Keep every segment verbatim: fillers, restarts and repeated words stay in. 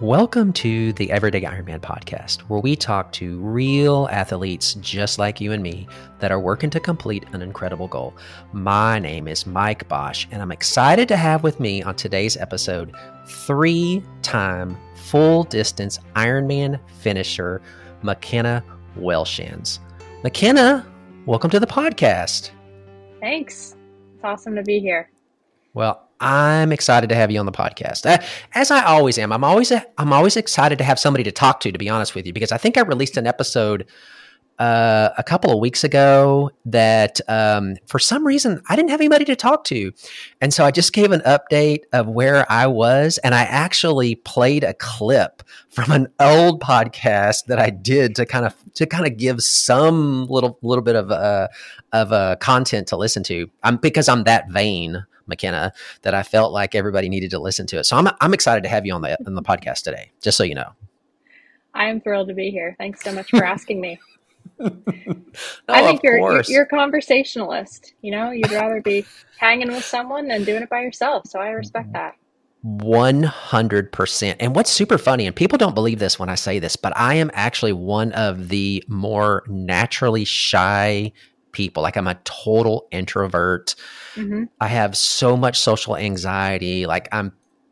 Welcome to the Everyday Ironman podcast, where we talk to real athletes just like you and me that are working to complete an incredible goal. My name is Mike Bosch, and I'm excited to have with me on today's episode three-time full-distance Ironman finisher, McKenna Welshans. McKenna, welcome to the podcast. Thanks. It's awesome to be here. Well, I'm excited to have you on the podcast. As I always am, I'm always I'm always excited to have somebody to talk to, to be honest with you, because I think I released an episode uh, a couple of weeks ago that um, for some reason I didn't have anybody to talk to. And so I just gave an update of where I was, and I actually played a clip from an old podcast that I did to kind of to kind of give some little little bit of uh, of uh, content to listen to. I'm because I'm that vain, McKenna, that I felt like everybody needed to listen to it. So I'm I'm excited to have you on the on the podcast today, just so you know. I am thrilled to be here. Thanks so much for asking me. No, I think of you're, you're course. you're a conversationalist. You know, you'd rather be hanging with someone than doing it by yourself. So I respect that. one hundred percent. And what's super funny, and people don't believe this when I say this, but I am actually one of the more naturally shy people. Like, I'm a total introvert. Mm-hmm. I have so much social anxiety. Like, I'm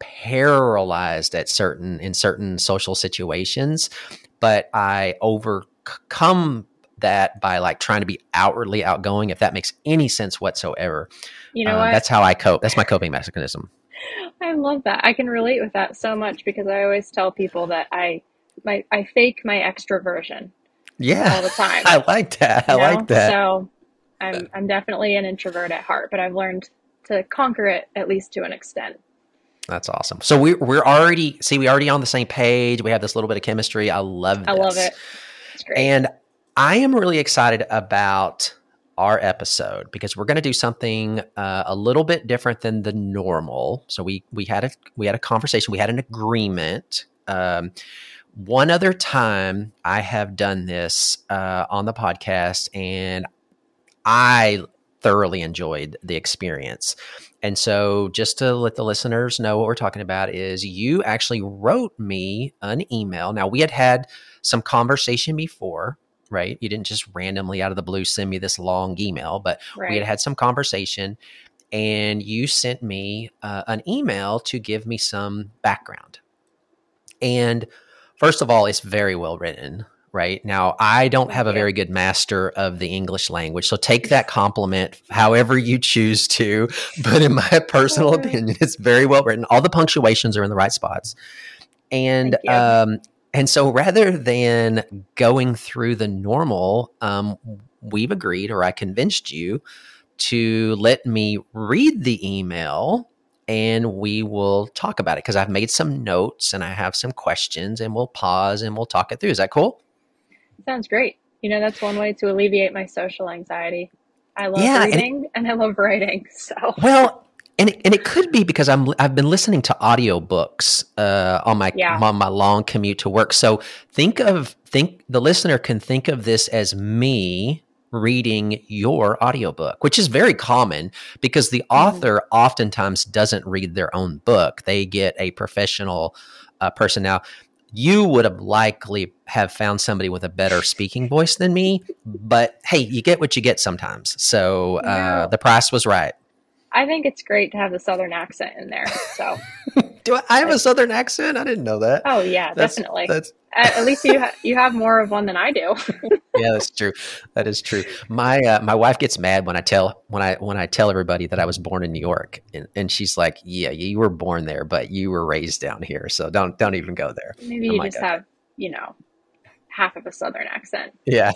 paralyzed at certain in certain social situations, but I overcome that by like trying to be outwardly outgoing, if that makes any sense whatsoever. You know um, what? That's how I cope. That's my coping mechanism. I love that. I can relate with that so much because I always tell people that I my I fake my extroversion Yeah, all the time. I like that. I you know? like that. So I'm I'm definitely an introvert at heart, but I've learned to conquer it at least to an extent. That's awesome. So we're we're already see we already on the same page. We have this little bit of chemistry. I love this. I love it. It's great. And I am really excited about our episode because we're going to do something uh, a little bit different than the normal. So we we had a we had a conversation. We had an agreement. Um, one other time I have done this uh, on the podcast, and I thoroughly enjoyed the experience. And so just to let the listeners know what we're talking about is you actually wrote me an email. Now, we had had some conversation before, right? You didn't just randomly out of the blue send me this long email, but Right. we had had some conversation, and you sent me uh, an email to give me some background. And first of all, it's very well written. Right now, I don't have a very good master of the English language, so take that compliment however you choose to. But in my personal opinion, it's very well written. All the punctuations are in the right spots, and um, and so rather than going through the normal, um, we've agreed, or I convinced you to let me read the email, and we will talk about it because I've made some notes and I have some questions, and we'll pause and we'll talk it through. Is that cool? Sounds great. You know, that's one way to alleviate my social anxiety. I love Yeah, reading and, and I love writing. So well, and it, and it could be because I'm I've been listening to audiobooks uh, on my Yeah. on my long commute to work. So think of think the listener can think of this as me reading your audiobook, which is very common because the author mm-hmm. oftentimes doesn't read their own book. They get a professional uh, person. Now, you would have likely have found somebody with a better speaking voice than me, but hey, you get what you get sometimes. So uh, the price was right. I think it's great to have the Southern accent in there. So do I, I have a Southern accent? I didn't know that. Oh yeah, that's, definitely. That's... At, at least you ha- you have more of one than I do. Yeah, that's true. That is true. My uh, my wife gets mad when I tell when I when I tell everybody that I was born in New York, and, and she's like, "Yeah, you were born there, but you were raised down here, so don't don't even go there." Maybe I'm you like, just okay. have you know half of a Southern accent. Yeah.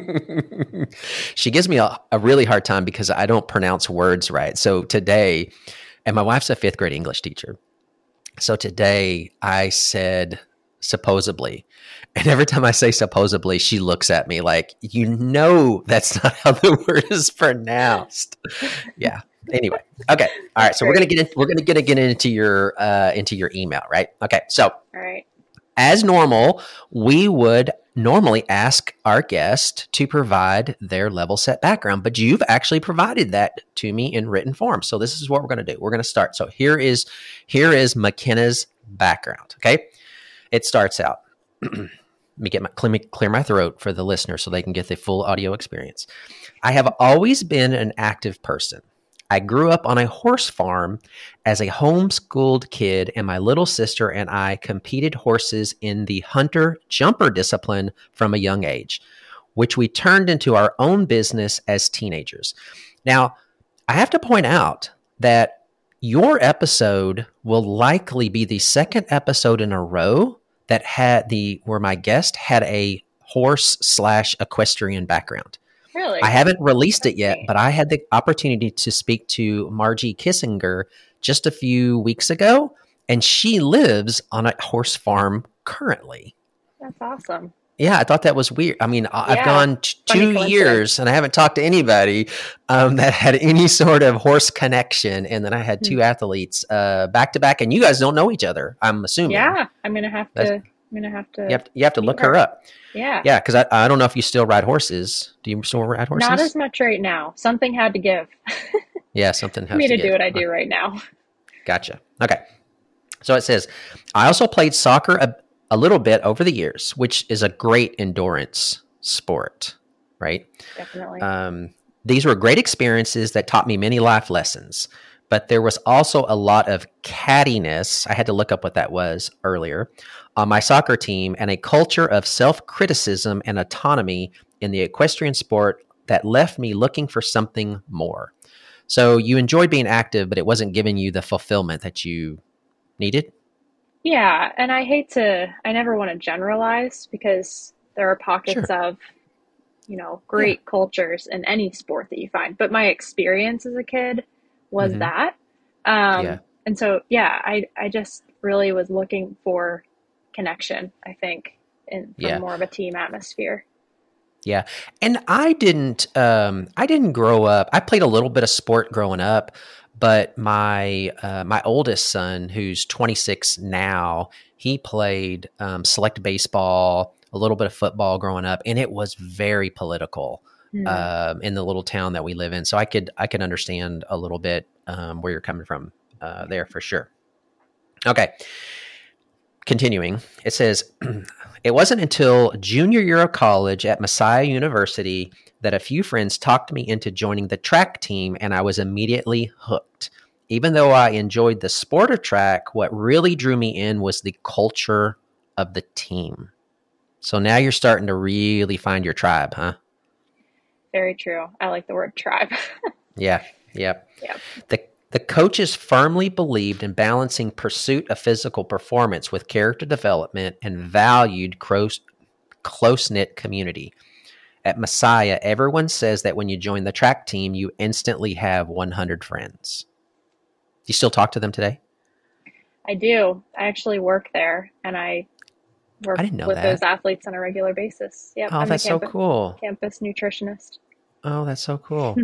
She gives me a, a really hard time because I don't pronounce words right. So today, and my wife's a fifth grade English teacher. So today I said supposedly, and every time I say supposedly, she looks at me like, you know, that's not how the word is pronounced. Yeah. Anyway. Okay. All right. So we're going to get in, we're going to get, get into your, uh, into your email, right? Okay. So All right. As normal, we would normally ask our guest to provide their level set background, but you've actually provided that to me in written form. So this is what we're going to do. We're going to start. So here is, here is McKenna's background. Okay. it starts out. Let me get my clear, me- clear my throat for the listener so they can get the full audio experience. I have always been an active person. I grew up on a horse farm as a homeschooled kid, and my little sister and I competed horses in the hunter jumper discipline from a young age, which we turned into our own business as teenagers. Now, I have to point out that your episode will likely be the second episode in a row that had the where my guest had a horse slash equestrian background. Really? I haven't released That's it yet, neat. but I had the opportunity to speak to Margie Kissinger just a few weeks ago, and she lives on a horse farm currently. That's awesome. Yeah, I thought that was weird. I mean, I've Yeah, gone t- funny two coincidence. years and I haven't talked to anybody um, that had any sort of horse connection. And then I had two Hmm. athletes uh, back to back, and you guys don't know each other, I'm assuming. Yeah, I'm gonna have That's- to. I'm gonna have to. You have to, you have to meet look her her. up. Yeah. Yeah, because I, I don't know if you still ride horses. Do you still ride horses? Not as much right now. Something had to give Yeah, something for has me to give. do what I do right now. Gotcha. Okay. So it says, I also played soccer a, a little bit over the years, which is a great endurance sport, right? Definitely. Um, these were great experiences that taught me many life lessons, but there was also a lot of cattiness. I had to look up what that was earlier on my soccer team, and a culture of self-criticism and autonomy in the equestrian sport that left me looking for something more. So you enjoyed being active, but it wasn't giving you the fulfillment that you needed? Yeah, and I hate to, I never want to generalize because there are pockets Sure. of, you know, great cultures in any sport that you find. But my experience as a kid was Mhm. that. Um, Yeah. And so, yeah, I, I just really was looking for connection, I think, in from Yeah. more of a team atmosphere. Yeah. And I didn't um I didn't grow up. I played a little bit of sport growing up, but my uh my oldest son, who's twenty-six now, he played um select baseball, a little bit of football growing up, and it was very political Hmm. um in the little town that we live in. So I could I could understand a little bit um where you're coming from uh there for sure. Okay. Continuing, it says, it wasn't until junior year of college at Messiah University that a few friends talked me into joining the track team, and I was immediately hooked. Even though I enjoyed the sport of track, what really drew me in was the culture of the team. So now you're starting to really find your tribe, huh? Very true. I like the word tribe. Yeah, yep. Yep. The the coaches firmly believed in balancing pursuit of physical performance with character development and valued close close-knit community. At Messiah, everyone says that when you join the track team, you instantly have one hundred friends. Do you still talk to them today? I do. I actually work there, and I work I didn't know with that. those athletes on a regular basis. Yep, Oh, I'm that's a so campus, cool. campus nutritionist. Oh, that's so cool.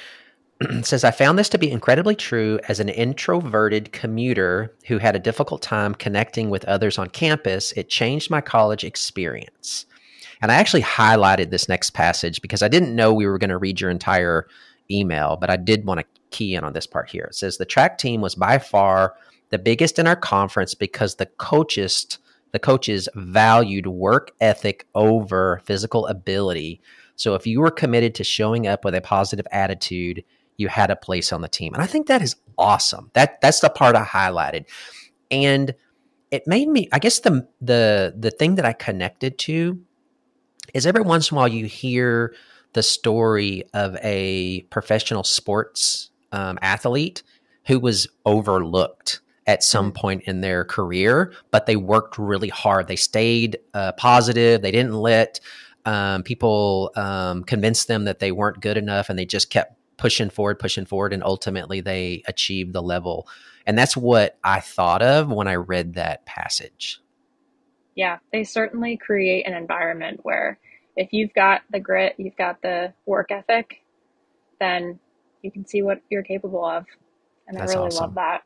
It says, I found this to be incredibly true as an introverted commuter who had a difficult time connecting with others on campus. It changed my college experience. And I actually highlighted this next passage because I didn't know we were going to read your entire email, but I did want to key in on this part here. It says, the track team was by far the biggest in our conference because the coaches, the coaches valued work ethic over physical ability. So if you were committed to showing up with a positive attitude, you had a place on the team. And I think that is awesome. That that's the part I highlighted. And it made me, I guess the the the thing that I connected to is every once in a while you hear the story of a professional sports um, athlete who was overlooked at some Mm. point in their career, but they worked really hard. They stayed uh, positive. They didn't let um, people um, convince them that they weren't good enough, and they just kept pushing forward, pushing forward, and ultimately they achieved the level. And that's what I thought of when I read that passage. Yeah, they certainly create an environment where if you've got the grit, you've got the work ethic, then you can see what you're capable of. And That's I really awesome. love that.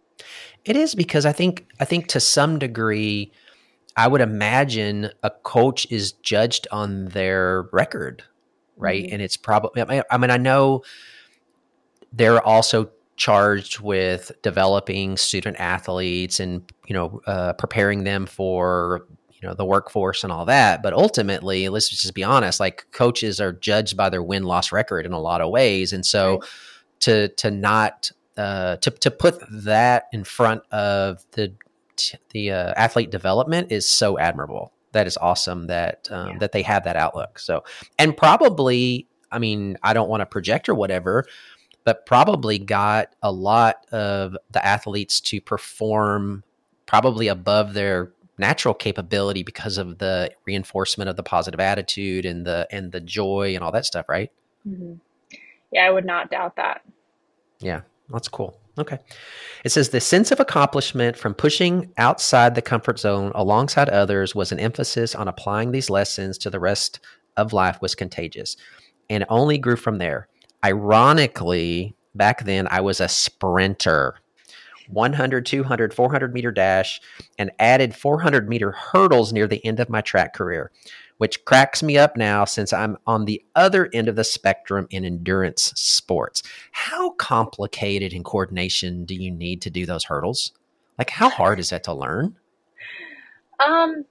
It is, because I think I think to some degree, I would imagine a coach is judged on their record, right? Mhm. And it's probably, I mean, I know there are also charged with developing student athletes and, you know, uh, preparing them for, you know, the workforce and all that. But ultimately, let's just be honest, like coaches are judged by their win-loss record in a lot of ways. And so Right. to, to not, uh, to, to put that in front of the, the uh, athlete development is so admirable. That is awesome that, um, Yeah. that they have that outlook. So, and probably, I mean, I don't want to project or whatever, but probably got a lot of the athletes to perform probably above their natural capability because of the reinforcement of the positive attitude and the and the joy and all that stuff, right? Mm-hmm. Yeah, I would not doubt that. Yeah, that's cool. Okay. It says the sense of accomplishment from pushing outside the comfort zone alongside others was an emphasis on applying these lessons to the rest of life was contagious and only grew from there. Ironically, back then I was a sprinter, one hundred, two hundred, four hundred meter dash, and added four hundred meter hurdles near the end of my track career, which cracks me up now since I'm on the other end of the spectrum in endurance sports. How complicated in coordination do you need to do those hurdles? Like, how hard is that to learn? Um,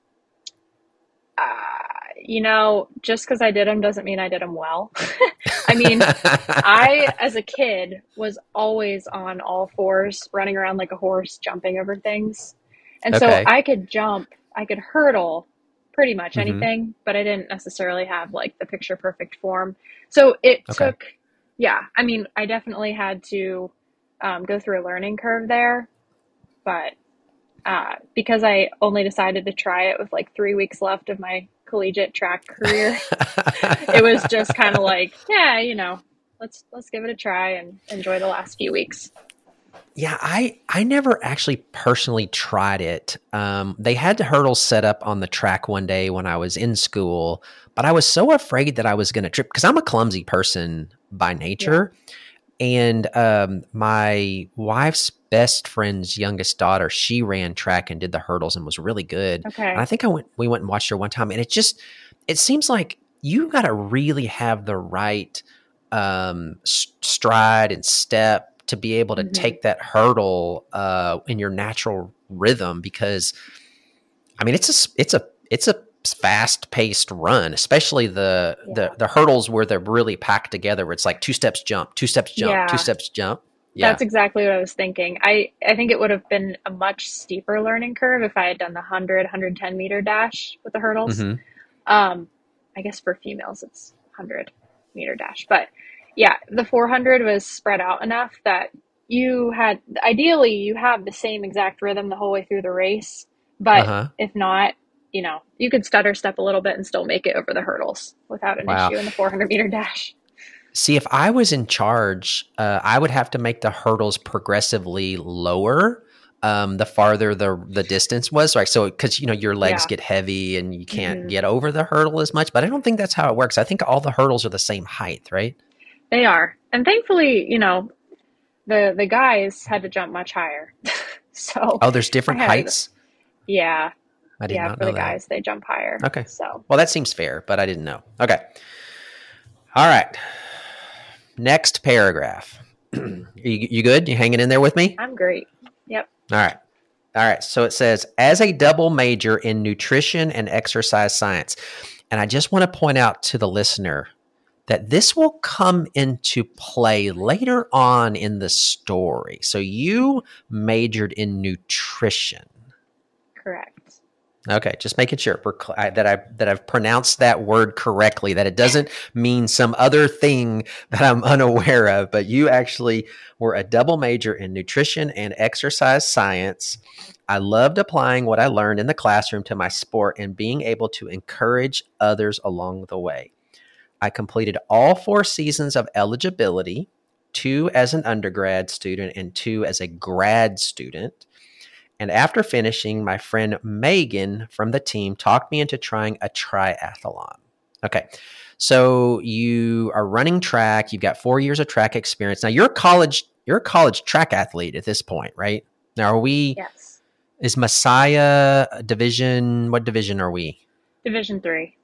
uh, you know, just because I did them doesn't mean I did them well. I mean, I, as a kid, was always on all fours, running around like a horse, jumping over things. And so Okay. I could jump, I could hurdle pretty much Mhm. anything, but I didn't necessarily have like the picture perfect form. So it Okay. took, yeah, I mean, I definitely had to um, go through a learning curve there, but uh, because I only decided to try it with like three weeks left of my collegiate track career, it was just kind of like, yeah, you know, let's let's give it a try and enjoy the last few weeks. Yeah, I I never actually personally tried it. Um, they had the hurdles set up on the track one day when I was in school, but I was so afraid that I was going to trip because I'm a clumsy person by nature. And um, my wife's best friend's youngest daughter, she ran track and did the hurdles and was really good. And Okay. I think I went, we went and watched her one time, and it just, it seems like you got to really have the right um, s- stride and step to be able to Mm-hmm. take that hurdle uh, in your natural rhythm. Because I mean, it's a, s- it's a, it's a fast paced run, especially the, Yeah. the, the hurdles where they're really packed together, where it's like two steps jump, two steps jump, two Yeah, steps jump. Yeah. that's exactly what I was thinking. I, I think it would have been a much steeper learning curve if I had done the one hundred, one hundred ten meter dash with the hurdles. hmm Um, I guess for females, it's one hundred meter dash. But yeah, the four hundred was spread out enough that you had, ideally, you have the same exact rhythm the whole way through the race. But Uh-huh. if not, you know, you could stutter step a little bit and still make it over the hurdles without an Wow. issue in the four hundred meter dash. See, if I was in charge, uh, I would have to make the hurdles progressively lower um, the farther the the distance was. Right. So, because, you know, your legs Yeah. get heavy and you can't hmm get over the hurdle as much. But I don't think that's how it works. I think all the hurdles are the same height, right? They are. And thankfully, you know, the the guys had to jump much higher. So Oh, there's I different had, heights. yeah, I did yeah, not for the know that. guys, they jump higher. Okay. So Well, that seems fair, but I didn't know. Okay. All right. Next paragraph. you, you good? You hanging in there with me? I'm great. Yep. All right. All right. So it says, as a double major in nutrition and exercise science. And I just want to point out to the listener that this will come into play later on in the story. So you majored in nutrition. Correct. Okay, just making sure we're cl- I, that I that I've pronounced that word correctly. That it doesn't mean some other thing that I'm unaware of. But you actually were a double major in nutrition and exercise science. I loved applying what I learned in the classroom to my sport and being able to encourage others along the way. I completed all four seasons of eligibility, two as an undergrad student and two as a grad student. And after finishing, my friend Megan from the team talked me into trying a triathlon. Okay. So you are running track. You've got four years of track experience. Now you're a college, you're a college track athlete at this point, right? Now are we, Yes. is Messiah a division, what division are we? Division three.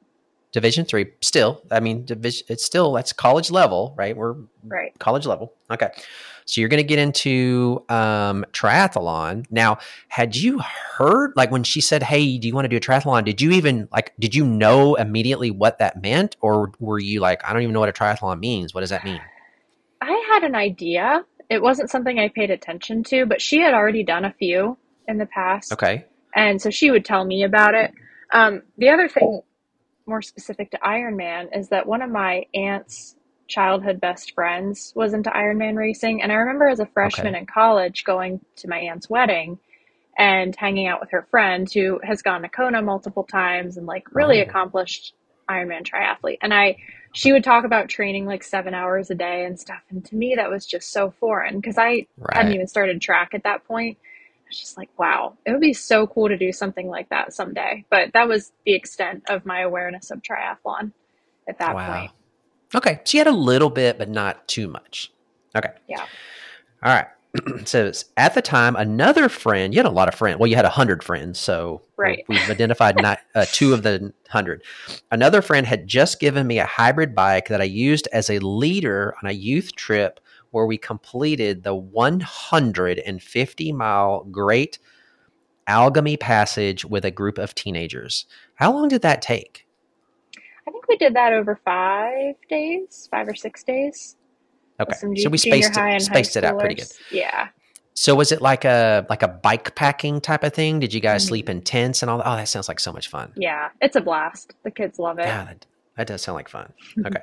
Division three, still, I mean, division, it's still, that's college level, right? We're Right. college level. Okay. So you're going to get into um, triathlon. Now, had you heard, like when she said, hey, do you want to do a triathlon? Did you even, like, did you know immediately what that meant? Or were you like, I don't even know what a triathlon means. What does that mean? I had an idea. It wasn't something I paid attention to, but she had already done a few in the past. Okay. And so she would tell me about it. Um, the other thing, more specific to Ironman, is that one of my aunt's childhood best friends was into Ironman racing. And I remember as a freshman Okay. in college going to my aunt's wedding and hanging out with her friend who has gone to Kona multiple times and like really Oh, accomplished Ironman triathlete. And I, she would talk about training like seven hours a day and stuff. And to me, that was just so foreign because I hadn't right. even started track at that point. I was just like, wow, it would be so cool to do something like that someday. But that was the extent of my awareness of triathlon at that Wow. point. Okay. So you had a little bit, but not too much. Okay. Yeah. All right. So at the time, another friend, you had a lot of friends. Well, you had a hundred friends. So Right. we've identified not, uh, two of the hundred. Another friend had just given me a hybrid bike that I used as a leader on a youth trip where we completed the one hundred fifty mile Great Algamy Passage with a group of teenagers. How long did that take? I think we did that over five days, five or six days. Okay. With some So we junior spaced high it, and spaced high it out pretty good. schoolers. Yeah. So was it like a like a bike packing type of thing? Did you guys Mhm. sleep in tents and all that? Oh, that sounds like so much fun. Yeah. It's a blast. The kids love it. Yeah, that, that does sound like fun. Okay.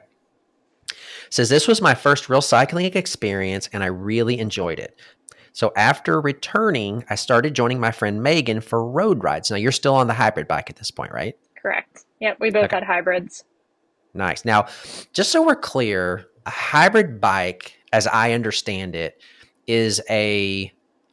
Says this was my first real cycling experience and I really enjoyed it. So after returning, I started joining my friend Megan for road rides. Now you're still on the hybrid bike at this point, right? Correct. Yep. We both Okay. had hybrids. Nice. Now, just so we're clear, a hybrid bike, as I understand it, is a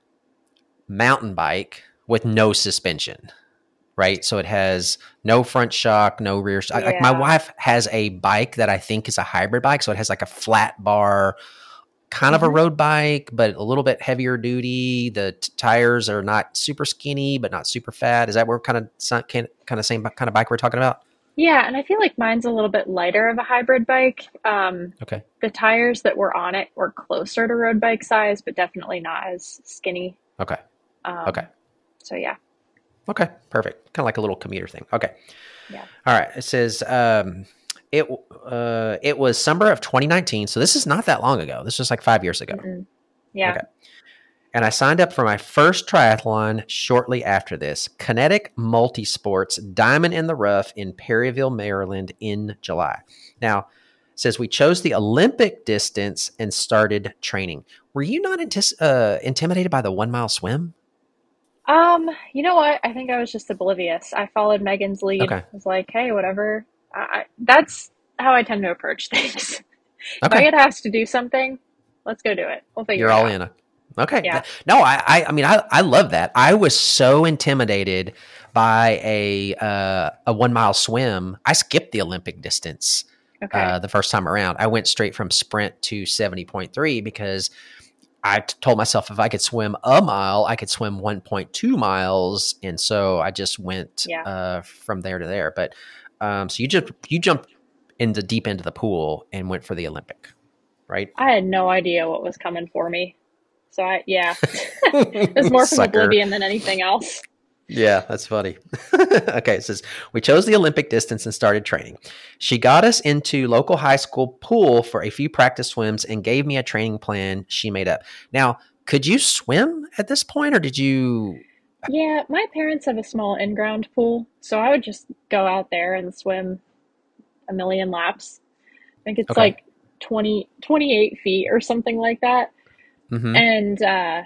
mountain bike with no suspension, right? So it has no front shock, no rear shock. Like my Yeah. wife has a bike that I think is a hybrid bike. So it has like a flat bar, kind of a Mhm. road bike, but a little bit heavier duty. The t- tires are not super skinny, but not super fat. Is that what kind of kind of same kind of bike we're talking about? Yeah, and I feel like mine's a little bit lighter of a hybrid bike. Um, Okay. the tires that were on it were closer to road bike size, but definitely not as skinny. Okay. Um, Okay. So yeah, Okay, perfect. Kind of like a little commuter thing. Okay. yeah. All right. It says um, it uh, it was summer of twenty nineteen, so this is not that long ago. This was like five years ago. Mm-mm. Yeah. Okay. And I signed up for my first triathlon shortly after this. Kinetic Multisports Diamond in the Rough in Perryville, Maryland in July. Now, it says we chose the Olympic distance and started training. Were you not intis- uh, intimidated by the one mile swim? Um, you know what? I think I was just oblivious. I followed Megan's lead. Okay. I was like, hey, whatever. I, I, that's how I tend to approach things. If I Okay. get asked to do something, let's go do it. We'll figure You're it all out. in. Okay. Yeah. No, I, I, I mean, I, I love that. I was so intimidated by a, uh, a one mile swim. I skipped the Olympic distance Okay. uh, the first time around. I went straight from sprint to seventy point three because I t- told myself if I could swim a mile, I could swim one point two miles. And so I just went Yeah. uh, from there to there. But um, so you just, you jumped in the deep end of the pool and went for the Olympic, right? I had no idea what was coming for me. So I, yeah, it was more from Sucker. oblivion than anything else. Yeah, that's funny. Okay, it says, we chose the Olympic distance and started training. She got us into local high school pool for a few practice swims and gave me a training plan she made up. Now, could you swim at this point or did you? Yeah, my parents have a small in-ground pool, so I would just go out there and swim a million laps. I think it's Okay. like twenty, twenty-eight feet or something like that. Mhm. And uh,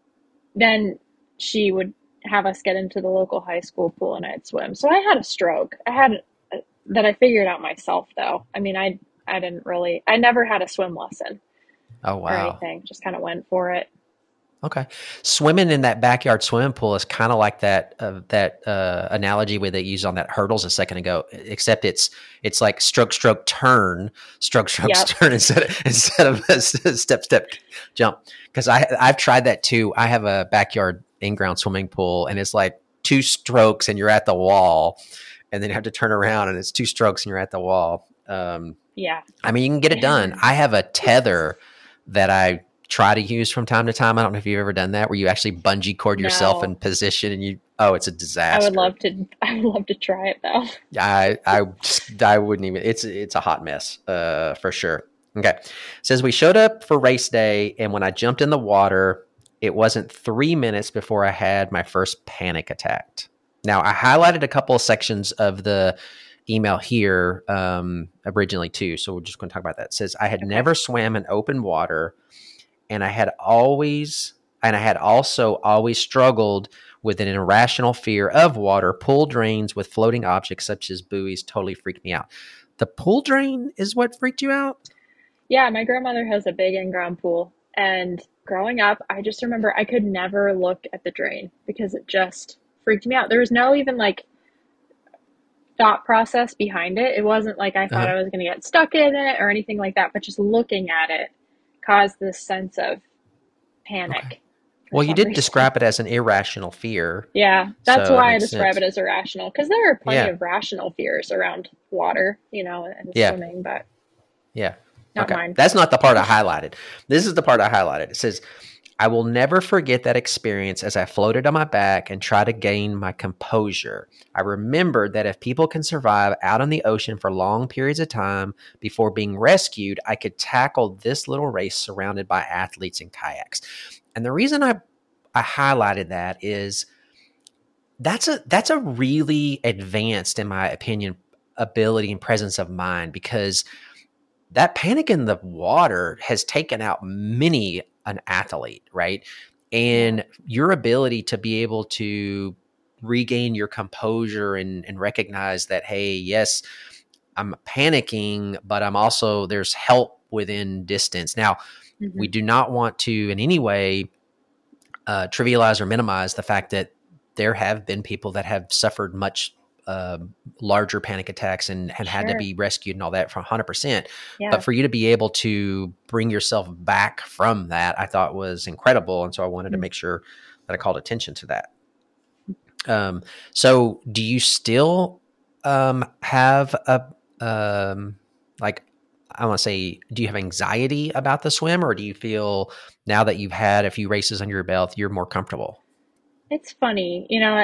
then she would have us get into the local high school pool and I'd swim. So I had a stroke. I had that I figured out myself though. I mean, I I didn't really, I never had a swim lesson Oh, or wow. anything. Just kind of went for it. Okay. Swimming in that backyard swimming pool is kind of like that uh, that uh, analogy where they used on that hurdles a second ago, except it's it's like stroke, stroke, turn, stroke, stroke, Yep. turn instead of, instead of a step, step, jump. Because I I've tried that too. I have a backyard in-ground swimming pool, and it's like two strokes, and you're at the wall. and then you have to turn around and it's two strokes and you're at the wall. Um, Yeah. I mean, you can get it done. I have a tether that I try to use from time to time. I don't know if you've ever done that, where you actually bungee cord yourself in No, position and you, oh, it's a I would disaster. love to. I would love to try it though. I, I, just, I wouldn't even, it's, it's a hot mess, uh, for sure. Okay. It says we showed up for race day. And when I jumped in the water, it wasn't three minutes before I had my first panic attack. Now I highlighted a couple of sections of the email here, um, originally too. So we're just going to talk about that. It says I had Okay. never swam in open water, and I had always, and I had also always struggled with an irrational fear of water. Pool drains with floating objects such as buoys totally freaked me out. The pool drain is what freaked you out? Yeah, my grandmother has a big in-ground pool, and growing up, I just remember I could never look at the drain because it just freaked me out. There was no even like thought process behind it. It wasn't like I thought Uh-huh. I was going to get stuck in it or anything like that, but just looking at it caused this sense of Okay. panic for Well, you some did reason. describe it as an irrational fear, Yeah, that's so it why I makes describe sense. it as irrational because there are plenty Yeah. of rational fears around water, you know, and Yeah. swimming, but Yeah. not Okay. mine. That's not the part I highlighted. This is the part I highlighted. It says, I will never forget that experience as I floated on my back and tried to gain my composure. I remembered that if people can survive out on the ocean for long periods of time before being rescued, I could tackle this little race surrounded by athletes and kayaks. And the reason I, I highlighted that is that's a that's a really advanced, in my opinion, ability and presence of mind, because that panic in the water has taken out many an athlete, right? Yeah. And your ability to be able to regain your composure and, and recognize that, hey, yes, I'm panicking, but I'm also, there's help within distance. Now, we Hmm. do not want to in any way uh, trivialize or minimize the fact that there have been people that have suffered much uh, larger panic attacks and, and had to Sure. be rescued and all that from one hundred percent. But Yeah. for you to be able to bring yourself back from that, I thought was incredible. And so I wanted to Mm. make sure that I called attention to that. Um, so do you still um, have a, um, like, I want to say, do you have anxiety about the swim, or do you feel now that you've had a few races under your belt, you're more comfortable? It's funny, you know,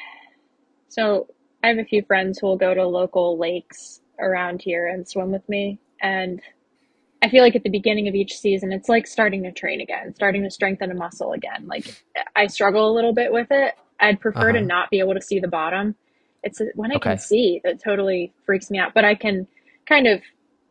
so I have a few friends who will go to local lakes around here and swim with me. And I feel like at the beginning of each season, it's like starting to train again, starting to strengthen a muscle again. Like I struggle a little bit with it. I'd Uh prefer to huh. not be able to see the bottom. It's when I can Okay. see that totally freaks me out, but I can kind of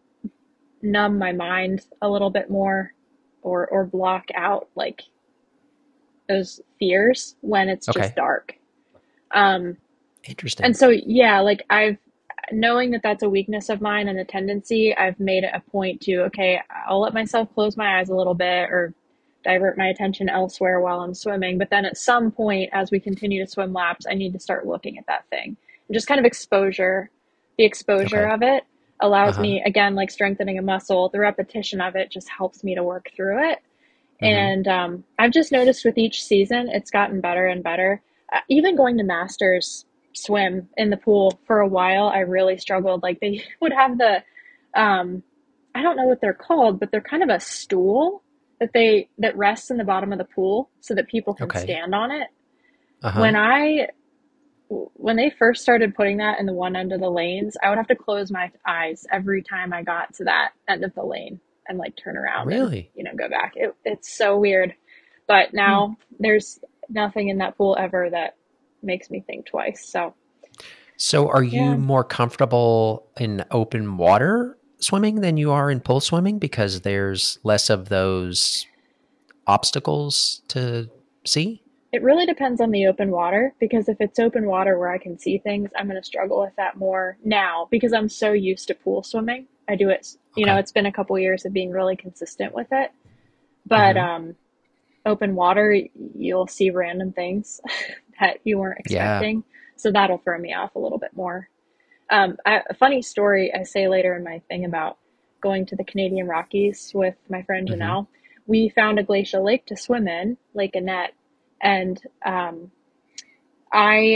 numb my mind a little bit more or or block out like those fears when it's just Okay. dark. Um, and Interesting. so yeah, like I've knowing that that's a weakness of mine and a tendency, I've made it a point to, okay, I'll let myself close my eyes a little bit or divert my attention elsewhere while I'm swimming. But then at some point, as we continue to swim laps, I need to start looking at that thing. And just kind of exposure, the exposure Okay. of it Uh allows huh. me, again, like strengthening a muscle, the repetition of it just helps me to work through it. Mm-hmm. And um, I've just noticed with each season, it's gotten better and better. Uh, even going to Masters swim in the pool for a while, I really struggled. Like they would have the, um, I don't know what they're called, but they're kind of a stool that they that rests in the bottom of the pool so that people can Okay. stand on it. Uh huh. When I when they first started putting that in the one end of the lanes, I would have to close my eyes every time I got to that end of the lane and like turn around and, Really? you know, go back. It, it's so weird. But Hmm. now there's nothing in that pool ever that makes me think twice. So, So, are you yeah, more comfortable in open water swimming than you are in pool swimming because there's less of those obstacles to see? it really depends on the open water because if it's open water where I can see things, I'm going to struggle with that more now because I'm so used to pool swimming. I do it, you know, Okay. it's been a couple years of being really consistent with it. But Mm-hmm. um, open water, you'll see random things that you weren't Yeah. expecting. So that'll throw me off a little bit more. Um, I, a funny story I say later in my thing about going to the Canadian Rockies with my friend Mm-hmm. Janelle. We found a glacial lake to swim in, Lake Annette, and um, I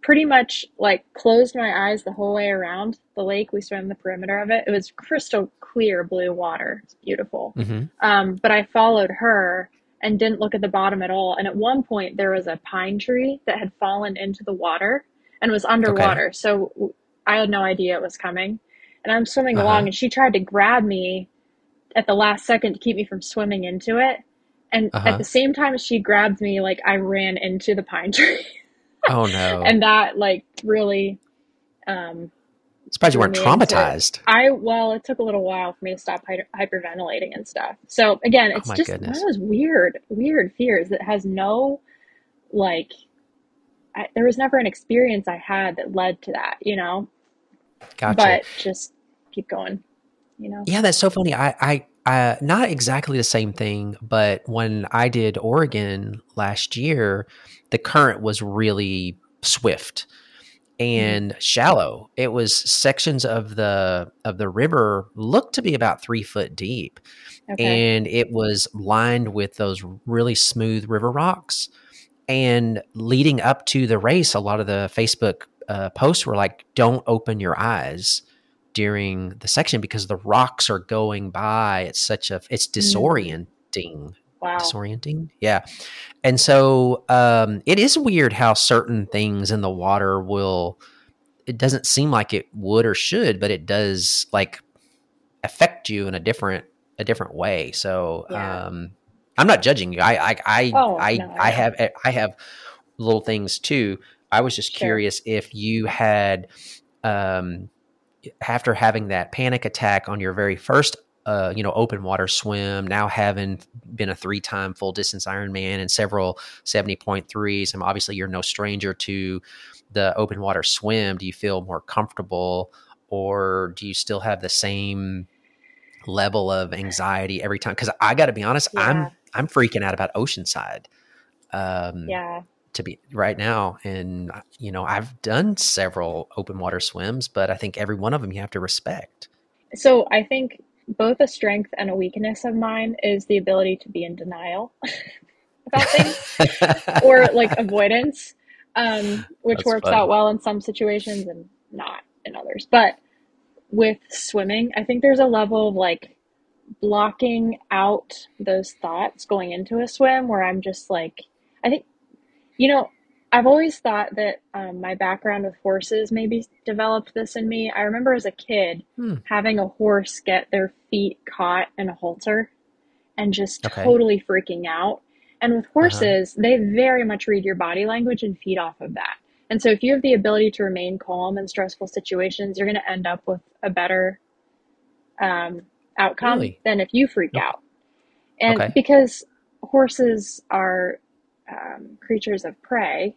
pretty much like closed my eyes the whole way around the lake. We swam the perimeter of it. It was crystal clear blue water. It's beautiful. Mm-hmm. Um, but I followed her and didn't look at the bottom at all. And at one point there was a pine tree that had fallen into the water and was underwater. Okay. So I had no idea it was coming. And I'm swimming Uh-huh. along and she tried to grab me at the last second to keep me from swimming into it. And Uh-huh. at the same time as she grabbed me, like I ran into the pine tree. Oh no. And that like really, um, Surprised you threw weren't me into- traumatized. I, well, it took a little while for me to stop hy- hyperventilating and stuff. So again, it's Oh my just goodness. one of those weird, weird fears that has no, like, I, there was never an experience I had that led to that, you know, Gotcha. but just keep going, you know? Yeah, that's so funny. I, I, uh, not exactly the same thing, but when I did Oregon last year, the current was really swift and mm-hmm. shallow. It was sections of the of the river looked to be about three foot deep, okay. and it was lined with those really smooth river rocks. And leading up to the race, a lot of the Facebook uh, posts were like, "Don't open your eyes during the section because the rocks are going by. It's such a, it's disorienting." Mm. Wow. Disorienting. Yeah. And so um, it is weird how certain things in the water will, it doesn't seem like it would or should, but it does like affect you in a different, a different way. So yeah. um, I'm not judging you. I, I, I, oh, I, no, I have, I have little things too. I was just sure. curious if you had, um, after having that panic attack on your very first, uh, you know, open water swim, now having been a three-time full distance Ironman and several seventy point threes, and obviously you're no stranger to the open water swim. Do you feel more comfortable, or do you still have the same level of anxiety every time? Because I got to be honest, yeah. I'm I'm freaking out about Oceanside. Um, yeah. To be right now. And, you know, I've done several open water swims, but I think every one of them you have to respect. So I think both a strength and a weakness of mine is the ability to be in denial about things or like avoidance, um, which That's works funny. out well in some situations and not in others. But with swimming, I think there's a level of like blocking out those thoughts going into a swim where I'm just like, I think, you know, I've always thought that um, my background with horses maybe developed this in me. I remember as a kid hmm. having a horse get their feet caught in a halter and just okay. totally freaking out. And with horses, uh-huh. they very much read your body language and feed off of that. And so if you have the ability to remain calm in stressful situations, you're going to end up with a better um, outcome really? than if you freak nope. out. And okay. because horses are um, creatures of prey,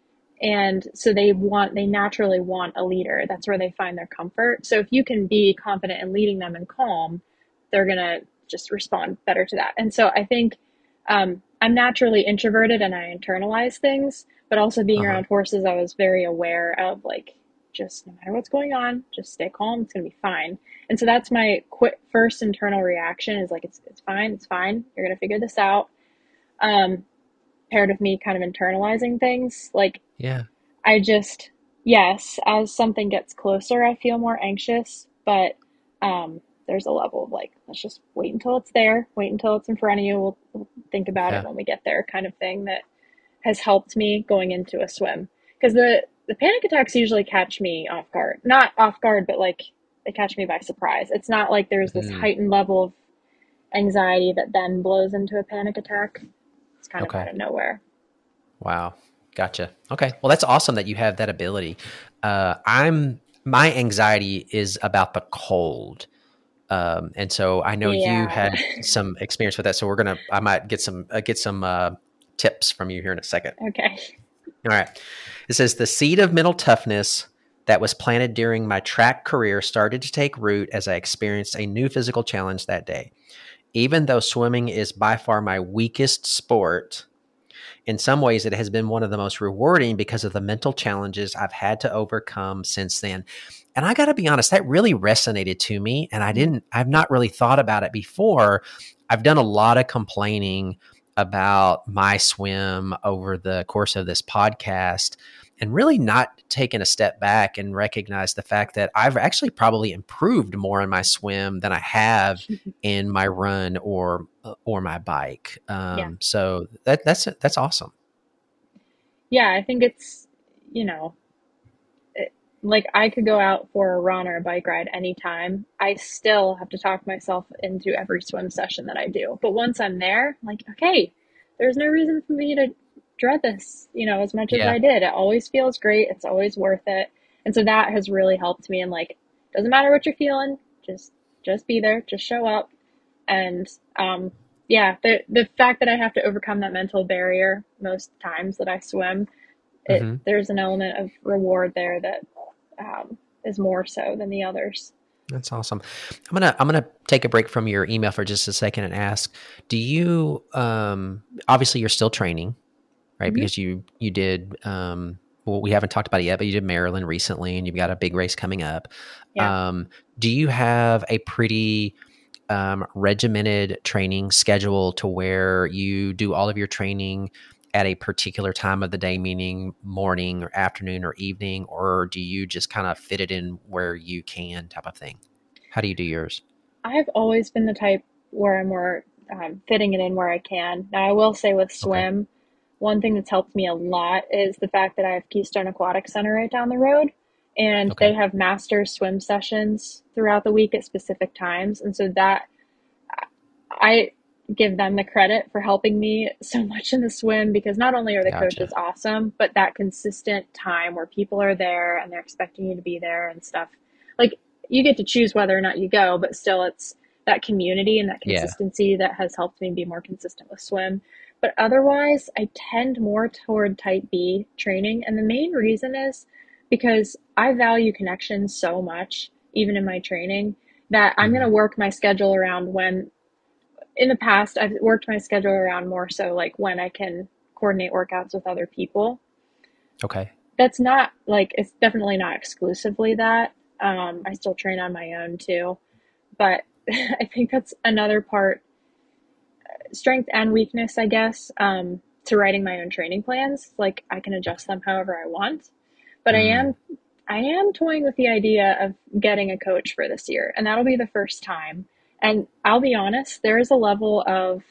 and so they want, they naturally want a leader. That's where they find their comfort. So if you can be confident in leading them and calm, they're going to just respond better to that. And so I think um, I'm naturally introverted and I internalize things, but also being uh-huh. around horses, I was very aware of like, just no matter what's going on, just stay calm. It's going to be fine. And so that's my quick first internal reaction is like, it's, it's fine. It's fine. You're going to figure this out. Um, paired with me kind of internalizing things. Like, yeah, I just, yes, as something gets closer, I feel more anxious, but, um, there's a level of like, let's just wait until it's there, wait until it's in front of you. We'll, we'll think about yeah. it when we get there kind of thing that has helped me going into a swim. Cause the, the panic attacks usually catch me off guard, not off guard, but like they catch me by surprise. It's not like there's this mm. heightened level of anxiety that then blows into a panic attack. It's kind okay. of out of nowhere. Wow. Gotcha. Okay. Well, that's awesome that you have that ability. Uh, I'm, my anxiety is about the cold. Um, and so I know yeah. you had some experience with that. So we're going to, I might get some, uh, get some, uh, tips from you here in a second. Okay. All right. It says the seed of mental toughness that was planted during my track career started to take root as I experienced a new physical challenge that day. Even though swimming is by far my weakest sport, in some ways it has been one of the most rewarding because of the mental challenges I've had to overcome since then. And I got to be honest, that really resonated to me. And I didn't, I've not really thought about it before. I've done a lot of complaining about my swim over the course of this podcast. and really not taken a step back and recognized the fact that I've actually probably improved more in my swim than I have in my run or or my bike. Um, Yeah. so that that's that's awesome. Yeah, I think it's, you know, it, like I could go out for a run or a bike ride anytime. I still have to talk myself into every swim session that I do. But once I'm there, I'm like, okay, there's no reason for me to dread this, you know, as much as Yeah. I did. It always feels great. It's always worth it. And so that has really helped me. And like, doesn't matter what you're feeling, just just be there, just show up. And um, yeah, the the fact that I have to overcome that mental barrier most times that I swim, it Mm-hmm. there's an element of reward there that um, is more so than the others. That's awesome. I'm gonna I'm gonna take a break from your email for just a second and ask: do you um, obviously you're still training, right? Mm-hmm. Because you you did um, well, we haven't talked about it yet, but you did Maryland recently, and you've got a big race coming up. Yeah. Um, do you have a pretty um, regimented training schedule to where you do all of your training at a particular time of the day, meaning morning or afternoon or evening, or do you just kind of fit it in where you can type of thing? How do you do yours? I've always been the type where I'm more um, fitting it in where I can. Now, I will say with Okay. swim, one thing that's helped me a lot is the fact that I have Keystone Aquatic Center right down the road, and they Okay. have master swim sessions throughout the week at specific times. And so that I give them the credit for helping me so much in the swim, because not only are the coaches Gotcha. awesome, but that consistent time where people are there and they're expecting you to be there and stuff. Like, you get to choose whether or not you go, but still it's that community and that Yeah. consistency that has helped me be more consistent with swim. But otherwise, I tend more toward type B training. And the main reason is because I value connection so much, even in my training, that I'm going Hmm. to work my schedule around when, in the past, I've worked my schedule around more so like when I can coordinate workouts with other people. Okay. That's not like, it's definitely not exclusively that. Um, I still train on my own too. But I think that's another part, strength and weakness, I guess, um, to writing my own training plans. Like, I can adjust them however I want. But I Mm. am I am toying with the idea of getting a coach for this year, and that'll be the first time. And I'll be honest, there is a level of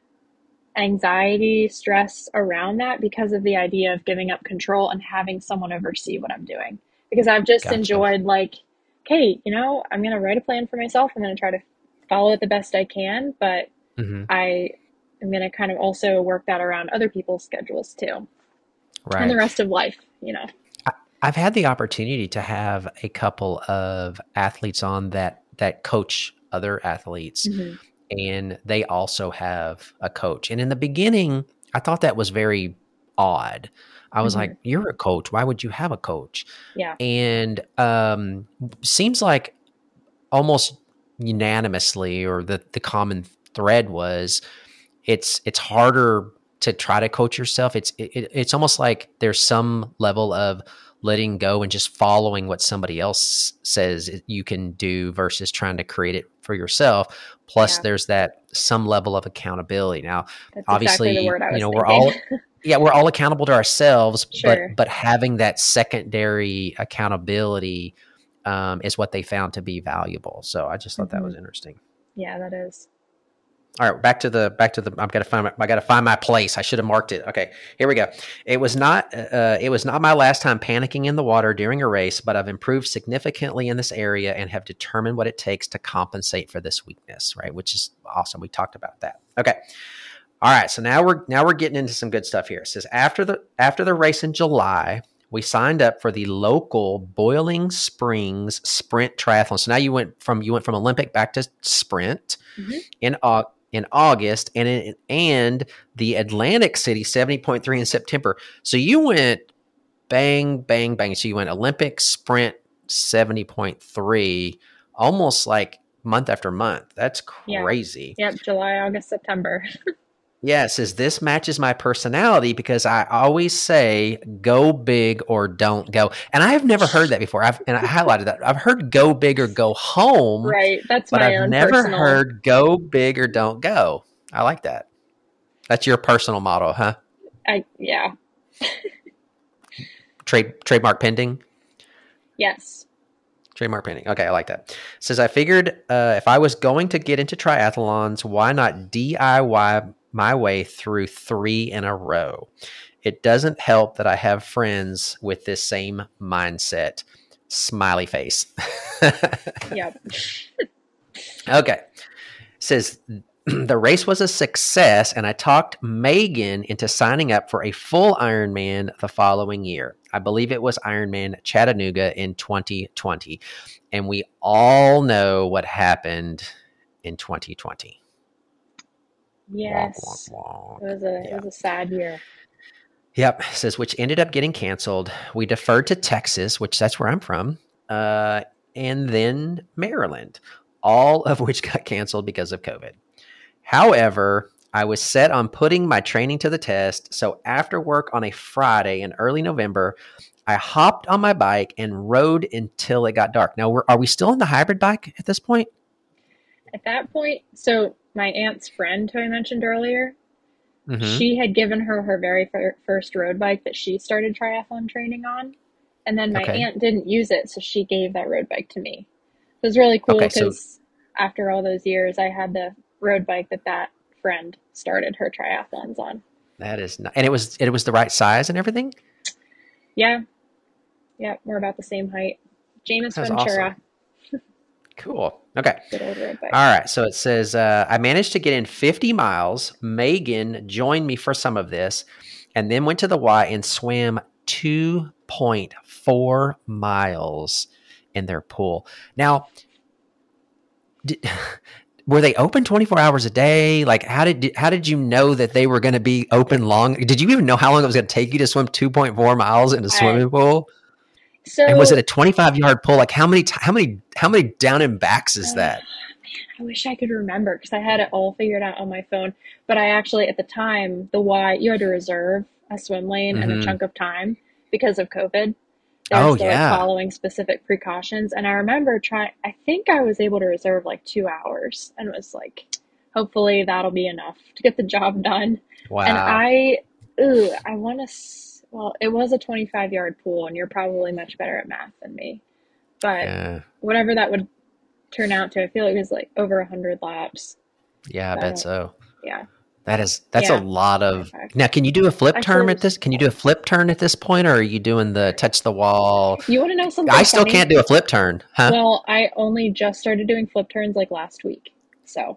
anxiety, stress around that because of the idea of giving up control and having someone oversee what I'm doing. Because I've just Gotcha. enjoyed, like, okay, you know, I'm going to write a plan for myself. I'm going to try to follow it the best I can, but Hmm. I am going to kind of also work that around other people's schedules too, and the Right. rest of life, you know. I, I've had the opportunity to have a couple of athletes on that that coach other athletes, Mm-hmm. and they also have a coach. And in the beginning, I thought that was very odd. I was Mm-hmm. like, "You're a coach. Why would you have a coach?" Yeah. And um, seems like almost unanimously, or the the common thread was it's it's harder to try to coach yourself. It's it, it's almost like there's some level of letting go and just following what somebody else says you can do versus trying to create it for yourself. Plus, Yeah. there's that some level of accountability. Now, That's exactly the obviously, word I you was know, we're thinking. all yeah, we're all accountable to ourselves, but Sure. but having that secondary accountability um, is what they found to be valuable. So I just thought that Mm-hmm. was interesting. Yeah, that is. All right, back to the back to the. I've got to find. My, I got to find my place. I should have marked it. Okay, here we go. It was not. Uh, it was not my last time panicking in the water during a race, but I've improved significantly in this area and have determined what it takes to compensate for this weakness. Right, which is awesome. We talked about that. Okay. All right. So now we're now we're getting into some good stuff here. It says after the after the race in July, we signed up for the local Boiling Springs Sprint Triathlon. So now you went from you went from Olympic back to sprint Mm-hmm. in August. In August, and in, and the Atlantic City seventy point three in September. So you went bang, bang, bang. So you went Olympic, sprint, seventy point three, almost like month after month. That's Yeah. crazy. Yep. July, August, September. Yeah, it says this matches my personality because I always say go big or don't go. And I have never heard that before. I've and I highlighted that. I've heard go big or go home, Right. That's but my I've own never personal. heard go big or don't go. I like that. That's your personal motto, huh? I yeah. trade trademark pending. Yes. Trademark pending. Okay, I like that. It says, I figured uh, if I was going to get into triathlons, why not D I Y my way through three in a row? It doesn't help that I have friends with this same mindset. Smiley face. Yep. Okay. It says, the race was a success, and I talked Megan into signing up for a full Ironman the following year. I believe it was Ironman Chattanooga in twenty twenty. And we all know what happened in twenty twenty. Yes. Wonk, wonk, wonk. It was a Yeah. it was a sad year. Yep. It says, which ended up getting canceled. We deferred to Texas, which that's where I'm from, uh, and then Maryland, all of which got canceled because of COVID. However, I was set on putting my training to the test. So after work on a Friday in early November, I hopped on my bike and rode until it got dark. Now, we're, are we still on the hybrid bike at this point? At that point, so my aunt's friend who I mentioned earlier, Mm-hmm. she had given her her very fir- first road bike that she started triathlon training on. And then my Okay. aunt didn't use it, so she gave that road bike to me. It was really cool Okay, because so- after all those years, I had the road bike that that friend started her triathlons on. That is not, and it was it was the right size and everything? Yeah. Yeah, we're about the same height. Jameis That's Ventura. Cool. Okay. Good old road bike. All right. So it says, uh, I managed to get in fifty miles. Megan joined me for some of this and then went to the Y and swam two point four miles in their pool. Now, did, were they open twenty-four hours a day? Like, how did how did you know that they were going to be open long? Did you even know how long it was going to take you to swim two point four miles in a swimming I, pool? So, And was it a twenty-five yard pull? Like, how many t- how many how many down and backs is uh, that? man, I wish I could remember because I had it all figured out on my phone. But I actually, at the time, the Y, you had to reserve a swim lane and a Mhm. chunk of time because of COVID. They Oh, were still like, yeah. following specific precautions. And I remember trying, I think I was able to reserve like two hours and was like, hopefully that'll be enough to get the job done. Wow. And I, ooh, I want to, well, it was a twenty-five yard pool, and you're probably much better at math than me. But yeah. whatever that would turn out to, I feel like it was like over one hundred laps. Yeah, I So, bet so. yeah. That is that's Yeah. a lot of. Perfect. Now, can you do a flip Actually, turn it at was this? Can you do a close. flip turn at this point, or are you doing the touch the wall? You want to know something I still funny? can't do a flip turn, huh? Well, I only just started doing flip turns like last week. So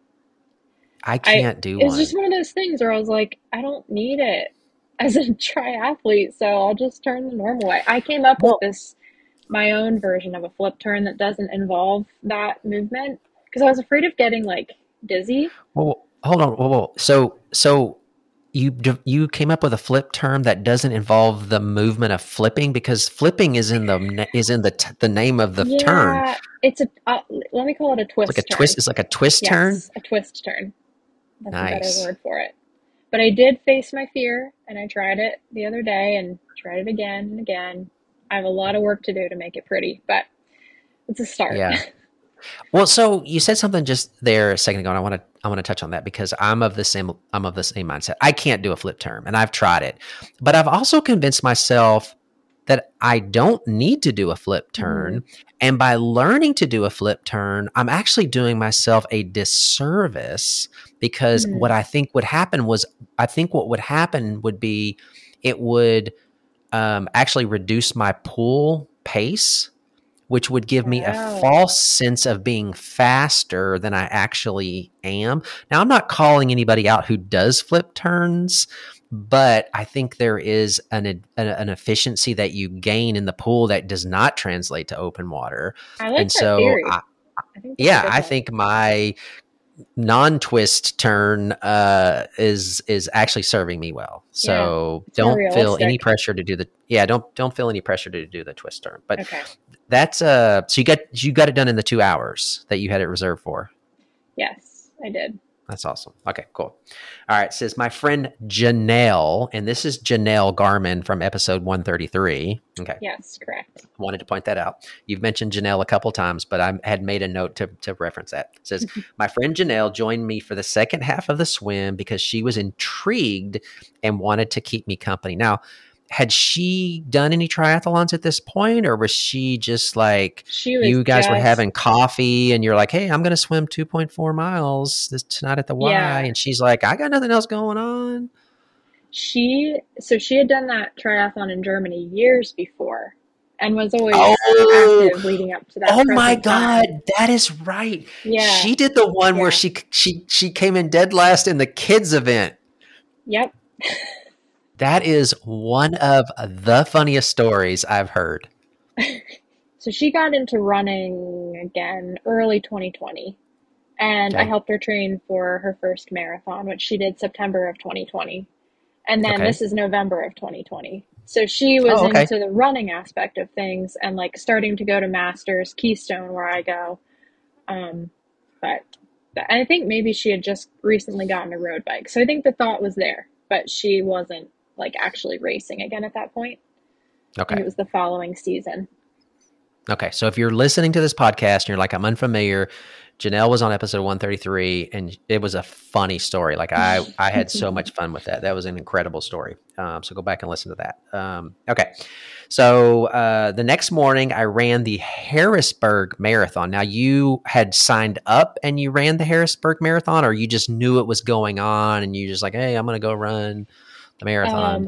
I I, can't do it's one. just one of those things where I was like, I don't need it as a triathlete, so I'll just turn the normal way. I came up Well, with this, my own version of a flip turn that doesn't involve that movement because I was afraid of getting like dizzy. well, hold on. Whoa, whoa. So, so you d- you came up with a flip turn that doesn't involve the movement of flipping, because flipping is in the na- is in the t- the name of the turn. Yeah, it's a, uh, let me call it a It's twist like a turn. twist. It's like a twist turn. Yes, a twist turn. That's a Nice. better word for it. But I did face my fear, and I tried it the other day and tried it again and again. I have a lot of work to do to make it pretty, but it's a start. Yeah. Well, so you said something just there a second ago, and I want to I want to touch on that because I'm of the same I'm of the same mindset. I can't do a flip turn, and I've tried it, but I've also convinced myself that I don't need to do a flip turn, and by learning to do a flip turn, I'm actually doing myself a disservice because Mhm. what I think would happen was I think what would happen would be it would um, actually reduce my pool pace, which would give me a Oh. false sense of being faster than I actually am. Now, I'm not calling anybody out who does flip turns, but I think there is an, an, an efficiency that you gain in the pool that does not translate to open water. I like And that so, theory. I, I think that's a yeah, good I one. think my non-twist turn uh, is is actually serving me well. So it's more don't feel any realistic. pressure to do the yeah don't don't feel any pressure to do the twist turn. But Okay. that's uh so you got you got it done in the two hours that you had it reserved for. Yes, I did. That's awesome. Okay, cool. All right, it says my friend Janelle, and this is Janelle Garman from episode one thirty-three. Okay, Yes, correct. wanted to point that out. You've mentioned Janelle a couple times, but I had made a note to, to reference that. It says, my friend Janelle joined me for the second half of the swim because she was intrigued and wanted to keep me company. Now, had she done any triathlons at this point, or was she just like She was you guys were just, having coffee and you're like, hey, I'm going to swim two point four miles this tonight at the Y, yeah, and she's like, I got nothing else going on. she, so she had done that triathlon in Germany years before and was always Oh, active leading up to that oh my present God, time. that is right. Yeah, She did the one where yeah, she she she came in dead last in the kids event. yep. That is one of the funniest stories I've heard. So she got into running again early twenty twenty, and I Okay. helped her train for her first marathon, which she did September of twenty twenty. And then Okay. this is November of twenty twenty. So she was Oh, okay. into the running aspect of things and like starting to go to Masters, Keystone, where I go. Um, but I think maybe she had just recently gotten a road bike. So I think the thought was there, but she wasn't like actually racing again at that point. I think Okay. it was the following season. Okay. So if you're listening to this podcast and you're like, I'm unfamiliar, Janelle was on episode one thirty-three and it was a funny story. Like I, I had so much fun with that. That was an incredible story. Um, so go back and listen to that. Um, okay. So uh, the next morning I ran the Harrisburg Marathon. Now you had signed up and you ran the Harrisburg Marathon, or you just knew it was going on and you just like, hey, I'm going to go run the marathon. Um,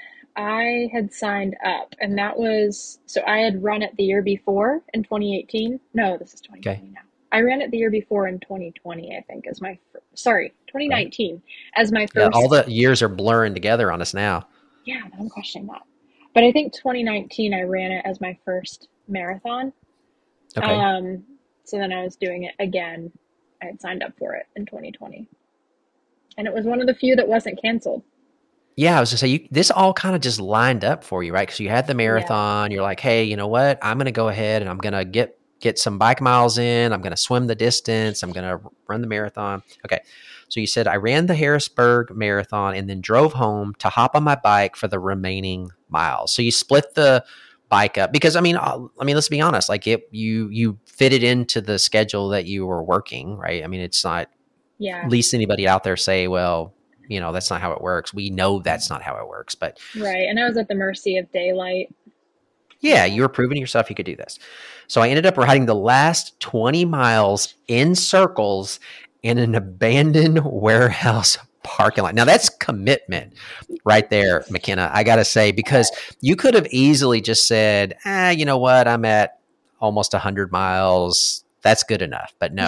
I had signed up, and that was so I had run it the year before in twenty eighteen. No, this is Okay. twenty twenty now. I ran it the year before in twenty twenty, I think, as my fir- sorry, Right. twenty nineteen as my Yeah. All first. the years are blurring together on us now. Yeah, I'm questioning that. But I think twenty nineteen I ran it as my first marathon. Okay. Um, so then I was doing it again. I had signed up for it in twenty twenty, and it was one of the few that wasn't canceled. Yeah, I was gonna say you. This all kind of just lined up for you, right? Because you had the Yeah. marathon. You're like, hey, you know what? I'm gonna go ahead and I'm gonna get get some bike miles in. I'm gonna swim the distance. I'm gonna run the marathon. Okay. So you said I ran the Harrisburg Marathon and then drove home to hop on my bike for the remaining miles. So you split the bike up because I mean, uh, I mean, let's be honest. Like it, you you fit it into the schedule that you were working, right? I mean, it's not Yeah. least anybody out there say, well, you know, that's not how it works. We know that's not how it works, but Right. And I was at the mercy of daylight. yeah, you were proving to yourself you could do this. So I ended up riding the last twenty miles in circles in an abandoned warehouse parking lot. Now that's commitment right there, McKenna. I got to say, because you could have easily just said, ah, you know what? I'm at almost one hundred miles. That's good enough. But no,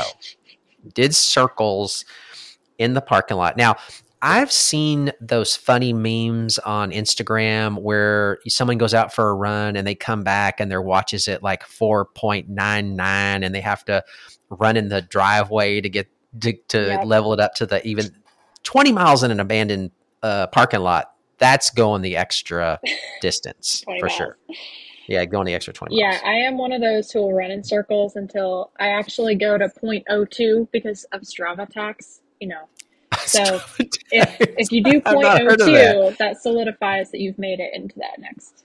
did circles in the parking lot. Now, I've seen those funny memes on Instagram where someone goes out for a run and they come back and their watch is at like four point nine nine and they have to run in the driveway to get to, to Yep. level it up to the even twenty miles in an abandoned uh, parking lot. That's going the extra distance twenty for miles. sure. Yeah, going the extra twenty Yeah, miles. I am one of those who will run in circles until I actually go to point oh two because of Strava tax, you know. So if if you do I've point not oh heard of that. two, that solidifies that you've made it into that next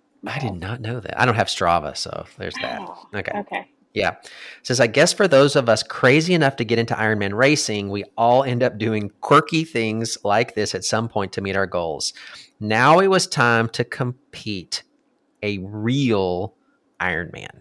I mile. did not know that. I don't have Strava, so there's that. Oh, Okay. okay. Yeah. It says, I guess for those of us crazy enough to get into Ironman racing, we all end up doing quirky things like this at some point to meet our goals. Now it was time to compete a real Ironman.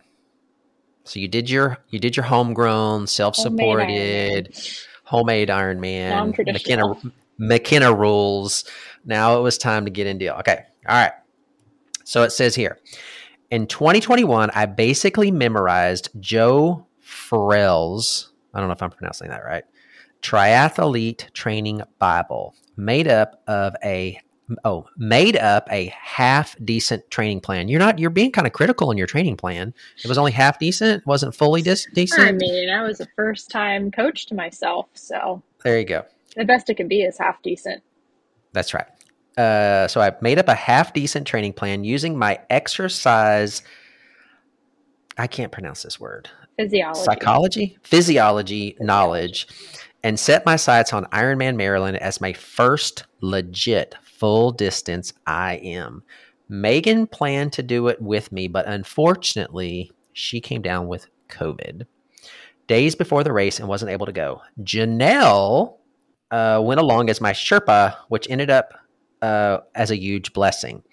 So you did your you did your homegrown, self-supported, homemade Ironman, Non-traditional. McKenna McKenna rules. Now it was time to get into. Okay. All right. So it says here, in twenty twenty-one, I basically memorized Joe Farrell's, I don't know if I'm pronouncing that right, Triathlete Training Bible, made up of a oh, made up a half decent training plan. You're not you're being kind of critical in your training plan. It was only half decent, wasn't fully dis- decent. I mean, I was a first time coach to myself, so There you go. the best it can be is half decent. That's right. Uh, so I made up a half decent training plan using my exercise. I can't pronounce this word. Physiology. Psychology, physiology, knowledge, and set my sights on Ironman Maryland as my first legit full distance I M. Megan planned to do it with me, but unfortunately, she came down with COVID days before the race and wasn't able to go. Janelle uh, went along as my Sherpa, which ended up uh, as a huge blessing.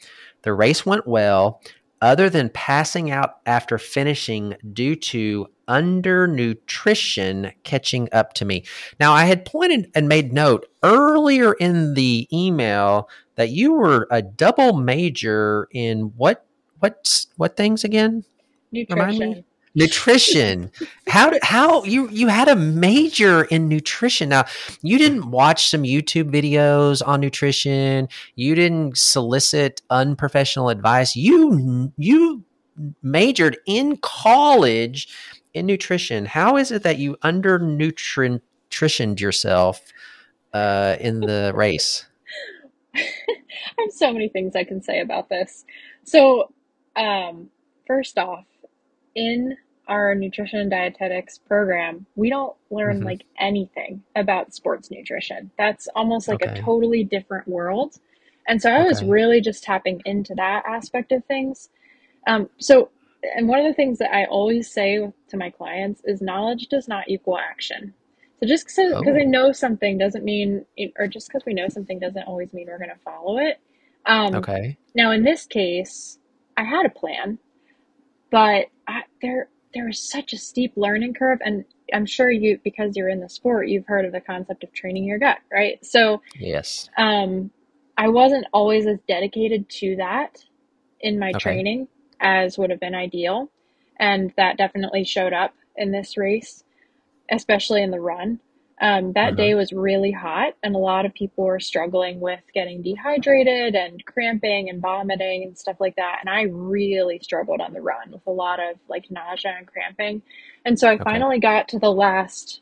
The race went well, other than passing out after finishing due to undernutrition catching up to me. Now, I had pointed and made note earlier in the email that you were a double major in what what what things again? Remind me. Nutrition. Nutrition. How how you you had a major in nutrition. Now, you didn't watch some YouTube videos on nutrition. You didn't solicit unprofessional advice. You you majored in college in nutrition. How is it that you undernutritioned yourself uh, in the race? I have so many things I can say about this. So, um, first off, in our nutrition and dietetics program, we don't learn Mm-hmm. like anything about sports nutrition. That's almost like a Okay. totally different world. And so I was Okay. really just tapping into that aspect of things. Um, so, and one of the things that I always say to my clients is knowledge does not equal action. So just because I Oh, know something doesn't mean, or just because we know something doesn't always mean we're going to follow it. Um, okay. now, in this case, I had a plan, but I, there there was such a steep learning curve, and I'm sure you, because you're in the sport, you've heard of the concept of training your gut, right? So Yes. um, I wasn't always as dedicated to that in my Okay. training as would have been ideal, and that definitely showed up in this race, especially in the run. Um, that Uh-huh. day was really hot, and a lot of people were struggling with getting dehydrated and cramping and vomiting and stuff like that. And I really struggled on the run with a lot of like nausea and cramping. And so I Okay. finally got to the last,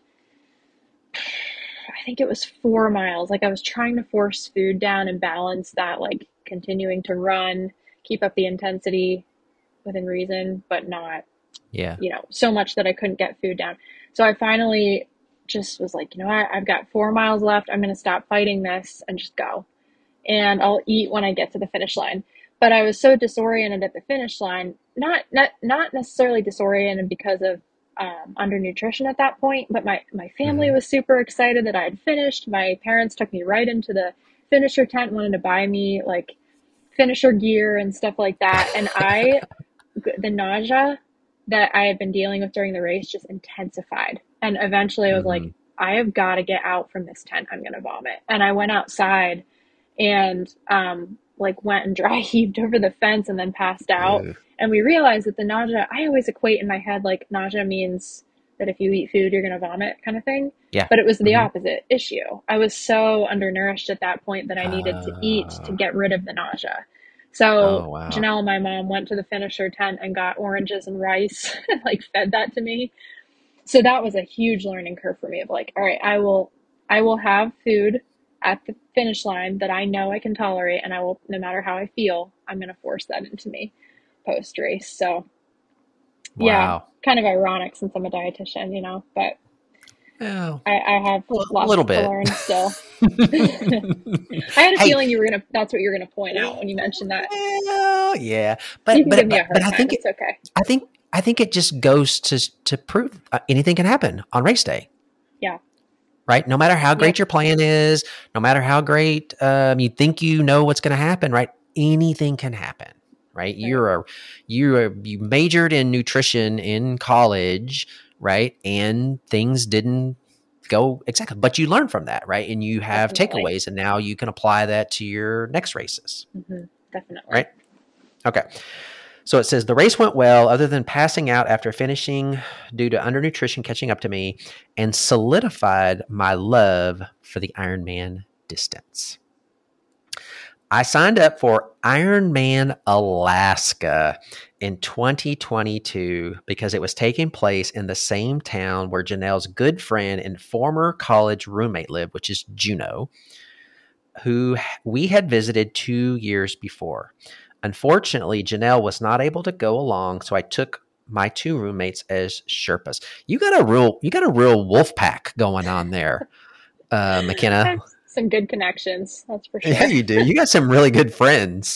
I think it was four miles. Like I was trying to force food down and balance that, like continuing to run, keep up the intensity within reason, but not, Yeah. you know, so much that I couldn't get food down. So I finally just was like, you know what, I've got four miles left. I'm going to stop fighting this and just go. And I'll eat when I get to the finish line. But I was so disoriented at the finish line, not not not necessarily disoriented because of um, undernutrition at that point, but my, my family Mm-hmm. was super excited that I had finished. My parents took me right into the finisher tent, wanted to buy me like finisher gear and stuff like that. And I, the nausea that I had been dealing with during the race just intensified. And eventually I was like, Mm-hmm. I have got to get out from this tent. I'm going to vomit. And I went outside and um, like went and dry heaved over the fence and then passed out. Ooh. And we realized that the nausea, I always equate in my head like nausea means that if you eat food, you're going to vomit kind of thing. Yeah. But it was the Mm-hmm. opposite issue. I was so undernourished at that point that I needed to eat to Uh, get rid of the nausea. So oh, wow. Janelle and my mom went to the finisher tent and got oranges and rice and like fed that to me. So that was a huge learning curve for me of like, all right, I will I will have food at the finish line that I know I can tolerate, and I will, no matter how I feel, I'm going to force that into me post race. So yeah, Wow. kind of ironic since I'm a dietitian, you know, but Well, I, I have a lots little to bit. learn still. I had a Hey, feeling you were gonna that's what you were gonna point out when you mentioned that. well, yeah, You but can give but me a but but hard I time. think it, It's okay. I think I think it just goes to to prove uh, anything can happen on race day, Yeah. right? No matter how Yep. great your plan is, no matter how great um, you think you know what's going to happen, right? Anything can happen, right? Right. You're a you are you majored in nutrition in college, right? And things didn't go exactly, but you learn from that, right? And you have Definitely. takeaways, and now you can apply that to your next races, hmm Definitely. right? Okay. So it says the race went well, other than passing out after finishing due to undernutrition catching up to me, and solidified my love for the Ironman distance. I signed up for Ironman Alaska in twenty twenty-two because it was taking place in the same town where Janelle's good friend and former college roommate lived, which is Juneau, who we had visited two years before. Unfortunately, Janelle was not able to go along, so I took my two roommates as Sherpas. You got a real, you got a real wolf pack going on there, uh, I McKenna. have some good connections, that's for Yeah, sure. you do. You got some really good friends.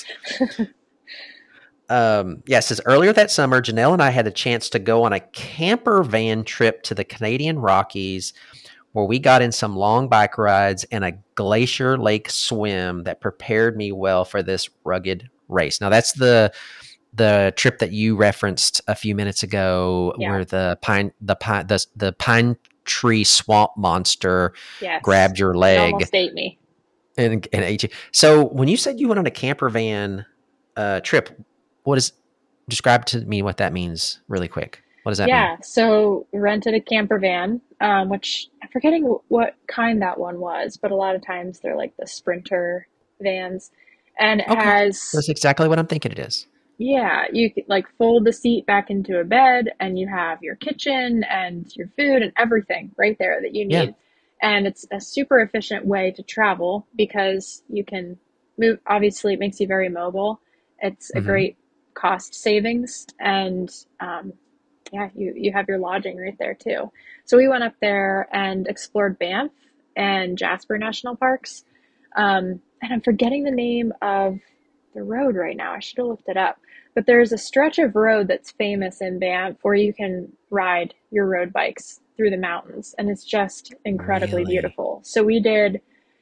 Um, yeah, it says earlier that summer, Janelle and I had a chance to go on a camper van trip to the Canadian Rockies, where we got in some long bike rides and a glacier lake swim that prepared me well for this rugged race. Now that's the the trip that you referenced a few minutes ago, Yeah. where the pine the pine the, the pine tree swamp monster Yes. grabbed your It leg almost ate me. and, and ate you. So when you said you went on a camper van uh, trip, what is describe to me what that means really quick? What does that mean? Yeah, so rented a camper van, um, which I'm forgetting wh- what kind that one was, but a lot of times they're like the Sprinter vans, and it Okay, has, that's exactly what I'm thinking it is. yeah, you could like fold the seat back into a bed, and you have your kitchen and your food and everything right there that you Yeah. need. And it's a super efficient way to travel because you can move. Obviously, it makes you very mobile. It's a Mm-hmm. great cost savings, and um, yeah, you, you have your lodging right there too. So we went up there and explored Banff and Jasper National Parks. Um, and I'm forgetting the name of the road right now. I should have looked it up. But there's a stretch of road that's famous in Banff where you can ride your road bikes through the mountains. And it's just incredibly Really? beautiful. So we did,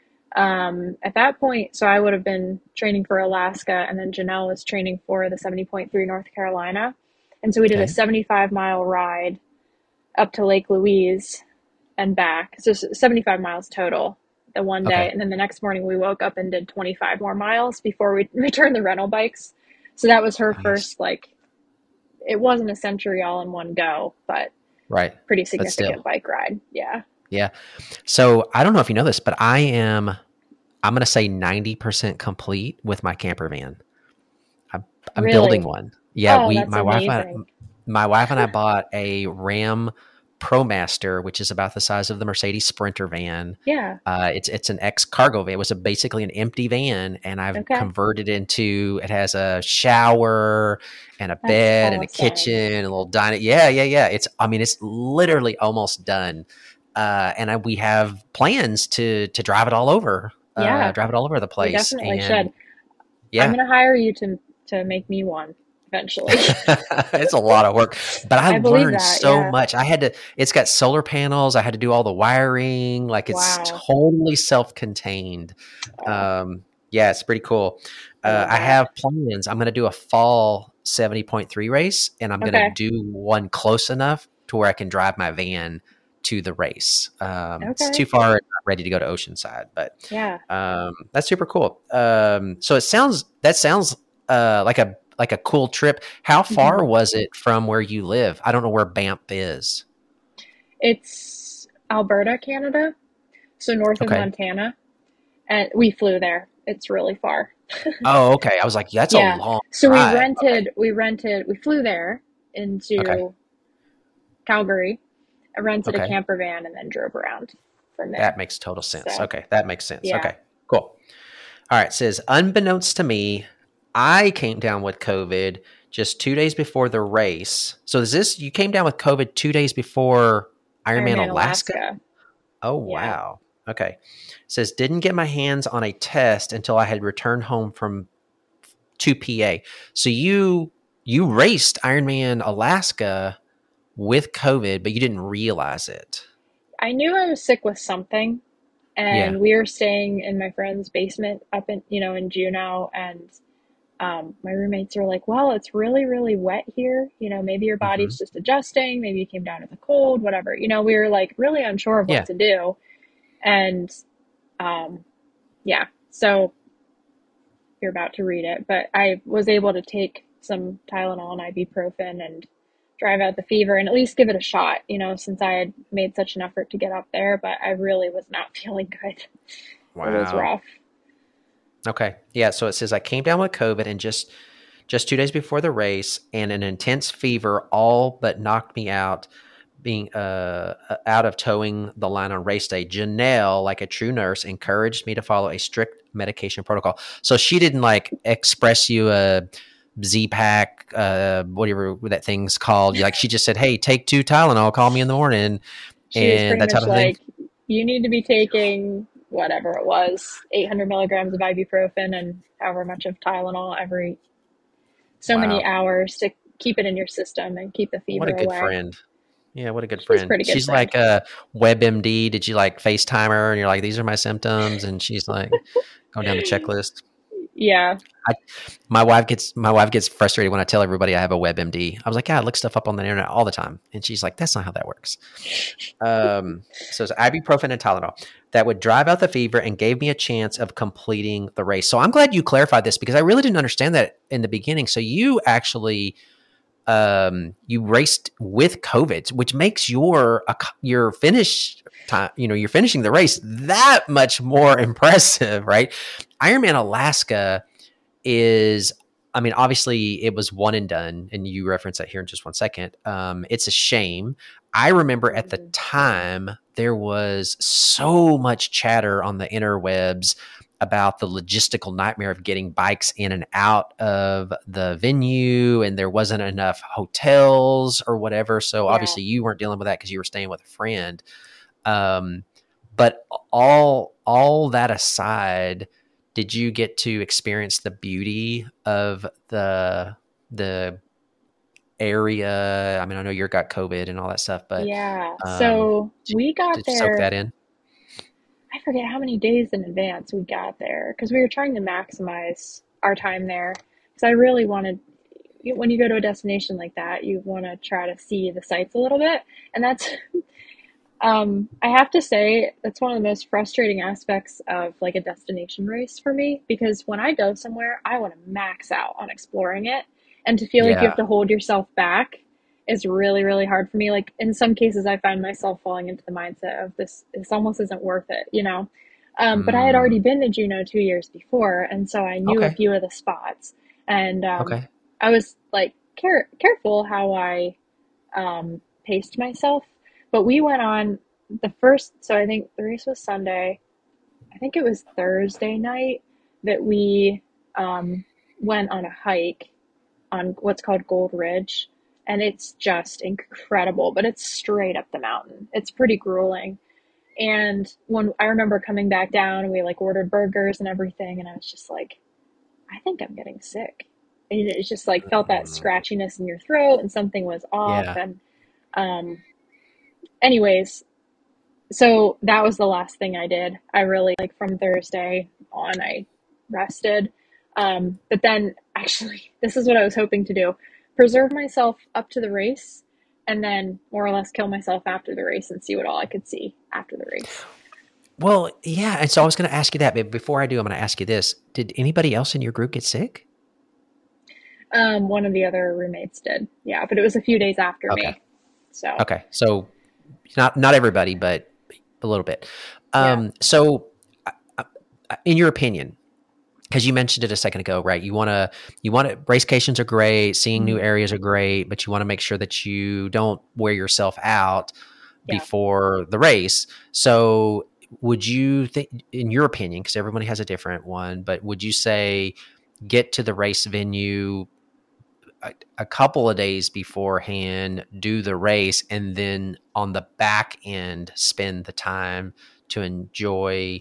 um, at that point, so I would have been training for Alaska, and then Janelle was training for the seventy point three North Carolina. And so we did a Okay. seventy-five mile ride up to Lake Louise and back. So seventy-five miles total the one day. Okay. And then the next morning we woke up and did twenty-five more miles before we returned the rental bikes. So that was her Nice. first, like, it wasn't a century all in one go, but Right. pretty But significant still. bike ride. Yeah. Yeah. So I don't know if you know this, but I am, I'm going to say ninety percent complete with my camper van. I'm, I'm building Really? one. Yeah. Oh, We, that's my wife, and I, amazing. my wife and I bought a Ram ProMaster, which is about the size of the Mercedes Sprinter van. Yeah. Uh, it's it's an ex cargo van. It was a, basically an empty van, and I've Okay. converted into. It has a shower and a That's bed and a awesome. kitchen and a little dining. Yeah, yeah, yeah. It's. I mean, it's literally almost done. Uh, and I, we have plans to to drive it all over. Uh, Yeah, drive it all over the we place. definitely And should. I'm yeah, gonna hire you to to make me one eventually. it's a lot of work, but I I believe learned that. so Yeah. much. I had to, it's got solar panels. I had to do all the wiring. Like it's Wow. totally self-contained. Oh, Um, yeah, it's pretty cool. I Uh, love I that. have plans. I'm going to do a fall seventy point three race, and I'm going to Okay. do one close enough to where I can drive my van to the race. Um, it's too Okay. far, not ready to go to Oceanside, but Yeah. um, that's super cool. Um, so it sounds, that sounds uh, like a, like a cool trip. How hmm far was it from where you live? I don't know where Banff is. It's Alberta, Canada, so north of Okay. Montana, and we flew there. It's really far. Oh, okay. I was like, that's a Yeah. long So we drive. Okay. rented, we rented, we flew there Okay. into Calgary. I rented a Okay. camper van and then drove around from That there. makes total sense. So, Okay. That makes sense. yeah. Okay. Cool. All right. It says, unbeknownst to me, I came down with COVID just two days before the race. So is this, you came down with COVID two days before Ironman Ironman Alaska? Alaska. Oh, Yeah. wow. Okay. It says, didn't get my hands on a test until I had returned home from two P A. So you, you raced Ironman Alaska with COVID, but you didn't realize it. I knew I was sick with something, Yeah. and we were staying in my friend's basement up in, you know, in Juneau, and um, my roommates were like, well, it's really, really wet here. You know, maybe your Hmm. body's just adjusting. Maybe you came down with a cold, whatever. You know, we were like really unsure of what Yeah. to do. And um, yeah, so you're about to read it, but I was able to take some Tylenol and ibuprofen and drive out the fever and at least give it a shot, you know, since I had made such an effort to get up there, but I really was not feeling good. It was Wow. rough. Okay. Yeah. So it says I came down with COVID and just just two days before the race, and an intense fever all but knocked me out, being uh out of towing the line on race day. Janelle, like a true nurse, encouraged me to follow a strict medication protocol. So she didn't like express you a Z-Pack, uh, whatever that thing's called. Like she just said, "Hey, take two Tylenol. Call me in the morning," She was and pretty that type much of thing. like, you need to be taking whatever it was, eight hundred milligrams of ibuprofen and however much of Tylenol every so many Wow, hours to keep it in your system and keep the what a fever good away. friend. Yeah, what a good She's a friend. pretty good She's friend. like a WebMD. Did you like FaceTime her and you're like, these are my symptoms? And she's like going down the checklist. Yeah. I, my wife gets my wife gets frustrated when I tell everybody I have a WebMD. I was like, yeah, I look stuff up on the internet all the time, and she's like, that's not how that works. Um, so it's ibuprofen and Tylenol that would drive out the fever and gave me a chance of completing the race. So I'm glad you clarified this because I really didn't understand that in the beginning. So you actually um, you raced with COVID, which makes your your finish time, you know, you're finishing the race that much more impressive, right? Ironman Alaska is, I mean, obviously it was one and done, and you reference that here in just one second. Um, it's a shame. I remember at the time there was so much chatter on the interwebs about the logistical nightmare of getting bikes in and out of the venue, and there wasn't enough hotels or whatever. So Yeah. obviously you weren't dealing with that because you were staying with a friend. Um, but all all that aside, did you get to experience the beauty of the the area? I mean, I know you got COVID and all that stuff, but Yeah. um, So did, we got did you soak there. that in? I forget how many days in advance we got there because we were trying to maximize our time there. Because I really wanted, when you go to a destination like that, you want to try to see the sights a little bit. And that's, um, I have to say, that's one of the most frustrating aspects of like a destination race for me because when I go somewhere, I want to max out on exploring it. And to feel like you Yeah. have to hold yourself back is really, really hard for me. Like in some cases, I find myself falling into the mindset of this, this almost isn't worth it, you know? Um, but I had already Mm, been to Juneau two years before. And so I knew a okay. few of the spots. And um, Okay. I was like care- careful how I um, paced myself. But we went on the first, so I think the race was Sunday. I think it was Thursday night that we um, went on a hike on what's called Gold Ridge. And it's just incredible, but it's straight up the mountain. It's pretty grueling. And when I remember coming back down, we like ordered burgers and everything, and I was just like, I think I'm getting sick. And it's just like felt that Mm, scratchiness in your throat, and something was off. yeah. And um, anyways, so that was the last thing I did. I really like from Thursday on, I rested. Um, but then actually, this is what I was hoping to do: preserve myself up to the race, and then more or less kill myself after the race and see what all I could see after the race. Well, yeah. And so I was going to ask you that, but before I do, I'm going to ask you this. Did anybody else in your group get sick? Um, one of the other roommates did, yeah, but it was a few days after Okay. me. So Okay. So not, not everybody, but a little bit. Um, yeah. so uh, in your opinion, because you mentioned it a second ago, right? You want to, you want to, racecations are great. Seeing new Mhm. areas are great, but you want to make sure that you don't wear yourself out Yeah. before the race. So would you think, in your opinion, because everybody has a different one, but would you say get to the race venue a, a couple of days beforehand, do the race, and then on the back end, spend the time to enjoy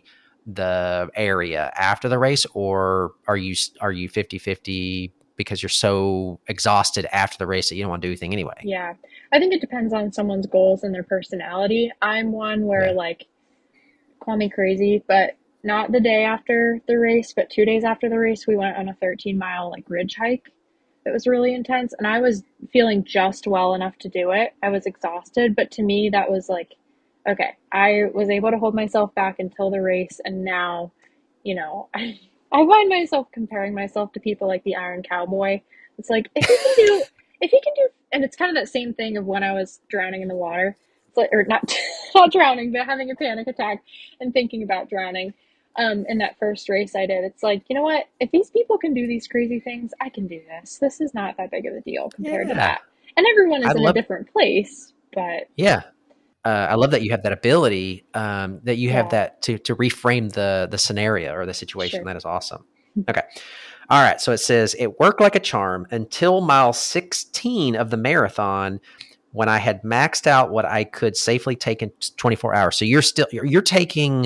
the area after the race? Or are you, are you fifty fifty because you're so exhausted after the race that you don't want to do anything anyway? Yeah. I think it depends on someone's goals and their personality. I'm one where Yeah. like, call me crazy, but not the day after the race, but two days after the race, we went on a thirteen mile like ridge hike. It was really intense, and I was feeling just well enough to do it. I was exhausted, but to me, that was like, okay, I was able to hold myself back until the race, and now, you know, I, I find myself comparing myself to people like the Iron Cowboy. It's like, if he can do, if he can do, and it's kind of that same thing of when I was drowning in the water. It's like, or not, not drowning, but having a panic attack and thinking about drowning um, in that first race I did. It's like, you know what? If these people can do these crazy things, I can do this. This is not that big of a deal compared to Yeah. that. And everyone I is in a love, different place, but yeah. Uh, I love that you have that ability, um, that you have yeah, that to to reframe the the scenario or the situation. sure. That is awesome. Okay. All right. So it says it worked like a charm until mile sixteen of the marathon when I had maxed out what I could safely take in twenty-four hours. So you're still, you're, you're taking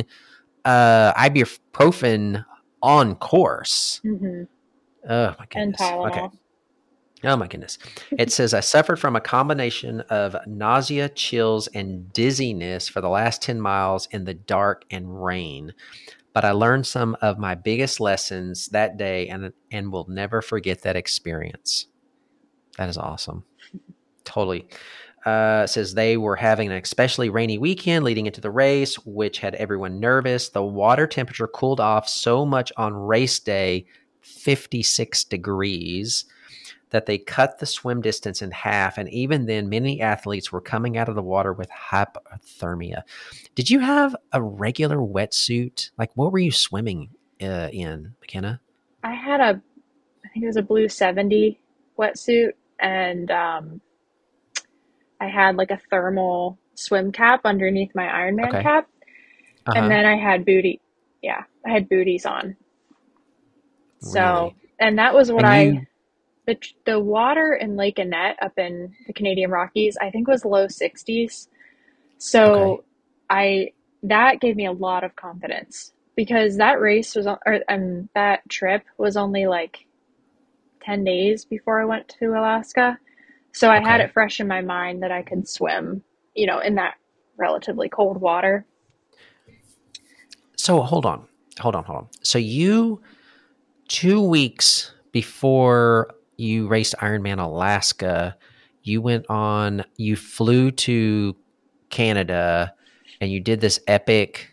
uh, ibuprofen on course. Mm-hmm. Oh my And goodness. Okay. Tylenol. Oh my goodness. It says, I suffered from a combination of nausea, chills, and dizziness for the last ten miles in the dark and rain. But I learned some of my biggest lessons that day and, and will never forget that experience. That is awesome. Totally. Uh, it says they were having an especially rainy weekend leading into the race, which had everyone nervous. The water temperature cooled off so much on race day, fifty-six degrees, that they cut the swim distance in half. And even then, many athletes were coming out of the water with hypothermia. Did you have a regular wetsuit? Like, what were you swimming uh, in, McKenna? I had a, I think it was a blue seventy wetsuit, and um, I had like a thermal swim cap underneath my Ironman Okay. cap. Uh-huh. And then I had booty. Yeah, I had booties on. So, Really? and that was what And I, you, the, the water in Lake Annette up in the Canadian Rockies, I think was low sixties. So okay. I, that gave me a lot of confidence because that race was, on- or um, that trip was only like ten days before I went to Alaska. So I had Okay. it fresh in my mind that I could swim, you know, in that relatively cold water. So hold on, hold on, hold on. So you, two weeks before you raced Ironman Alaska, you went on, you flew to Canada and you did this epic,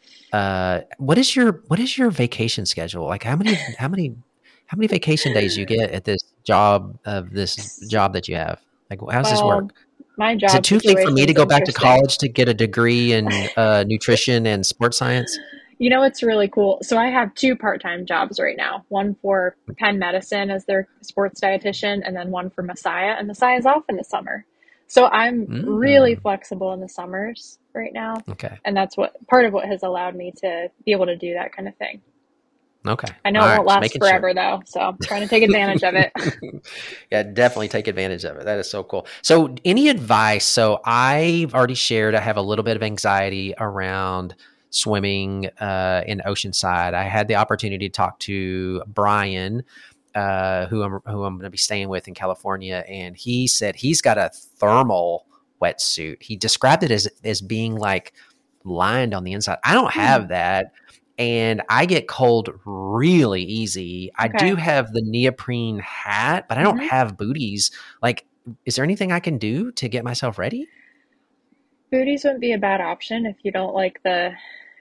uh, what is your, what is your vacation schedule? Like how many, how many, how many vacation days you get at this job of this job that you have? Like, how does this Well, work? my Is it job too late for me to situation's go back to interesting. college to get a degree in uh, nutrition and sports science? You know, it's really cool. So I have two part-time jobs right now. One for Penn Medicine as their sports dietitian, and then one for Messiah. And Messiah's off in the summer. So I'm really Mm, flexible in the summers right now. okay. And that's what part of what has allowed me to be able to do that kind of thing. Okay. I know All it right. won't Just last making sure. forever though, so I'm trying to take advantage of it. Yeah, definitely take advantage of it. That is so cool. So, any advice? So, I've already shared, I have a little bit of anxiety around swimming uh, in Oceanside. I had the opportunity to talk to Brian, uh, who I'm who I'm going to be staying with in California, and he said he's got a thermal wetsuit. He described it as as being like lined on the inside. I don't Hmm. have that. And I get cold really easy. I do Okay. have the neoprene hat, but I don't Hmm. have booties. Like, is there anything I can do to get myself ready? Booties wouldn't be a bad option if you don't like the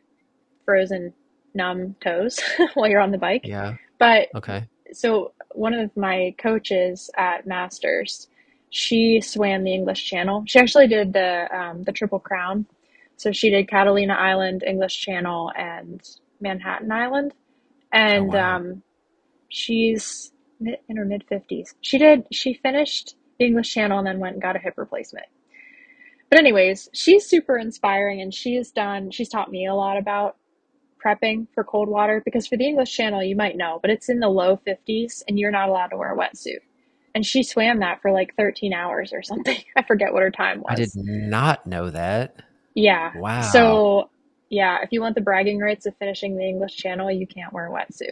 frozen numb toes while you're on the bike. Yeah. But Okay. so one of my coaches at Masters, she swam the English Channel. She actually did the um, the Triple Crown. So she did Catalina Island, English Channel, and Manhattan Island. Oh, And wow. um, she's mid, in her mid fifties. She did. She finished the English Channel and then went and got a hip replacement. But anyways, she's super inspiring, and she's done. She's taught me a lot about prepping for cold water because for the English Channel, you might know, but it's in the low fifties and you're not allowed to wear a wetsuit. And she swam that for like thirteen hours or something. I forget what her time I did was. not know that. Yeah. Wow. So, yeah, if you want the bragging rights of finishing the English Channel, you can't wear a wetsuit.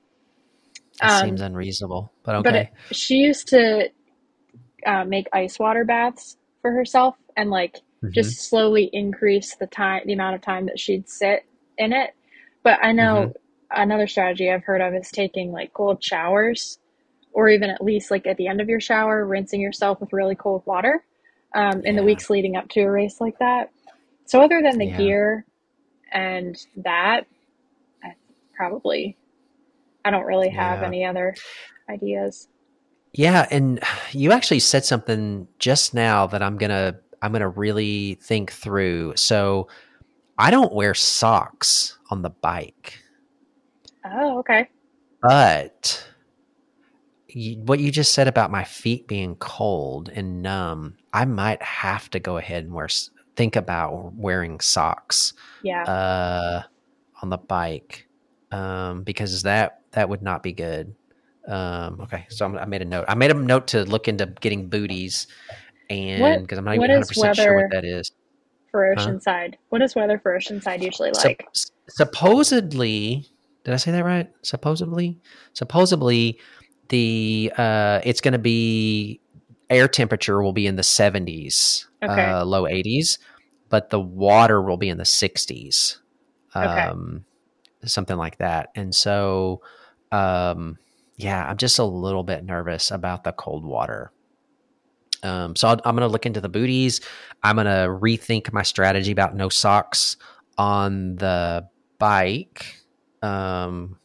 That seems Um, unreasonable, but but it, okay. she used to uh, make ice water baths for herself and like Hmm. just slowly increase the time, the amount of time that she'd sit in it. But I Hmm. know another strategy I've heard of is taking like cold showers, or even at least like at the end of your shower, rinsing yourself with really cold water um, in the Yeah. weeks leading up to a race like that. So, other than the Yeah. gear and that, I probably, I don't really have Yeah. any other ideas. Yeah. And you actually said something just now that I'm going to, I'm going to really think through. So, I don't wear socks on the bike, Oh, okay. but you, what you just said about my feet being cold and numb, I might have to go ahead and wear, think about wearing socks Yeah. uh, on the bike um, because that that would not be good. Um, okay, so I'm, I made a note. I made a note to look into getting booties, and What because I'm not even what one hundred is percent sure what weather that is, for huh? Oceanside? What is weather for Oceanside usually So, like? supposedly, did I say that right? Supposedly, supposedly, The uh, it's going to be air temperature will be in the seventies, Okay. uh, low eighties, but the water will be in the sixties, Okay. um, something like that. And so, um, yeah, I'm just a little bit nervous about the cold water. Um, so I'll, I'm going to look into the booties. I'm going to rethink my strategy about no socks on the bike. Um,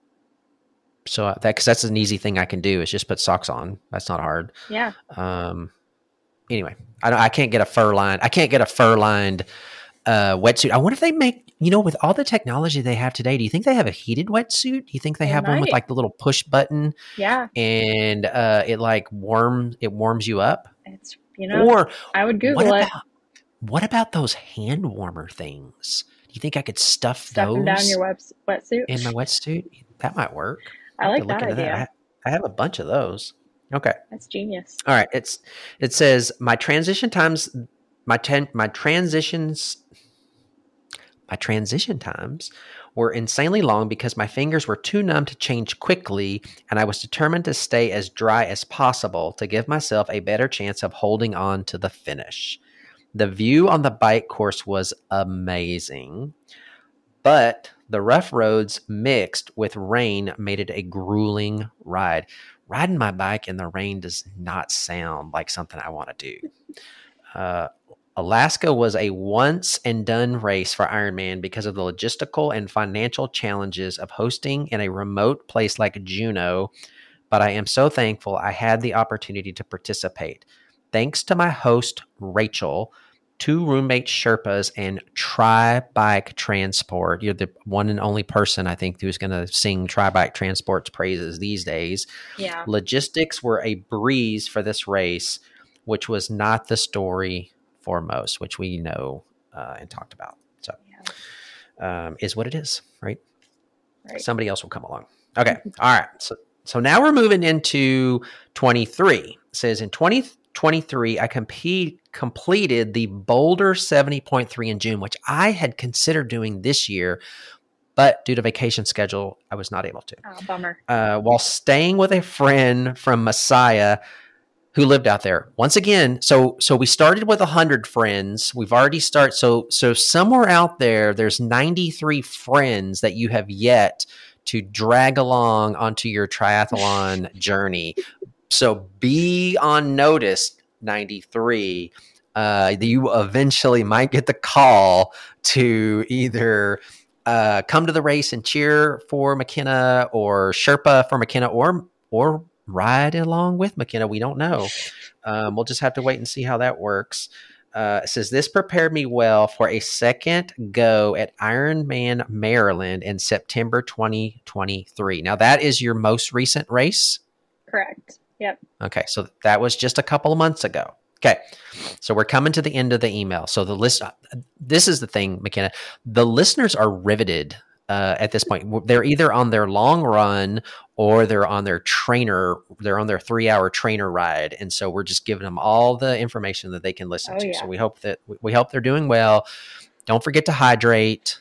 so that, because that's an easy thing I can do is just put socks on. That's not hard. Yeah. Um, anyway, I don't, I can't get a fur lined. I can't get a fur lined uh, wetsuit. I wonder if they make, you know, with all the technology they have today, do you think they have a heated wetsuit? Do you think they, They have one with might. like the little push button Yeah. and uh, it like warms, it warms you up? It's, you know, Or I would what Google it. about, what about those hand warmer things? Do you think I could stuff Stuff them down those your wet, wetsuit. in my wetsuit? That might work. I have like to look that into idea. that. I, I have a bunch of those. Okay. That's genius. All right. It's it says my transition times my ten my transitions my transition times were insanely long because my fingers were too numb to change quickly, and I was determined to stay as dry as possible to give myself a better chance of holding on to the finish. The view on the bike course was amazing, but the rough roads mixed with rain made it a grueling ride. Riding my bike in the rain does not sound like something I want to do. Uh, Alaska was a once and done race for Ironman because of the logistical and financial challenges of hosting in a remote place like Juneau, but I am so thankful I had the opportunity to participate. Thanks to my host, Rachel, two roommate Sherpas, and Tri Bike Transport. You're the one and only person, I think, who's going to sing Tri Bike Transport's praises these days. Yeah. Logistics were a breeze for this race, which was not the story for most, which we know uh, and talked about. So, yeah. um, is what it is, right? Right. Somebody else will come along. Okay. All right. So, so now we're moving into twenty-three. It says in twenty twenty-three, I compete, completed the Boulder seventy point three in June, which I had considered doing this year, but due to vacation schedule, I was not able to. Oh, bummer. Uh, while staying with a friend from Messiah who lived out there. Once again, so so we started with one hundred friends. We've already started. So, so somewhere out there, there's ninety-three friends that you have yet to drag along onto your triathlon journey. So be on notice, ninety-three. Uh, you eventually might get the call to either uh, come to the race and cheer for McKenna, or Sherpa for McKenna, or or ride along with McKenna. We don't know. Um, we'll just have to wait and see how that works. Uh, it says, this prepared me well for a second go at Ironman Maryland in September twenty twenty-three. Now, that is your most recent race? Correct. Yep. Okay, so that was just a couple of months ago. Okay, so we're coming to the end of the email. So the list, this is the thing, McKenna. The listeners are riveted uh, at this point. They're either on their long run or they're on their trainer. They're on their three-hour trainer ride, and so we're just giving them all the information that they can listen Oh, to. yeah. So we hope that we hope they're doing well. Don't forget to hydrate.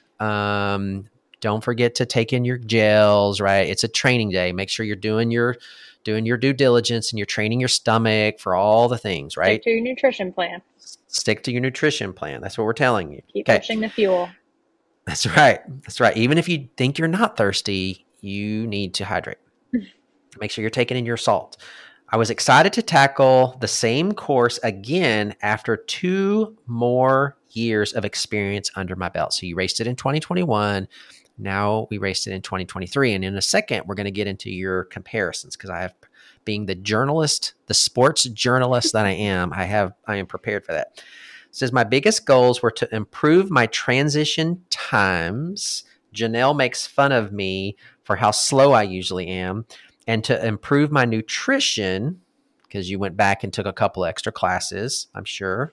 Um, don't forget to take in your gels. Right, it's a training day. Make sure you're doing your doing your due diligence and you're training your stomach for all the things, right? Stick to your nutrition plan. Stick to your nutrition plan. That's what we're telling you. Keep Okay. pushing the fuel. That's right. That's right. Even if you think you're not thirsty, you need to hydrate. Make sure you're taking in your salt. I was excited to tackle the same course again after two more years of experience under my belt. So you raced it in twenty twenty-one. Now we raced it in twenty twenty-three. And in a second, we're going to get into your comparisons because I have, being the journalist, the sports journalist that I am, I have, I am prepared for that. It says my biggest goals were to improve my transition times. Janelle makes fun of me for how slow I usually am, and to improve my nutrition, because you went back and took a couple extra classes, I'm sure,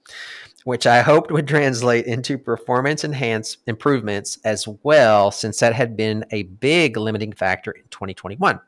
which I hoped would translate into performance enhanced improvements as well, since that had been a big limiting factor in twenty twenty-one.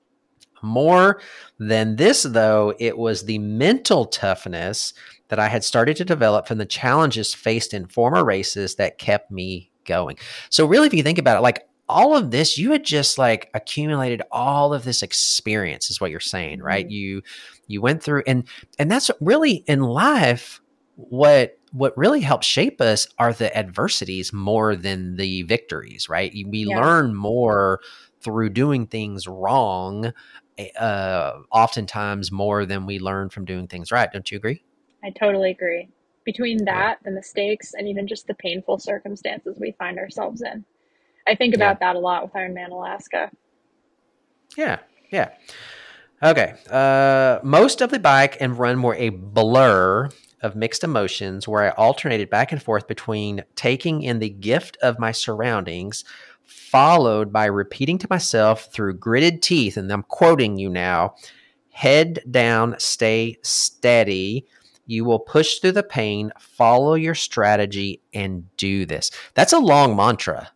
More than this, though, it was the mental toughness that I had started to develop from the challenges faced in former races that kept me going. So really, if you think about it, like all of this, you had just like accumulated all of this experience is what you're saying, right? Mhm. You, you went through and, and that's really in life, what, what really helps shape us are the adversities more than the victories, right? We Yeah, learn more through doing things wrong, uh, oftentimes more than we learn from doing things right. Don't you agree? I totally agree. Between Yeah. that, the mistakes, and even just the painful circumstances we find ourselves in. I think Yeah. about that a lot with Ironman Alaska. Yeah. Yeah. Okay. Uh, most of the bike and run were a blur of mixed emotions where I alternated back and forth between taking in the gift of my surroundings, followed by repeating to myself through gritted teeth, and I'm quoting you now, head down, stay steady. You will push through the pain, follow your strategy, and do this. That's a long mantra.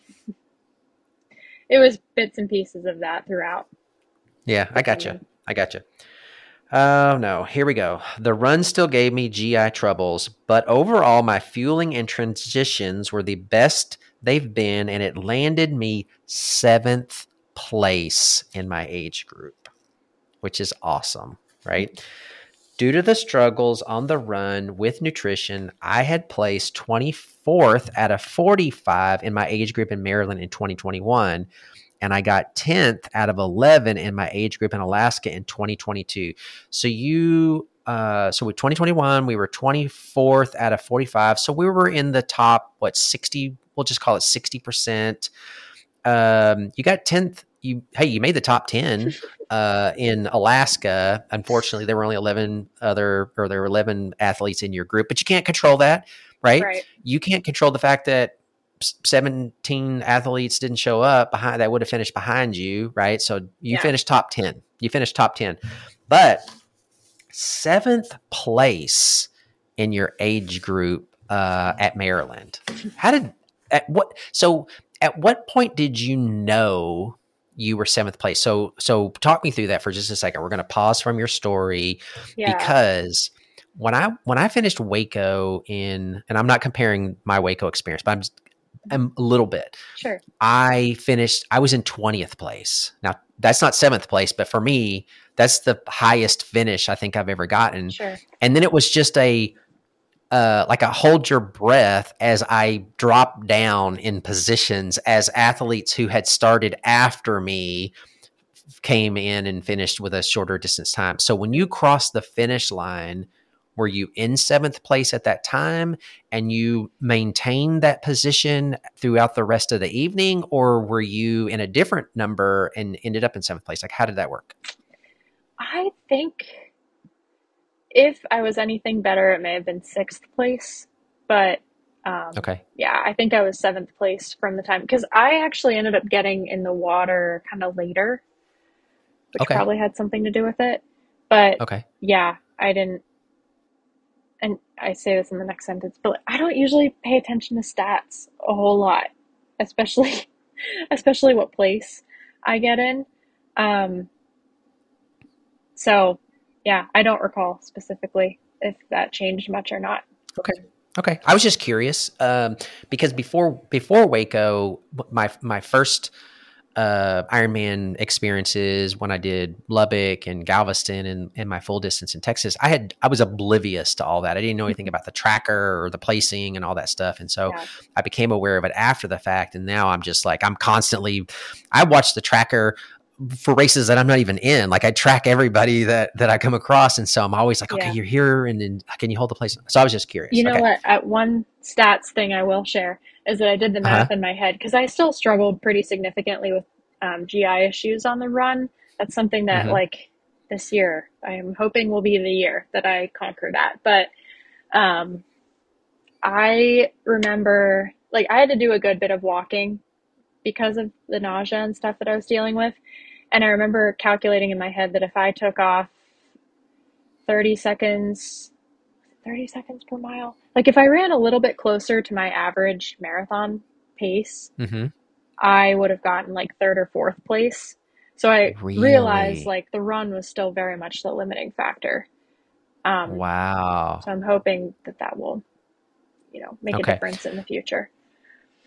It was bits and pieces of that throughout, Yeah, I got you. depending. I got you. Oh, no. Here we go. The run still gave me G I troubles, but overall, my fueling and transitions were the best they've been, and it landed me seventh place in my age group, which is awesome, right? Due to the struggles on the run with nutrition, I had placed twenty-fourth out of forty-five in my age group in Maryland in twenty twenty-one, and I got tenth out of eleven in my age group in Alaska in twenty twenty-two. So you, uh, so with twenty twenty-one, we were twenty-fourth out of forty-five. So we were in the top, what, sixty, we'll just call it sixty percent. Um, you got tenth. You, hey, you made the top ten uh, in Alaska. Unfortunately, there were only eleven other, or there were eleven athletes in your group, but you can't control that, right? Right. You can't control the fact that seventeen athletes didn't show up behind that would have finished behind you, right? So you Yeah. finished top ten. You finished top ten. But seventh place in your age group uh, at Maryland. How did at what so at what point did you know you were seventh place? So so talk me through that for just a second. We're going to pause from your story Yeah. because when I when I finished Waco in, and I'm not comparing my Waco experience, but I'm just, I'm a little bit. Sure. I finished, I was in twentieth place. Now, that's not seventh place, but for me, that's the highest finish I think I've ever gotten. Sure. And then it was just a, uh, like a hold your breath as I dropped down in positions as athletes who had started after me came in and finished with a shorter distance time. So when you cross the finish line, were you in seventh place at that time and you maintained that position throughout the rest of the evening, or were you in a different number and ended up in seventh place? Like, how did that work? I think if I was anything better, it may have been sixth place. But um, Okay. yeah, I think I was seventh place from the time because I actually ended up getting in the water kind of later, which Okay. probably had something to do with it. But Okay. yeah, I didn't, and I say this in the next sentence, but I don't usually pay attention to stats a whole lot, especially especially what place I get in. Um, so yeah, I don't recall specifically if that changed much or not. Okay. Okay. I was just curious um, because before before Waco, my my first uh, Ironman experiences when I did Lubbock and Galveston and, and my full distance in Texas, I had I was oblivious to all that. I didn't know anything about the tracker or the placing and all that stuff, and so Yeah. I became aware of it after the fact. And now I'm just like I'm constantly, I watch the tracker for races that I'm not even in. Like I track everybody that that I come across, and so I'm always like, okay, Yeah. you're here, and then can you hold the place? So I was just curious. You know Okay. what? At one stats thing I will share is that I did the Uh huh. math in my head because I still struggled pretty significantly with um, G I issues on the run. That's something that, Mm-hmm. like, this year, I am hoping will be the year that I conquer that. But um, I remember, like, I had to do a good bit of walking because of the nausea and stuff that I was dealing with. And I remember calculating in my head that if I took off thirty seconds, thirty seconds per mile, like if I ran a little bit closer to my average marathon pace, Mm-hmm. I would have gotten like third or fourth place. So I realized Really? like the run was still very much the limiting factor. Um, Wow. so I'm hoping that that will, you know, make a Okay. difference in the future.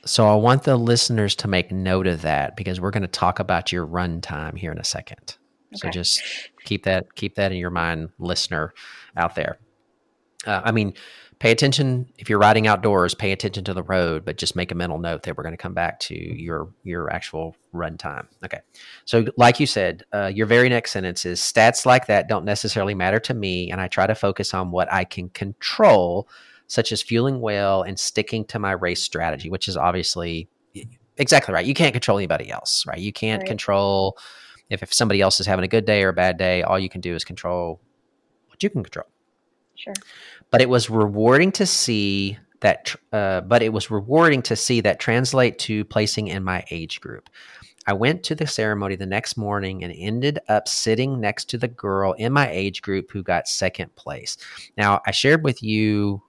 So I want the listeners to make note of that because we're going to talk about your run time here in a second. So Okay. just keep that keep that in your mind, listener out there. Uh, I mean, pay attention if you're riding outdoors. Pay attention to the road, but just make a mental note that we're going to come back to your your actual run time. Okay. So, like you said, uh, your very next sentence is stats like that don't necessarily matter to me, and I try to focus on what I can control, such as fueling well and sticking to my race strategy, which is obviously exactly right. You can't control anybody else, right? You can't Right. control if, if somebody else is having a good day or a bad day. All you can do is control what you can control. Sure. But it was rewarding to see that, uh, but it was rewarding to see that translate to placing in my age group. I went to the ceremony the next morning and ended up sitting next to the girl in my age group who got second place. Now, I shared with you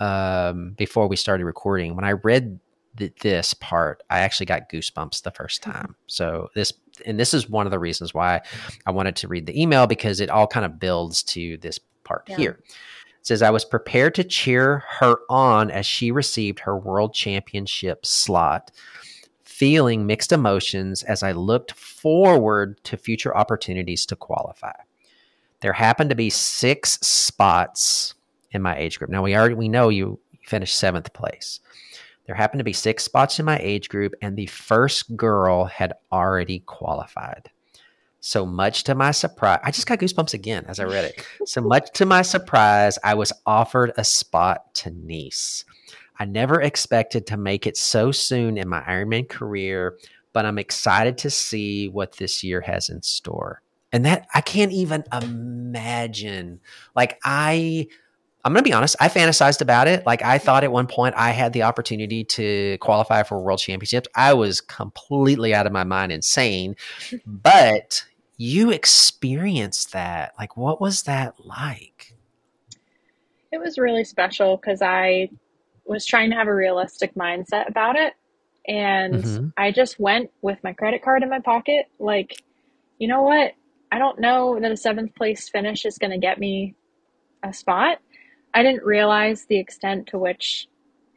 um, before we started recording, when I read th- this part, I actually got goosebumps the first time. So this, and this is one of the reasons why I wanted to read the email, because it all kind of builds to this part Yeah. here. It says, I was prepared to cheer her on as she received her world championship slot, feeling mixed emotions as I looked forward to future opportunities to qualify. There happened to be six spots in my age group. Now, we already we know you finished seventh place. There happened to be six spots in my age group, and the first girl had already qualified. So much to my surprise, I just got goosebumps again as I read it. So much to my surprise, I was offered a spot to Nice. I never expected to make it so soon in my Ironman career, but I'm excited to see what this year has in store. And that I can't even imagine. Like I, I'm going to be honest, I fantasized about it. Like I thought at one point I had the opportunity to qualify for world championships. I was completely out of my mind insane, but you experienced that. Like, what was that like? It was really special because I was trying to have a realistic mindset about it. And Mm-hmm. I just went with my credit card in my pocket. Like, you know what? I don't know that a seventh place finish is going to get me a spot. I didn't realize the extent to which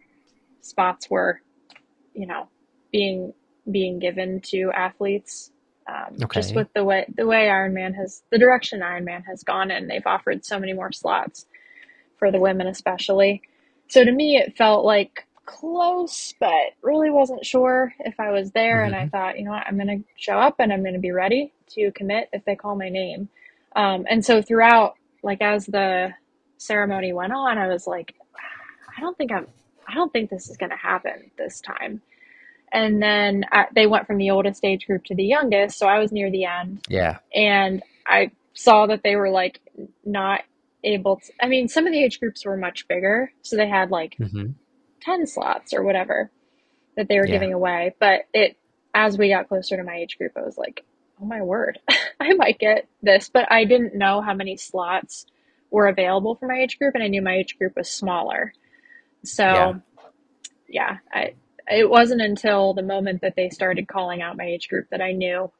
spots were, you know, being being given to athletes. Um, Okay. Just with the way the way Ironman has, the direction Ironman has gone in, they've offered so many more slots for the women especially. So to me, it felt like close, but really wasn't sure if I was there. Mm-hmm. And I thought, you know what, I'm going to show up and I'm going to be ready to commit if they call my name. Um, and so throughout, like as the ceremony went on, I was like, I don't think I'm, I don't think this is going to happen this time. And then I, they went from the oldest age group to the youngest. So I was near the end. Yeah. And I saw that they were like not able to, I mean, some of the age groups were much bigger. So they had like Mm-hmm. ten slots or whatever that they were Yeah. giving away. But it, as we got closer to my age group, I was like, oh my word, I might get this. But I didn't know how many slots were available for my age group. And I knew my age group was smaller. So Yeah. yeah, I, it wasn't until the moment that they started calling out my age group that I knew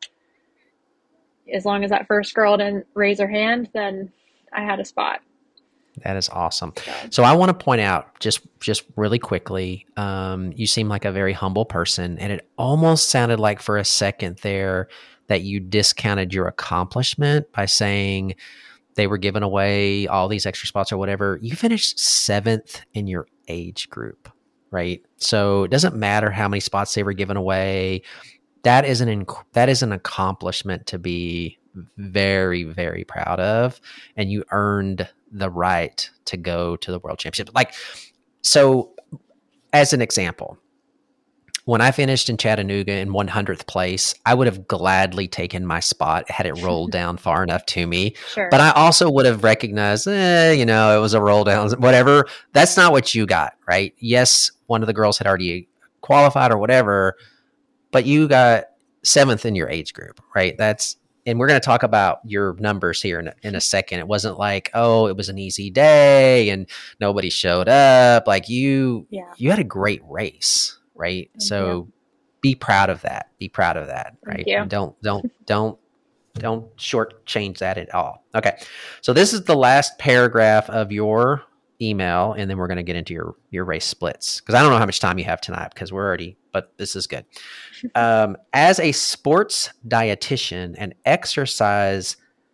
as long as that first girl didn't raise her hand, then I had a spot. That is awesome. So, So I want to point out just just really quickly, um, you seem like a very humble person, and it almost sounded like for a second there that you discounted your accomplishment by saying they were giving away all these extra spots or whatever. You finished seventh in your age group, right? So it doesn't matter how many spots they were giving away. That is an inc- that is an accomplishment to be very, very proud of, and you earned the right to go to the world championship. Like, so as an example, when I finished in Chattanooga in one hundredth place, I would have gladly taken my spot had it rolled down far enough to me. sure. But I also would have recognized, eh, you know, it was a roll down, whatever. That's not what you got, right? Yes, one of the girls had already qualified or whatever, but you got seventh in your age group, right? That's, and we're going to talk about your numbers here in a, in a second. It wasn't like, oh, it was an easy day and nobody showed up. Like you, Yeah. you had a great race, right? Thank So you. be proud of that. Be proud of that, Thank right? you. And don't, don't, don't, don't shortchange that at all. Okay. So this is the last paragraph of your email, and then we're going to get into your your race splits, because I don't know how much time you have tonight, because we're already, but this is good. Um, as a sports dietitian and exercise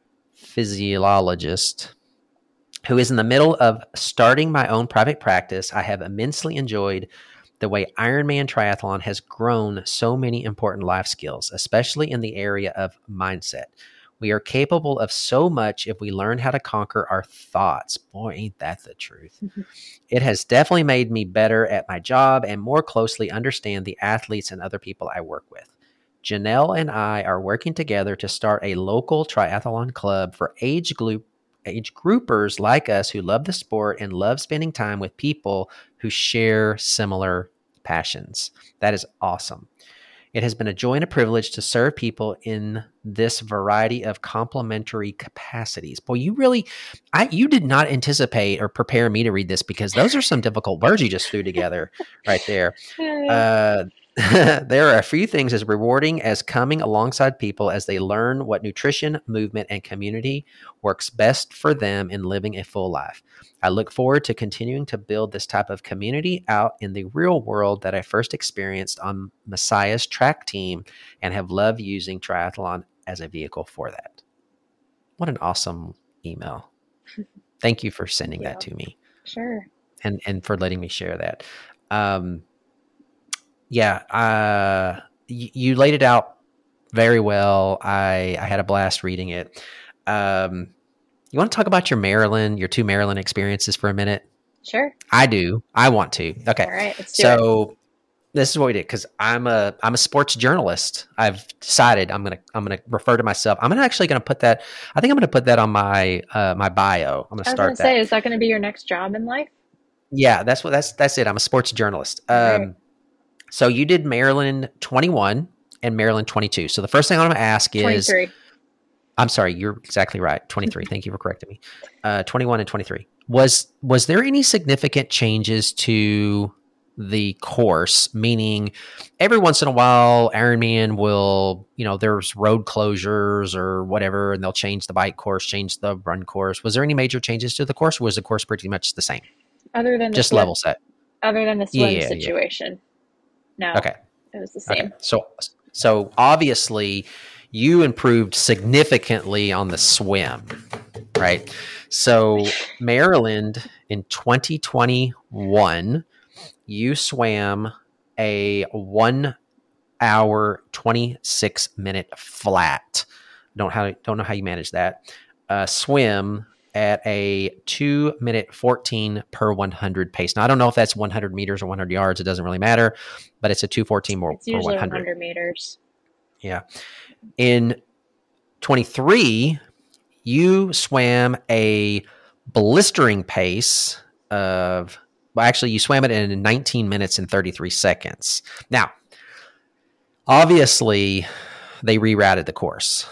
physiologist who is in the middle of starting my own private practice, I have immensely enjoyed the way Ironman Triathlon has grown so many important life skills, especially in the area of mindset. We are capable of so much if we learn how to conquer our thoughts. Boy, ain't that the truth. Mm-hmm. It has definitely made me better at my job and more closely understand the athletes and other people I work with. Janelle and I are working together to start a local triathlon club for age group age groupers like us who love the sport and love spending time with people who share similar passions. That is awesome. It has been a joy and a privilege to serve people in this variety of complementary capacities. Boy, you really, I, you did not anticipate or prepare me to read this, because those are some difficult words you just threw together right there. Uh, there are a few things as rewarding as coming alongside people as they learn what nutrition, movement, and community works best for them in living a full life. I look forward to continuing to build this type of community out in the real world that I first experienced on Messiah's track team and have loved using triathlon as a vehicle for that. What an awesome email. Thank you for sending you. that to me. Sure. And, and for letting me share that. Um, Yeah, uh, y- you laid it out very well. I, I had a blast reading it. Um, you want to talk about your Maryland, your two Maryland experiences for a minute? Sure. I do. I want to. Okay. All right, let's do so it. This is what we did, because I'm a I'm a sports journalist. I've decided I'm gonna I'm gonna refer to myself. I'm actually gonna put that. I think I'm gonna put that on my uh, my bio. I'm gonna I was start gonna that. say, is that gonna be your next job in life? Yeah, that's what that's that's it. I'm a sports journalist. Um, right. So you did Maryland twenty-one and Maryland twenty-two. So the first thing I'm going to ask is, twenty-three. I'm sorry, you're exactly right. twenty-three. Thank you for correcting me. Uh, twenty-one and twenty-three. Was was there any significant changes to the course? Meaning, every once in a while, Ironman will, you know, there's road closures or whatever, and they'll change the bike course, change the run course. Was there any major changes to the course, or was the course pretty much the same? Other than the just swim, level set. Other than the swim yeah, situation. Yeah. No. Okay. It was the same. Okay. So, so obviously you improved significantly on the swim, right? So Maryland in twenty twenty-one, you swam a one hour, twenty-six minute flat. Don't how don't know how you manage that. Uh, swim at a two minute fourteen per one hundred pace. Now, I don't know if that's one hundred meters or one hundred yards. It doesn't really matter, but it's a two fourteen more it's usually per one hundred. one hundred meters. Yeah. In twenty-three, you swam a blistering pace of, well, actually, you swam it in nineteen minutes and thirty-three seconds. Now, obviously, they rerouted the course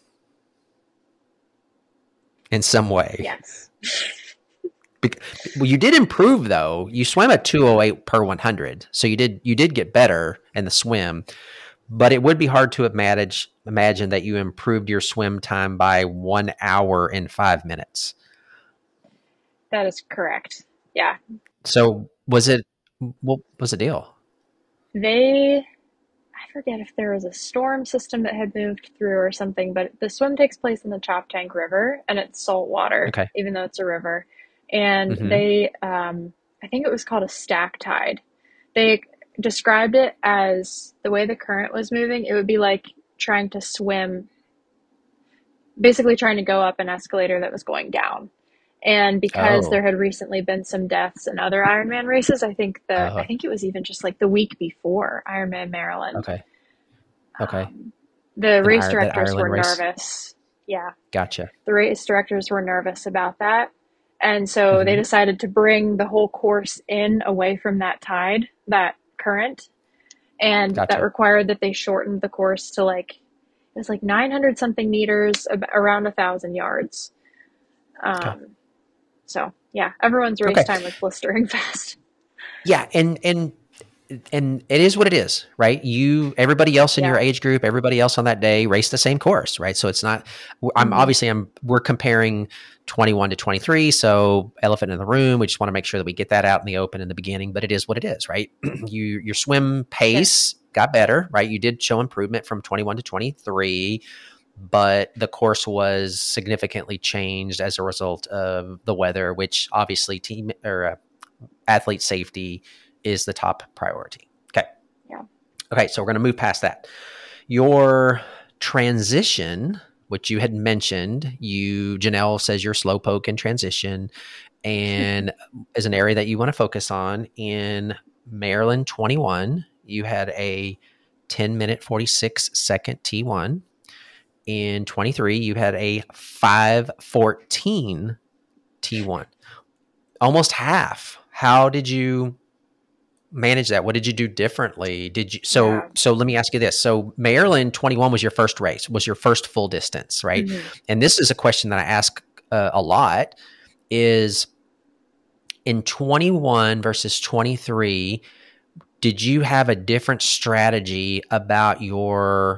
in some way. Yes. Well, you did improve though. You swam at two oh eight per one hundred, so you did you did get better in the swim. But it would be hard to manage, imagine that you improved your swim time by one hour and five minutes. That is correct. Yeah. So was it? What was the deal? They, I forget if there was a storm system that had moved through or something, but the swim takes place in the Choptank River, and it's salt water, okay. even though it's a river. And mm-hmm. they, um, I think it was called a stack tide. They described it as the way the current was moving. It would be like trying to swim, basically trying to go up an escalator that was going down. And because oh. there had recently been some deaths in other Ironman races, I think the uh, I think it was even just like the week before Ironman Maryland. Okay. Okay. Um, the An race Ir- directors were race? nervous. Yeah. Gotcha. The race directors were nervous about that. And so mm-hmm. they decided to bring the whole course in away from that tide, that current. And gotcha. That required that they shortened the course to like, it was like nine hundred something meters, around a thousand yards. Um, okay. So yeah, everyone's race okay. time was blistering fast. Yeah. And, and and it is what it is, right? You, everybody else in your Yeah. age group, everybody else on that day raced the same course, right? So it's not, I'm Hmm. obviously, I'm, we're comparing twenty-one to twenty-three. So elephant in the room. We just want to make sure that we get that out in the open in the beginning, but it is what it is, right? you, your swim Sure. pace got better, right? You did show improvement from twenty-one to twenty-three, but the course was significantly changed as a result of the weather, which obviously team or uh, athlete safety is the top priority. Okay. Yeah. Okay. So we're going to move past that. Your transition, which you had mentioned, you, Janelle says you're slowpoke in transition and is an area that you want to focus on. In Maryland twenty-one, you had a ten minute, forty-six second T one. In twenty-three, you had a five fourteen T one. Almost half. How did you manage that? What did you do differently? Did you so Yeah. so let me ask you this. So Maryland twenty-one was your first race, was your first full distance, right? Hmm. And this is a question that I ask uh, a lot is in twenty-one versus twenty-three, did you have a different strategy about your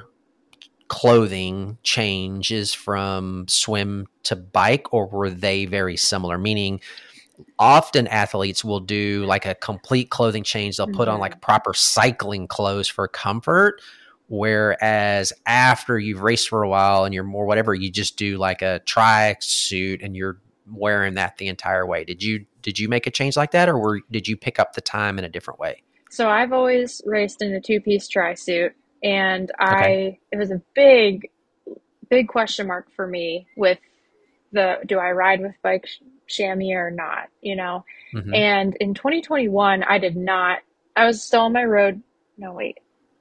clothing changes from swim to bike, or were they very similar? Meaning, often athletes will do like a complete clothing change. They'll put on Hmm. like proper cycling clothes for comfort. Whereas after you've raced for a while and you're more whatever, you just do like a tri suit and you're wearing that the entire way. Did you did you make a change like that, or were, did you pick up the time in a different way? So I've always raced in a two-piece tri-suit, and Okay. I it was a big, big question mark for me with the do I ride with bike chamois or not, you know? Mm-hmm. And in twenty twenty-one, I did not. I was still on my road. No, wait.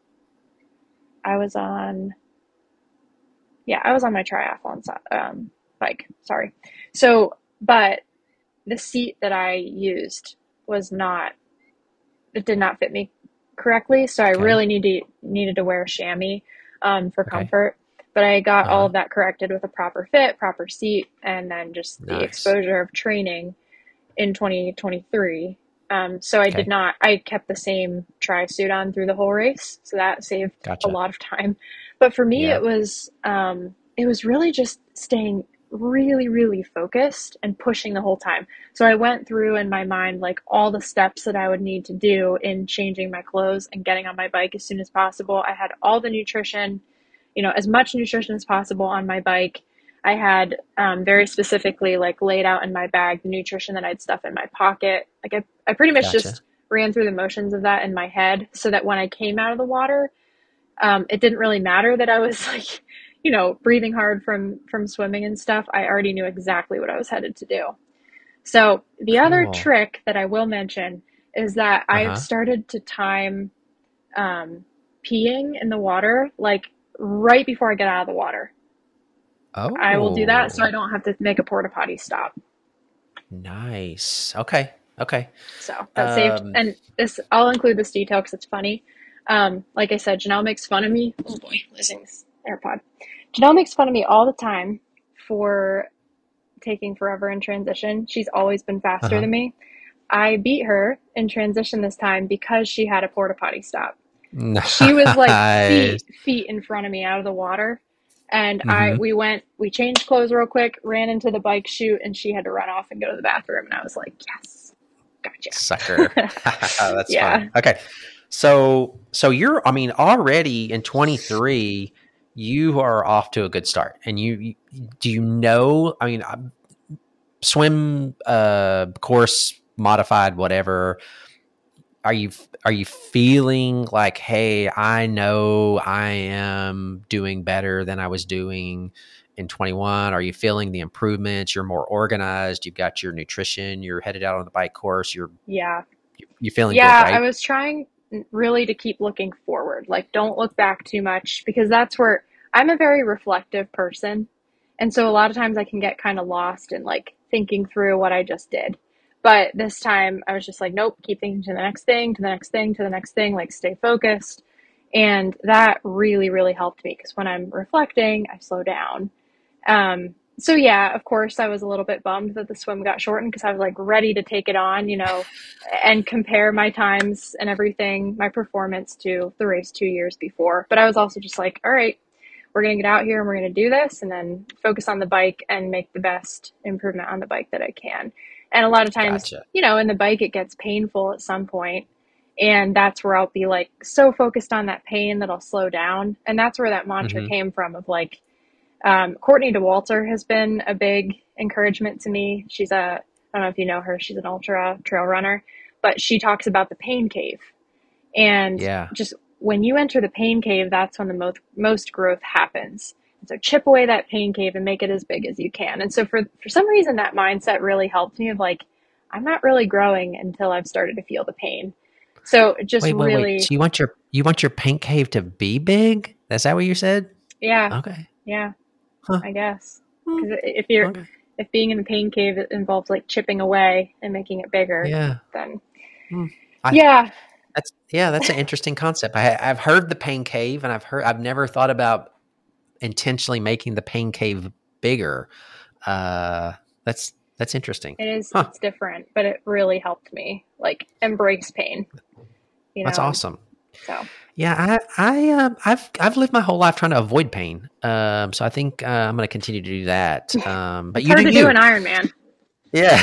I was on, yeah, I was on my triathlon um, bike. Sorry. So, but the seat that I used was not, it did not fit me correctly. So I Okay. really needed needed to wear a chamois um, for Okay. comfort. But I got all Uh-huh. of that corrected with a proper fit, proper seat, and then just the Nice. exposure of training in twenty twenty-three. Um, so I did Okay. not, I kept the same tri suit on through the whole race. So that saved a Gotcha. lot of time. But for me, Yeah. it was, um, it was really just staying really, really focused and pushing the whole time. So I went through in my mind, like all the steps that I would need to do in changing my clothes and getting on my bike as soon as possible. I had all the nutrition, you know, as much nutrition as possible on my bike. I had um, very specifically like laid out in my bag the nutrition that I'd stuff in my pocket. Like I, I pretty much Gotcha. just ran through the motions of that in my head so that when I came out of the water, um, it didn't really matter that I was like, you know, breathing hard from from swimming and stuff. I already knew exactly what I was headed to do. So the other Cool. trick that I will mention is that I've Uh-huh. started to time um, peeing in the water like right before I get out of the water. I will do that so I Oh, don't have to make a porta potty stop. nice. Okay. Okay. So that saved, Um, and this, I'll include this detail because it's funny. Um, like I said, Janelle makes fun of me. Oh boy, losing this AirPod. Janelle makes fun of me all the time for taking forever in transition. She's always been faster uh-huh. than me. I beat her in transition this time because she had a porta potty stop. She was like Nice. feet feet in front of me out of the water, and I Mm-hmm. we went we changed clothes real quick, ran into the bike chute, and she had to run off and go to the bathroom, and I was like, yes, Sucker. gotcha. That's Yeah. funny. Okay. So, so you're, I mean, already in twenty-three, you are off to a good start. And you, you do you know, I mean, uh, swim, uh, course modified, whatever. Are you, are you feeling like, hey, I know I am doing better than I was doing in twenty-one? Are you feeling the improvements? You're more organized. You've got your nutrition. You're headed out on the bike course. You're Yeah. you're feeling good, Yeah, I right? was trying really to keep looking forward. Like, don't look back too much because that's where I'm a very reflective person. And so a lot of times I can get kind of lost in like thinking through what I just did. But this time I was just like, nope, keep thinking to the next thing, to the next thing, to the next thing, like stay focused. And that really, really helped me because when I'm reflecting, I slow down. Um, so yeah, of course, I was a little bit bummed that the swim got shortened because I was like ready to take it on, you know, and compare my times and everything, my performance to the race two years before. But I was also just like, all right, we're going to get out here and we're going to do this and then focus on the bike and make the best improvement on the bike that I can. And a lot of times, Gotcha. you know, in the bike, it gets painful at some point, and that's where I'll be like so focused on that pain that I'll slow down. And that's where that mantra Hmm. came from of like, um, Courtney Dauwalter has been a big encouragement to me. She's a, I don't know if you know her, she's an ultra trail runner, but she talks about the pain cave. And Yeah. just when you enter the pain cave, that's when the most, most growth happens. And so chip away that pain cave and make it as big as you can. And so for, for some reason, that mindset really helped me of like, I'm not really growing until I've started to feel the pain. So just Wait, wait, wait. really, So you want your you want your paint cave to be big? Is that what you said? yeah, Okay. yeah, Huh. I guess. Hmm. Because if you're, Okay. if being in the pain cave involves like chipping away and making it bigger, Yeah. then Hmm. I yeah, That's yeah, that's an interesting concept. I I've heard the pain cave, and I've heard I've never thought about intentionally making the pain cave bigger. Uh, that's that's interesting. it is, Huh. it's different, but it really helped me like embrace pain, you That's know, awesome. so. Yeah, I I uh, I've I've lived my whole life trying to avoid pain. Um, so I think uh, I'm going to continue to do that. Um, but It's you hard do to do you. an Ironman. Yeah.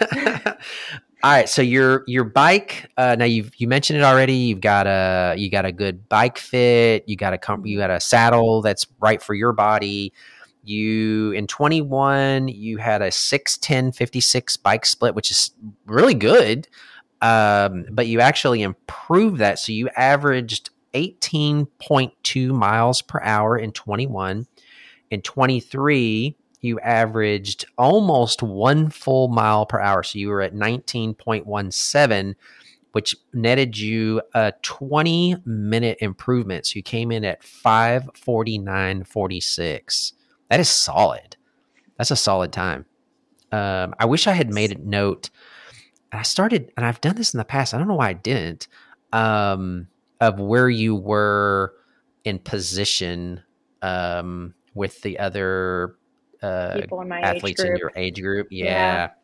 All right. So your your bike. Uh, now you've you mentioned it already. You've got a you got a good bike fit. You got a com- you Mhm. got a saddle that's right for your body. You in twenty-one you had a six ten fifty-six bike split, which is really good. Um, but you actually improved that. So you averaged eighteen point two miles per hour in twenty-one. In twenty-three, you averaged almost one full mile per hour. So you were at nineteen point one seven, which netted you a twenty minute improvement. So you came in at five forty-nine forty-six. That is solid. That's a solid time. Um, I wish I had made a note. I started, and I've done this in the past. I don't know why I didn't, um, of where you were in position um, with the other uh, People in my age athletes in group. your age group. Yeah, Yeah.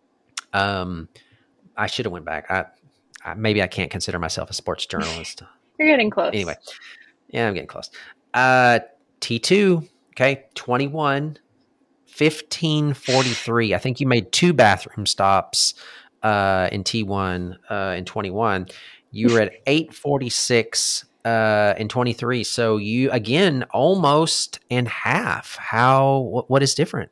Um, I should have went back. I, I maybe I can't consider myself a sports journalist. you're getting Anyway, close. yeah, I'm getting close. Uh, T two, okay, twenty-one, fifteen forty-three. I think you made two bathroom stops uh, in T one uh, in twenty-one. You were at eight forty-six uh, in twenty-three. So you, again, almost in half. How, what, what is different?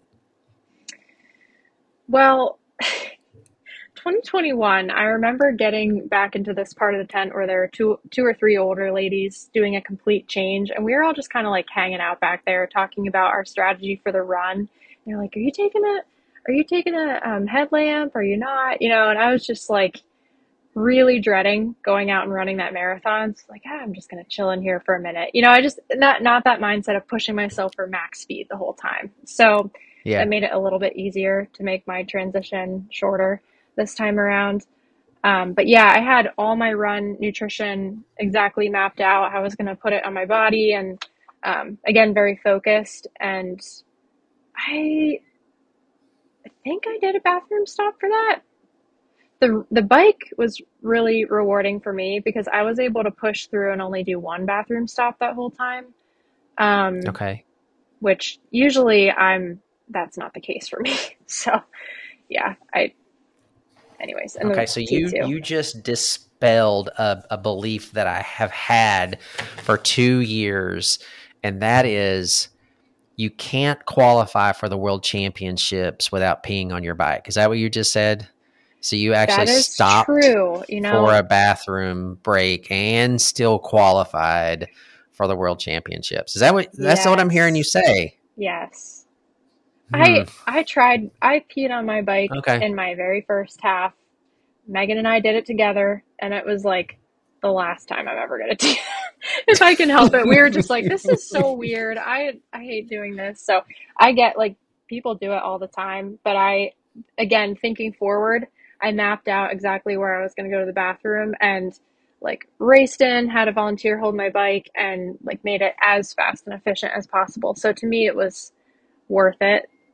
Well, twenty twenty-one, I remember getting back into this part of the tent where there were two, two or three older ladies doing a complete change, and we were all just kind of like hanging out back there talking about our strategy for the run. And they're like, "Are you taking a, are you taking a um, headlamp? Are you not?" You know, and I was just like really dreading going out and running that marathon. It's like, ah, I'm just gonna chill in here for a minute. You know, I just not not that mindset of pushing myself for max speed the whole time. So Yeah. that made it a little bit easier to make my transition shorter this time around. Um, but yeah, I had all my run nutrition exactly mapped out, how I was going to put it on my body, and um, again, very focused. And I, I think I did a bathroom stop for that. The, the bike was really rewarding for me because I was able to push through and only do one bathroom stop that whole time. Um, Okay. which usually I'm, that's not the case for me. So yeah, I, anyways, and Okay, the so T you two. you just dispelled a, a belief that I have had for two years, and that is you can't qualify for the world championships without peeing on your bike. Is that what you just said? So you actually That is stopped true. You for know, a bathroom break and still qualified for the world championships. Is that what that's what I'm hearing you yes, say? yes. Hmm. I I tried. I peed on my bike Okay. in my very first half. Megan and I did it together, and it was like the last time I'm ever gonna do it. If I can help it. We were just like, this is so weird. I I hate doing this. So I get like people do it all the time, but I, again, thinking forward, I mapped out exactly where I was gonna go to the bathroom and like raced in, had a volunteer hold my bike, and like made it as fast and efficient as possible. So to me, it was worth it.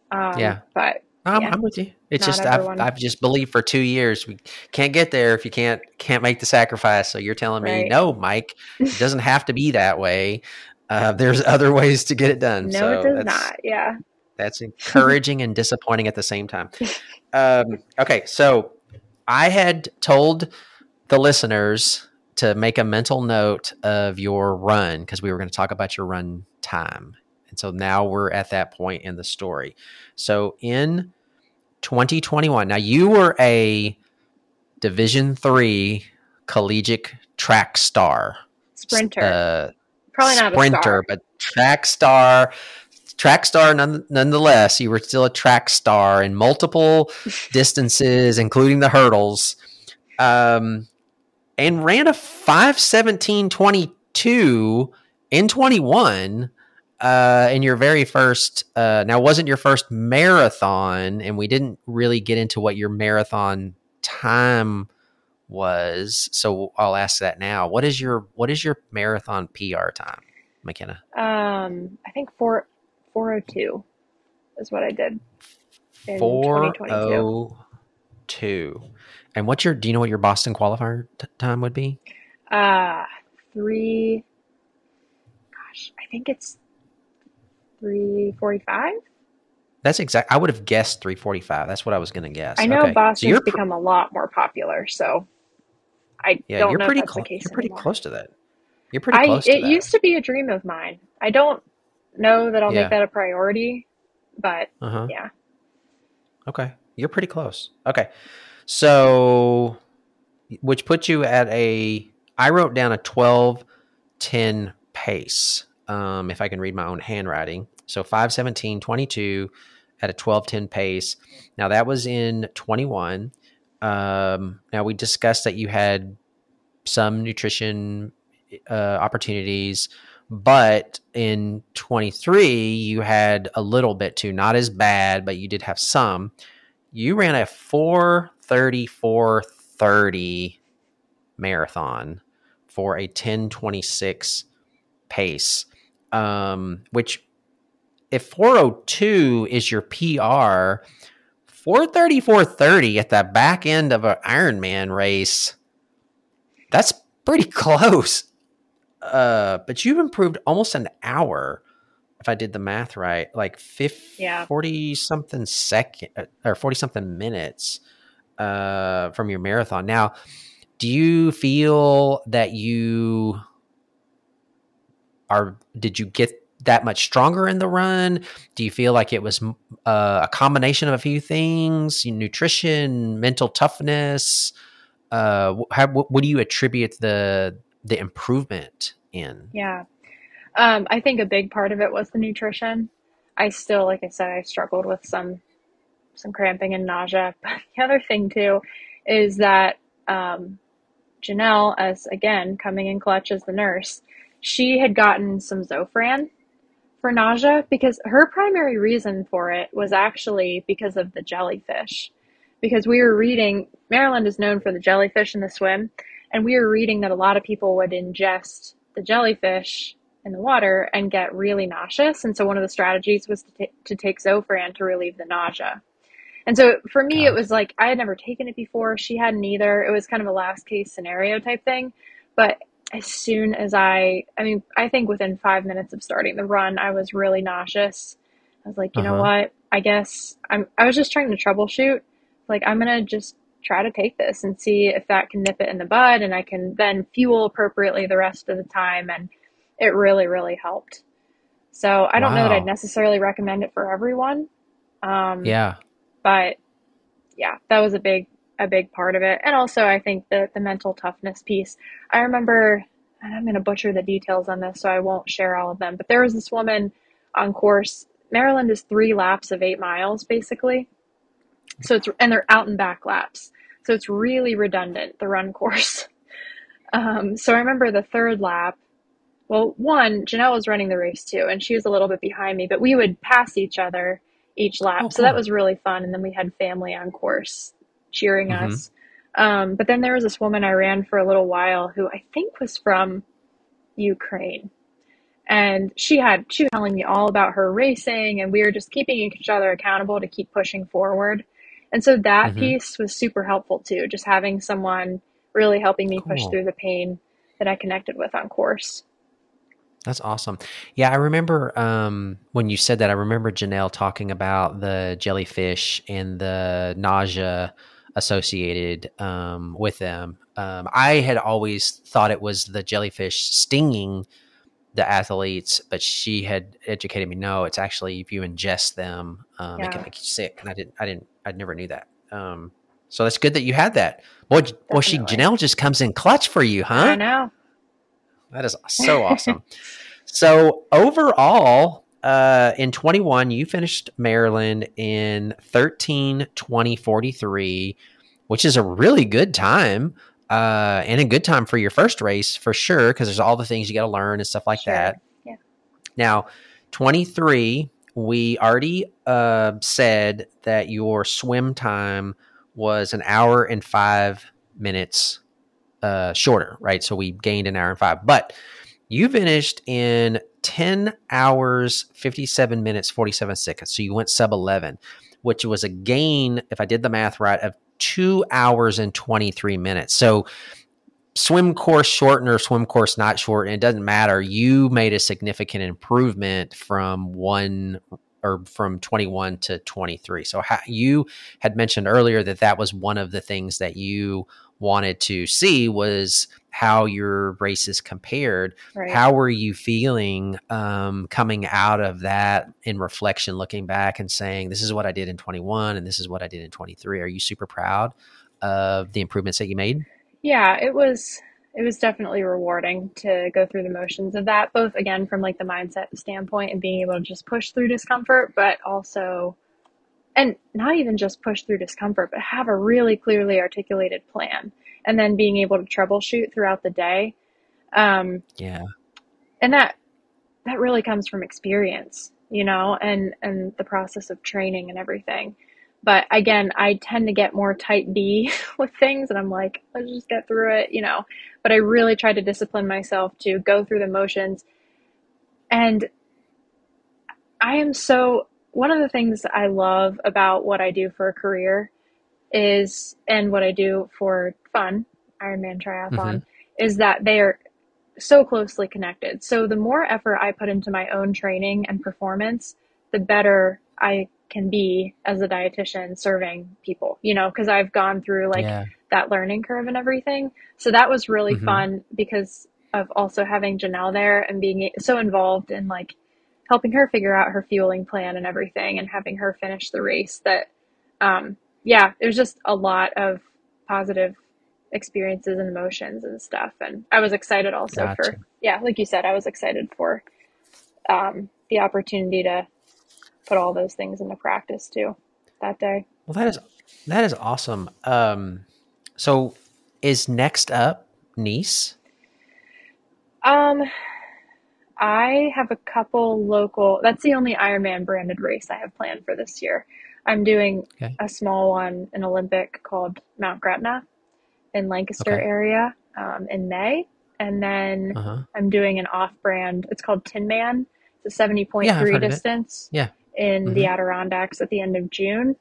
Um, Yeah. but I'm, yeah, I'm with you. It's not just I've everyone, I've just believed for two years we can't get there if you can't can't make the sacrifice. So you're telling me right? no, Mike, it doesn't have to be that way. Uh, there's other ways to get it done. No, it So does that's not. Yeah. that's encouraging and disappointing at the same time. Um, okay, so I had told the listeners to make a mental note of your run because we were going to talk about your run time. And so now we're at that point in the story. So in twenty twenty-one, now you were a Division three collegiate track star, Sprinter. uh, Probably not a sprinter, star. but track star, track star none, nonetheless. You were still a track star in multiple distances, including the hurdles. Um, and ran a five seventeen twenty-two in twenty-one uh, in your very first. Uh, now, it wasn't your first marathon, and we didn't really get into what your marathon time was. So I'll ask that now. What is your what is your marathon P R time, McKenna? Um, I think four four oh two is what I did in twenty twenty-two. four oh two. And what's your? Do you know what your Boston qualifier t- time would be? Uh, three. Gosh, I think it's three forty-five. That's exact. I would have guessed three forty-five. That's what I was going to guess. I know Okay, so Boston's you're pr- become a lot more popular, so I yeah, don't you're know if pretty that's the close. case You're pretty anymore. close to that. You're pretty I close to it that. used to be a dream of mine. I don't know that I'll make Yeah. that a priority, but Uh huh. yeah. Okay, you're pretty close. Okay, so which puts you at a. I wrote down a twelve ten pace. Um, if I can read my own handwriting. So five seventeen twenty-two at a twelve ten pace. Now that was in twenty-one. Um, now we discussed that you had some nutrition uh, opportunities, but in twenty-three you had a little bit too, not as bad, but you did have some. You ran a four thirty-four thirty marathon for a ten twenty-six pace, um, which if four oh two is your P R, four thirty-four thirty at the back end of an Ironman race, that's pretty close. Uh, but you've improved almost an hour, if I did the math right, like fifty, Yeah. forty something second or forty something minutes uh, from your marathon. Now, do you feel that you are, did you get that much stronger in the run? Do you feel like it was uh, a combination of a few things, nutrition, mental toughness? Uh, how, what, what do you attribute the the improvement in? Yeah. Um, I think a big part of it was the nutrition. I still, like I said, I struggled with some some cramping and nausea. But the other thing too is that um, Janelle, as again coming in clutch as the nurse, she had gotten some Zofran for nausea because her primary reason for it was actually because of the jellyfish. Because we were reading, Maryland is known for the jellyfish in the swim, and we were reading that a lot of people would ingest the jellyfish in the water and get really nauseous. And so one of the strategies was to, t- to take Zofran to relieve the nausea. And so for me, it was Gotcha. like I had never taken it before. She hadn't either. It was kind of a last case scenario type thing. But as soon as I, I mean, I think within five minutes of starting the run, I was really nauseous. I was like, you Uh know huh. what? I guess I'm, I was just trying to troubleshoot. Like, I'm going to just try to take this and see if that can nip it in the bud and I can then fuel appropriately the rest of the time. And it really, really helped. So I don't know that I'd Wow. necessarily recommend it for everyone. Um, Yeah. but yeah, that was a big a big part of it. And also I think the the mental toughness piece. I remember, and I'm going to butcher the details on this, so I won't share all of them, but there was this woman on course. Maryland is three laps of eight miles basically. So it's, and they're out and back laps. So it's really redundant, the run course. Um, so I remember the third lap. Well, one, Janelle was running the race too, and she was a little bit behind me, but we would pass each other each Oh, lap. So that cool. was really fun. And then we had family on course cheering Mm-hmm. us. Um, but then there was this woman I ran for a little while who I think was from Ukraine. And she had she was telling me all about her racing, and we were just keeping each other accountable to keep pushing forward. And so that Mm-hmm. piece was super helpful too, just having someone really helping me push Cool. through the pain that I connected with on course. That's awesome. Yeah, I remember um, when you said that, I remember Janelle talking about the jellyfish and the nausea associated um, with them. Um, I had always thought it was the jellyfish stinging the athletes, but she had educated me. No, it's actually if you ingest them, um, it can Yeah, make you sick. And I didn't, I didn't, I never knew that. Um, so that's good that you had that. Boy, boy, she definitely. Janelle just comes in clutch for you, I huh? know. That is so awesome. So overall, uh, in twenty-one, you finished Maryland in thirteen twenty forty-three, which is a really good time. Uh, and a good time for your first race for sure, because there's all the things you got to learn and stuff like Sure. that. Yeah. Now, twenty-three, we already uh, said that your swim time was an hour and five minutes uh, shorter, right? So we gained an hour and five. But you finished in ten hours, fifty-seven minutes, forty-seven seconds. So you went sub eleven, which was a gain, if I did the math right, of two hours and twenty-three minutes. So swim course shortened or swim course not shortened, it doesn't matter. You made a significant improvement from one or from twenty-one to twenty-three. So how, you had mentioned earlier that that was one of the things that you wanted to see was how your races compared. Right. How were you feeling um, coming out of that in reflection, looking back and saying, this is what I did in twenty-one and this is what I did in twenty-three? Are you super proud of the improvements that you made? Yeah, it was it was definitely rewarding to go through the motions of that, both again from like the mindset standpoint and being able to just push through discomfort, but also and not even just push through discomfort, but have a really clearly articulated plan and then being able to troubleshoot throughout the day. Um, Yeah. and that that really comes from experience, you know, and and the process of training and everything. But again, I tend to get more type B with things, and I'm like, let's just get through it, you know. But I really try to discipline myself to go through the motions. And I am so, one of the things I love about what I do for a career is, and what I do for fun, Ironman Mm-hmm. triathlon, is that they are so closely connected. So the more effort I put into my own training and performance, the better I can be as a dietitian serving people, you know, because I've gone through like Yeah. that learning curve and everything. So that was really Mm-hmm. fun because of also having Janelle there and being so involved in like helping her figure out her fueling plan and everything and having her finish the race that um yeah, it was just a lot of positive experiences and emotions and stuff. And I was excited also Gotcha. for, yeah, like you said, I was excited for um, the opportunity to put all those things into practice too that day. Well, that is that is awesome. Um, so is next up Nice? Um, I have a couple local, that's the only Ironman branded race I have planned for this year. I'm doing Okay. a small one, an Olympic called Mount Gretna in Lancaster Okay. area um, in May. And then Uh-huh. I'm doing an off brand, it's called Tin Man. It's a Yeah, I've seventy point three heard of it. distance Yeah. in Mm-hmm. the Adirondacks at the end of June.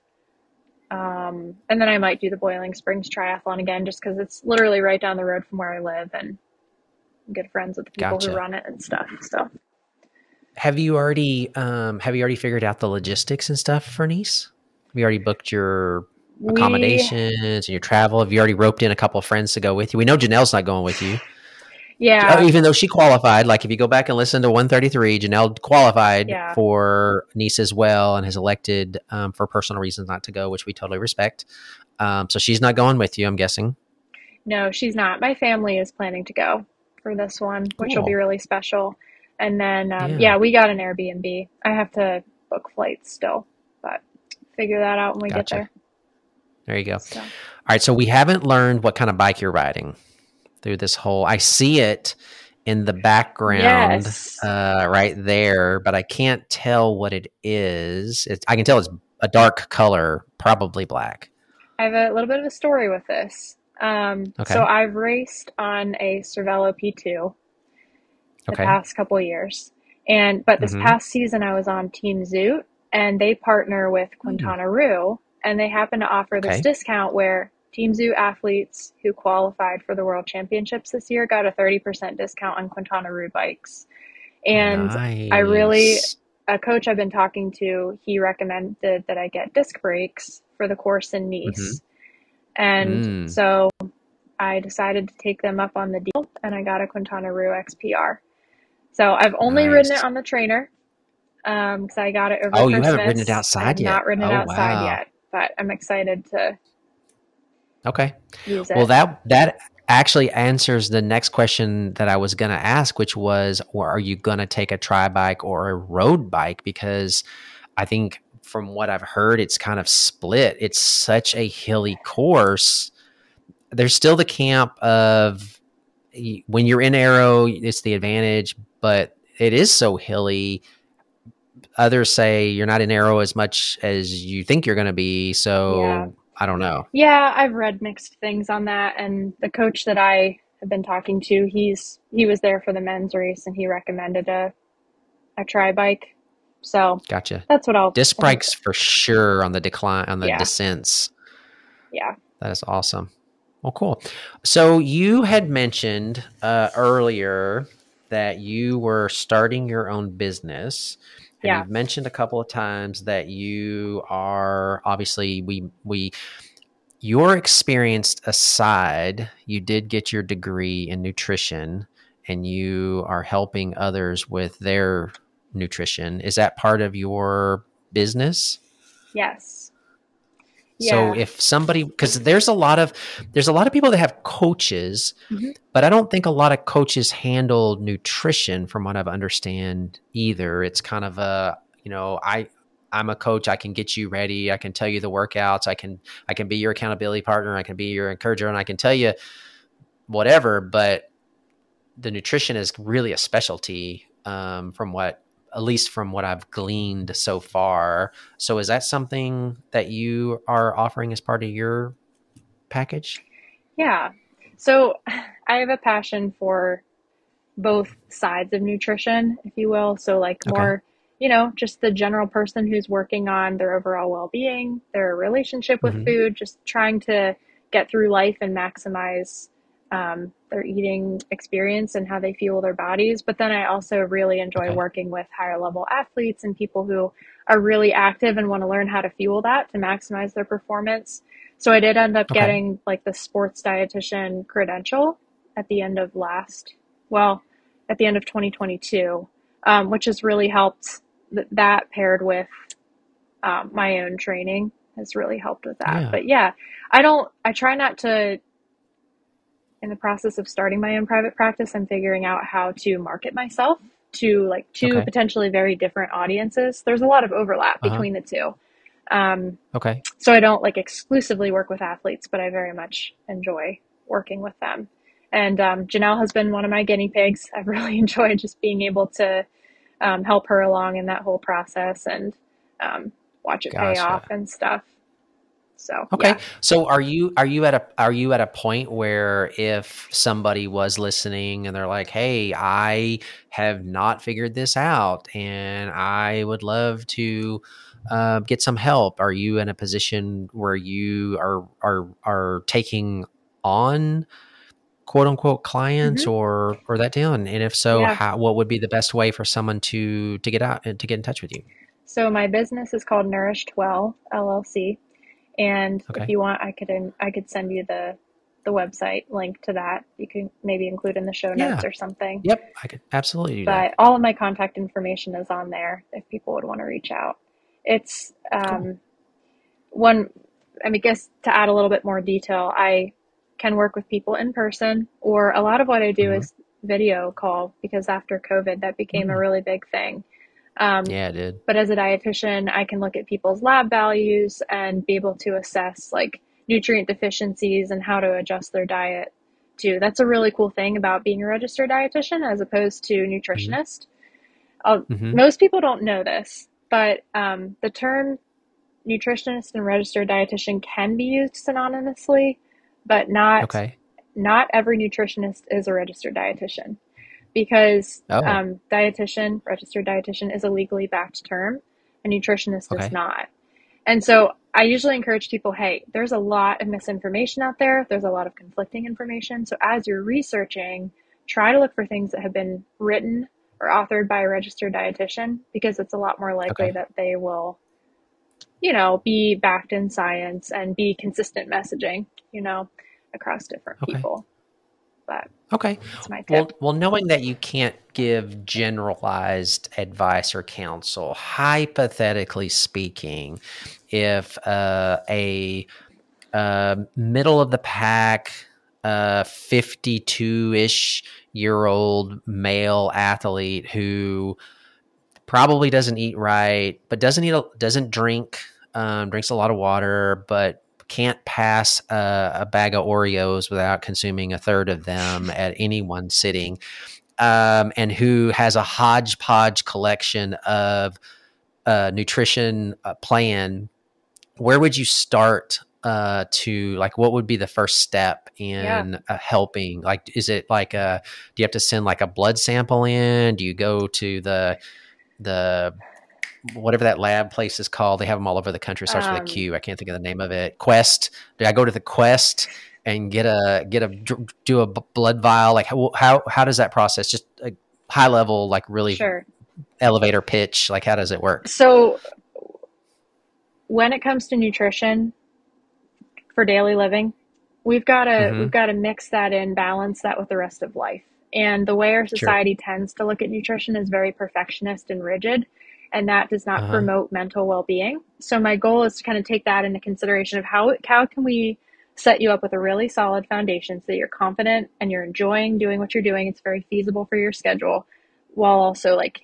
Um, and then I might do the Boiling Springs Triathlon again, just because it's literally right down the road from where I live, and I'm good friends with the people who Gotcha. run it and stuff. So Have you already um have you already figured out the logistics and stuff for Nice? Have you already booked your we, accommodations and your travel? Have you already roped in a couple of friends to go with you? We know Janelle's not going with you. Oh, yeah, even though she qualified, like if you go back and listen to one thirty-three, Janelle qualified yeah. for Nice as well and has elected um, for personal reasons not to go, which we totally respect. Um, so she's not going with you, I'm guessing. No, she's not. My family is planning to go for this one, which will be Cool. really special. And then, um, Yeah. yeah, we got an Airbnb. I have to book flights still, but figure that out when we get Gotcha. there. There you go. All So, right. So we haven't learned what kind of bike you're riding through this whole. I see it in the background yes, uh, right there, but I can't tell what it is. It's, I can tell it's a dark color, probably black. I have a little bit of a story with this. Um, so Okay. I've raced on a Cervelo P two the Okay. past couple years. And but this Mm-hmm. past season I was on Team Zoot, and they partner with Mm, Quintana Roo, and they happen to offer this okay. discount where Team Zoot athletes who qualified for the World Championships this year got a thirty percent discount on Quintana Roo bikes. And I really, Nice. a coach I've been talking to, he recommended that I get disc brakes for the course in Mm-hmm. Nice. And Mm, so I decided to take them up on the deal, and I got a Quintana Roo X P R. So I've only ridden it nice. on the trainer um, because I got it over Oh, you haven't ridden it Christmas. I have outside yet? not ridden it Oh, outside wow. yet, but I'm excited to Okay. use Well, it. that that actually answers the next question that I was going to ask, which was, or are you going to take a tri bike or a road bike? Because I think from what I've heard, it's kind of split. It's such a hilly course. There's still the camp of when you're in aero, it's the advantage, but it is so hilly. Others say you're not in aero as much as you think you're going to be. Yeah. So I don't know. Yeah, I've read mixed things on that, and the coach that I have been talking to, he's he was there for the men's race, and he recommended a a tri bike. So Gotcha. that's what I'll. Disc I think. brakes for sure on the decline, on the Yeah, descents. yeah, That is awesome. Well, cool. So you had mentioned uh, earlier that you were starting your own business, and yeah, you've mentioned a couple of times that you are obviously we we your experience aside, you did get your degree in nutrition, and you are helping others with their nutrition. Is that part of your business? yes, So yeah. if somebody, because there's a lot of there's a lot of people that have coaches, Hmm. but I don't think a lot of coaches handle nutrition from what I've understand either. It's kind of a, you know, I I'm a coach, I can get you ready, I can tell you the workouts, I can I can be your accountability partner, I can be your encourager, and I can tell you whatever, but the nutrition is really a specialty um, from what at least from what I've gleaned so far. So is that something that you are offering as part of your package? Yeah. So I have a passion for both sides of nutrition, if you will. So, like, Okay. more, you know, just the general person who's working on their overall well being, their relationship with Mm-hmm. food, just trying to get through life and maximize um, their eating experience and how they fuel their bodies. But then I also really enjoy Okay. working with higher level athletes and people who are really active and want to learn how to fuel that to maximize their performance. So I did end up Okay. getting like the sports dietitian credential at the end of last, well, at the end of twenty twenty-two, um, which has really helped. Th- that paired with um, my own training has really helped with that. Yeah. But yeah, I don't, I try not to, in the process of starting my own private practice, I'm figuring out how to market myself to like two Okay. potentially very different audiences. There's a lot of overlap Uh-huh. between the two. Um, Okay. so I don't like exclusively work with athletes, but I very much enjoy working with them. And um, Janelle has been one of my guinea pigs. I've really enjoyed just being able to um, help her along in that whole process and um, watch it pay off Gotcha. and stuff. So Okay. yeah, So are you are you at a are you at a point where if somebody was listening and they're like, "Hey, I have not figured this out and I would love to uh, get some help." Are you in a position where you are are are taking on quote unquote clients hmm or or that deal? And, and if so, yeah. how what would be the best way for someone to to get out and to get in touch with you? So my business is called Nourished Well L L C, and if Okay. you want, I could in, I could send you the the website link to that. You can maybe include in the show notes Yeah. or something. Yep. I could absolutely do that. But all of my contact information is on there if people would want to reach out. It's Cool. um, one, I mean, I guess to add a little bit more detail, I can work with people in person, or a lot of what I do Hmm. is video call because after COVID, that became a Mm. really big thing. Um, Yeah, it did. but as a dietitian, I can look at people's lab values and be able to assess like nutrient deficiencies and how to adjust their diet too. That's a really cool thing about being a registered dietitian as opposed to Hmm. nutritionist. Uh, Hmm. Most people don't know this, but um, the term nutritionist and registered dietitian can be used synonymously, but not Okay. not every nutritionist is a registered dietitian. because Oh, um, dietitian, registered dietitian is a legally backed term. A nutritionist is okay. not. And so I usually encourage people, hey, there's a lot of misinformation out there. There's a lot of conflicting information. So as you're researching, try to look for things that have been written or authored by a registered dietitian, because it's a lot more likely Okay. that they will, you know, be backed in science and be consistent messaging, you know, across different Okay. people. But Okay. that's my tip. Well, well, knowing that you can't give generalized advice or counsel, hypothetically speaking, if uh, a uh, middle of the pack, uh, fifty-two-ish year old male athlete who probably doesn't eat right, but doesn't eat, a, doesn't drink, um, drinks a lot of water, but can't pass a, a bag of Oreos without consuming a third of them at any one sitting, um, and who has a hodgepodge collection of uh, nutrition uh, plan. Where would you start uh, to like? What would be the first step Yeah. in uh, helping? Like, is it like a? Do you have to send like a blood sample in? Do you go to the the whatever that lab place is called? They have them all over the country. It starts with a Um, Q. I can't think of the name of it. Quest. Do I go to the Quest and get a get a do a blood vial? Like how how, how does that process? Just a high level, like really sure. elevator pitch. Like how does it work? So when it comes to nutrition for daily living, we've got to we've Mm-hmm. got to mix that in, balance that with the rest of life. And the way our Sure. society tends to look at nutrition is very perfectionist and rigid, and that does not Uh huh. promote mental well-being. So my goal is to kind of take that into consideration of how how can we set you up with a really solid foundation so that you're confident and you're enjoying doing what you're doing. It's very feasible for your schedule, while also like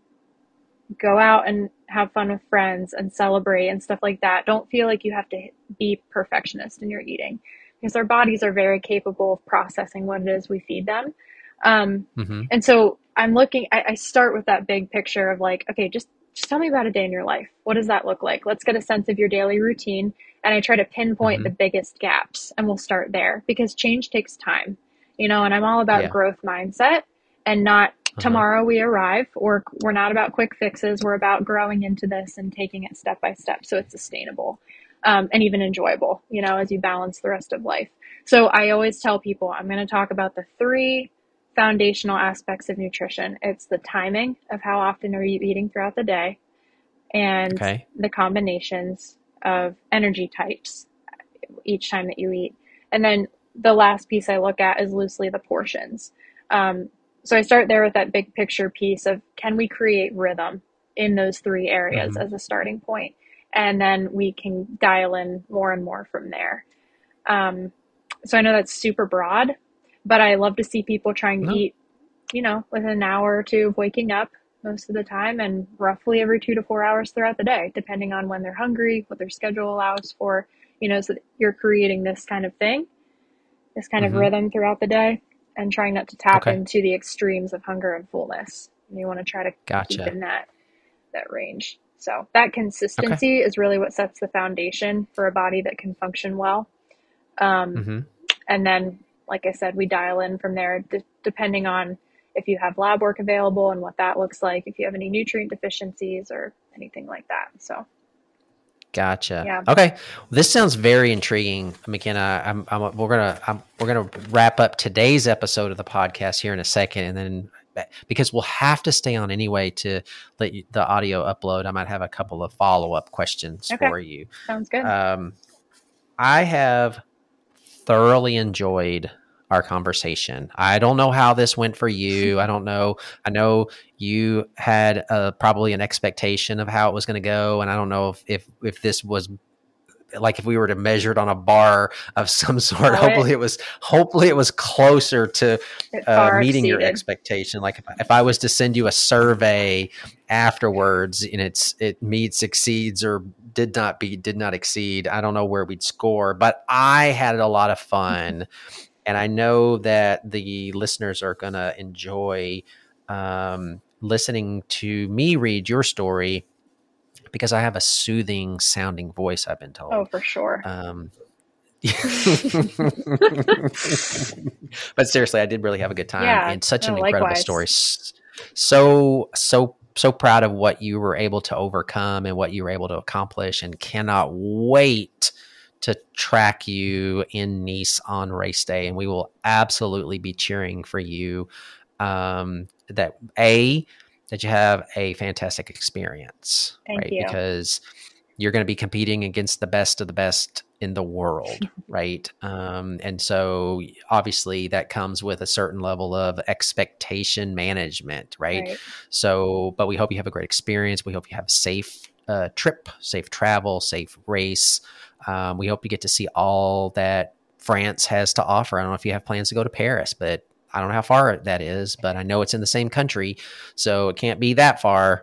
go out and have fun with friends and celebrate and stuff like that. Don't feel like you have to be perfectionist in your eating, because our bodies are very capable of processing what it is we feed them. Um, Mm-hmm. and so I'm looking, I, I start with that big picture of like, okay, just, just tell me about a day in your life. What does that look like? Let's get a sense of your daily routine. And I try to pinpoint Mm-hmm. the biggest gaps, and we'll start there, because change takes time, you know, and I'm all about Yeah. growth mindset and not Uh-huh. tomorrow we arrive, or we're not about quick fixes. We're about growing into this and taking it step by step so it's sustainable, um, and even enjoyable, you know, as you balance the rest of life. So I always tell people I'm going to talk about the three foundational aspects of nutrition. It's the timing of how often are you eating throughout the day, and Okay. the combinations of energy types each time that you eat. And then the last piece I look at is loosely the portions. Um, so I start there with that big picture piece of, can we create rhythm in those three areas Mm-hmm. as a starting point? And then we can dial in more and more from there. Um, so I know that's super broad, but I love to see people trying to No. eat, you know, within an hour or two of waking up most of the time, and roughly every two to four hours throughout the day, depending on when they're hungry, what their schedule allows for, you know, so that you're creating this kind of thing, this kind of Mm-hmm. rhythm throughout the day, and trying not to tap Okay. into the extremes of hunger and fullness. And you want to try to keep Gotcha. in that, that range. So that Okay. consistency is really what sets the foundation for a body that can function well. Um, Mm-hmm. and then, like I said, we dial in from there, d- depending on if you have lab work available and what that looks like, if you have any nutrient deficiencies or anything like that. So, Gotcha. yeah. Okay, this sounds very intriguing, McKenna. I'm, I'm, we're gonna I'm, we're gonna wrap up today's episode of the podcast here in a second, and then because we'll have to stay on anyway to let you, the audio upload, I might have a couple of follow up questions Okay. for you. Sounds good. Um, I have thoroughly enjoyed our conversation. I don't know how this went for you. I don't know. I know you had uh, probably an expectation of how it was going to go, and I don't know if, if if this was like if we were to measure it on a bar of some sort. Oh, it, Hopefully, it was. Hopefully, it was closer to it uh, far meeting your exceeded. expectation. Like if, if I was to send you a survey afterwards, and it's it meets, exceeds, or did not be did not exceed, I don't know where we'd score. But I had a lot of fun. And I know that the listeners are going to enjoy um, listening to me read your story because I have a soothing sounding voice, I've been Oh, told. for sure. Um, But seriously, I did really have a good time, Yeah, and such no, an incredible likewise. story. So, so, so proud of what you were able to overcome and what you were able to accomplish, and cannot wait to track you in Nice on race day. And we will absolutely be cheering for you. Um, that a that you have a fantastic experience, Thank right? you. Because you're going to be competing against the best of the best in the world, right? Um, and so obviously that comes with a certain level of expectation management, right? Right. So, but we hope you have a great experience. We hope you have a safe uh, trip, safe travel, safe race. Um, we hope you get to see all that France has to offer. I don't know if you have plans to go to Paris, but I don't know how far that is, but I know it's in the same country, so it can't be that far,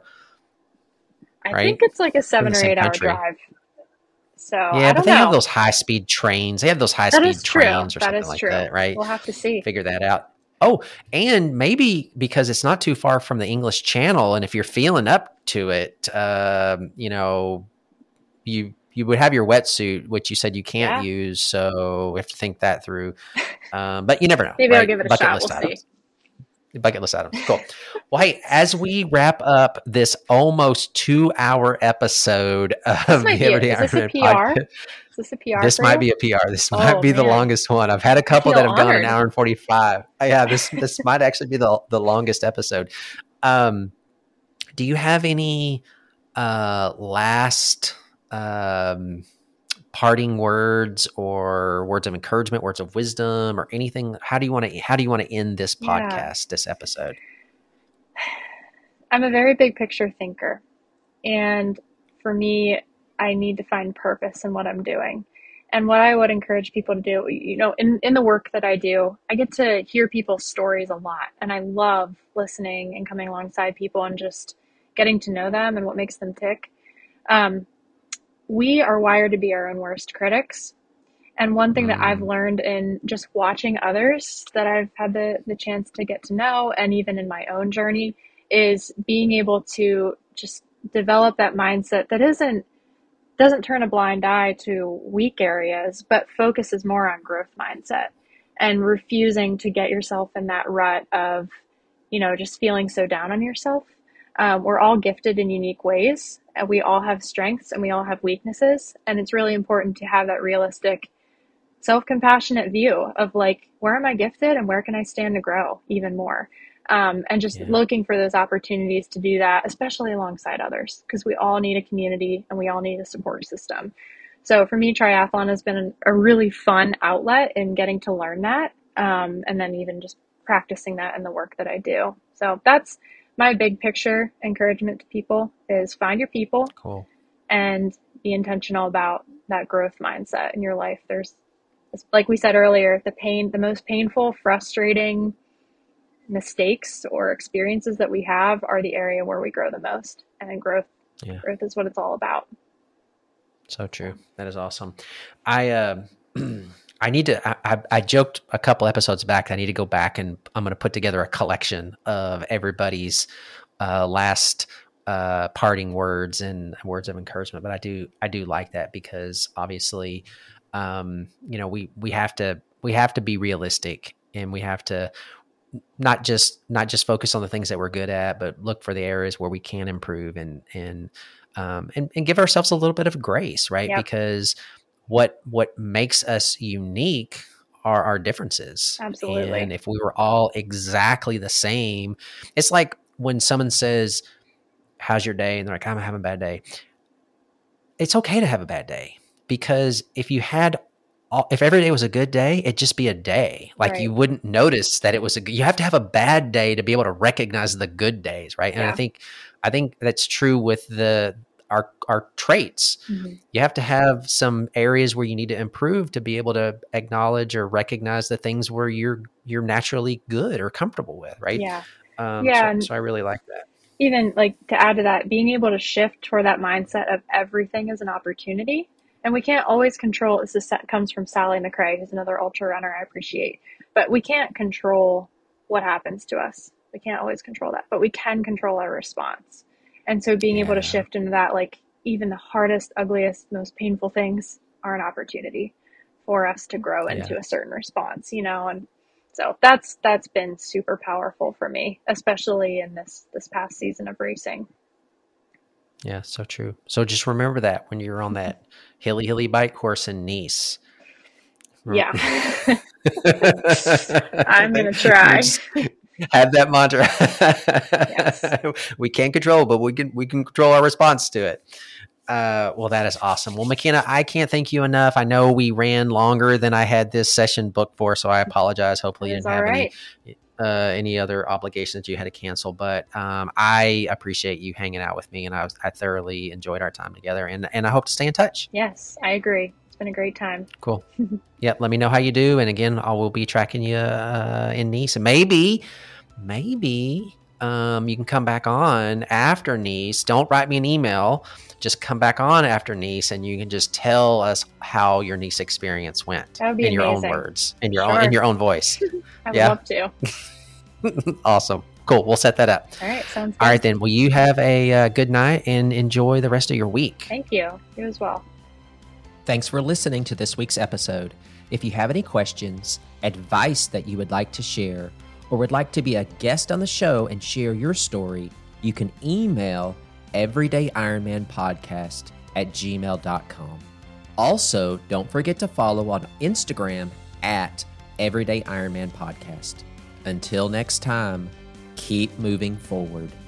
I think right? it's like a It's in seven the or same eight hour country. drive. So Yeah, I but don't they have know. those high speed trains. They have those high That is speed true. trains or That something is like true. that, right? We'll have to see. Figure that out. Oh, and maybe because it's not too far from the English Channel, and if you're feeling up to it, um, you know, you you would have your wetsuit, which you said you can't Yeah. use, so we have to think that through. Um, but you never know, Maybe I'll right? give it a Bucket shot. We'll list see. items. Bucket list items. Cool. Well, hey, as we wrap up this almost two hour episode This of might the be Everyday it. Is this a Ironman P R? podcast, Is this a P R this for might you? be a P R. This might Oh be the man. longest one. I've had a I couple feel that have gone an honored. hour and forty-five. Yeah, this this might actually be the the longest episode. Um, do you have any uh last um parting words or words of encouragement, words of wisdom, or anything? How do you want to how do you want to end this Yeah. podcast, this episode? I'm a very big picture thinker. And for me, I need to find purpose in what I'm doing. And what I would encourage people to do, you know, in, in the work that I do, I get to hear people's stories a lot. And I love listening and coming alongside people and just getting to know them and what makes them tick. Um, we are wired to be our own worst critics. And one thing that I've Mm, learned in just watching others that I've had the, the chance to get to know, and even in my own journey, is being able to just develop that mindset that isn't doesn't turn a blind eye to weak areas, but focuses more on growth mindset and refusing to get yourself in that rut of, you know, just feeling so down on yourself. Um, we're all gifted in unique ways, and we all have strengths and we all have weaknesses. And it's really important to have that realistic self-compassionate view of like, where am I gifted and where can I stand to grow even more, um, and just yeah. looking for those opportunities to do that, especially alongside others, because we all need a community and we all need a support system. So for me, triathlon has been a really fun outlet in getting to learn that, um, and then even just practicing that in the work that I do. So that's my big picture encouragement to people: is find your people Cool. and be intentional about that growth mindset in your life. There's, like we said earlier, the pain, the most painful, frustrating mistakes or experiences that we have are the area where we grow the most. And growth, Yeah. growth is what it's all about. So true. That is awesome. I, uh, I need to, I, I, I joked a couple episodes back. I need to go back and I'm going to put together a collection of everybody's uh, last uh, parting words and words of encouragement. But I do, I do like that because obviously, um, you know, we, we have to, we have to be realistic, and we have to not just, not just focus on the things that we're good at, but look for the areas where we can improve, and, and, um, and, and give ourselves a little bit of grace, right? Yep, Because what, what makes us unique are our differences. And absolutely. if we were all exactly the same, it's like when someone says, how's your day? And they're like, I'm having a bad day. It's okay to have a bad day, because if you had all, if every day was a good day, it'd just be a day. Like Right. you wouldn't notice that it was a, you have to have a bad day to be able to recognize the good days. Right. And I Yeah. think, I think that's true with the, our, our traits. Mm-hmm. You have to have some areas where you need to improve to be able to acknowledge or recognize the things where you're, you're naturally good or comfortable with. Right. Yeah. Um, Yeah. so, And so I really like that. even like to add to that, being able to shift toward that mindset of everything is an opportunity. And we can't always control, this is, comes from Sally McRae, who's another ultra runner I appreciate, but we can't control what happens to us. We can't always control that, but we can control our response. And so being able to Yeah. shift into that, like even the hardest, ugliest, most painful things are an opportunity for us to grow Yeah. into a certain response, you know, and so that's that's been super powerful for me, especially in this this past season of racing. Yeah, so true. So just remember that when you're on that hilly, hilly bike course in Nice. Yeah. I'm going to try. Have that mantra. Yes. We can't control, but we can we can control our response to it. Uh, well, that is awesome. Well, McKenna, I can't thank you enough. I know we ran longer than I had this session booked for, so I apologize. Hopefully you didn't have right. any uh, any other obligations you had to cancel, but um, I appreciate you hanging out with me, and I was I thoroughly enjoyed our time together, and and I hope to stay in touch. Yes, I agree. It's been a great time. Cool. Yep. Let me know how you do, and again, I will be tracking you uh, in Nice, and maybe, maybe um, you can come back on after Nice. Don't write me an email. Just come back on after Nice, and you can just tell us how your Nice experience went That would be in your amazing. own words, in your Sure. own in your own voice. I would Yeah. love to. Awesome. Cool. We'll set that up. All right. Sounds good. All right, then. Well, you have a uh, good night and enjoy the rest of your week. Thank you. You as well. Thanks for listening to this week's episode. If you have any questions, advice that you would like to share, or would like to be a guest on the show and share your story, you can email everyday ironman podcast at gmail dot com. Also, don't forget to follow on Instagram at everyday ironman podcast. Until next time, keep moving forward.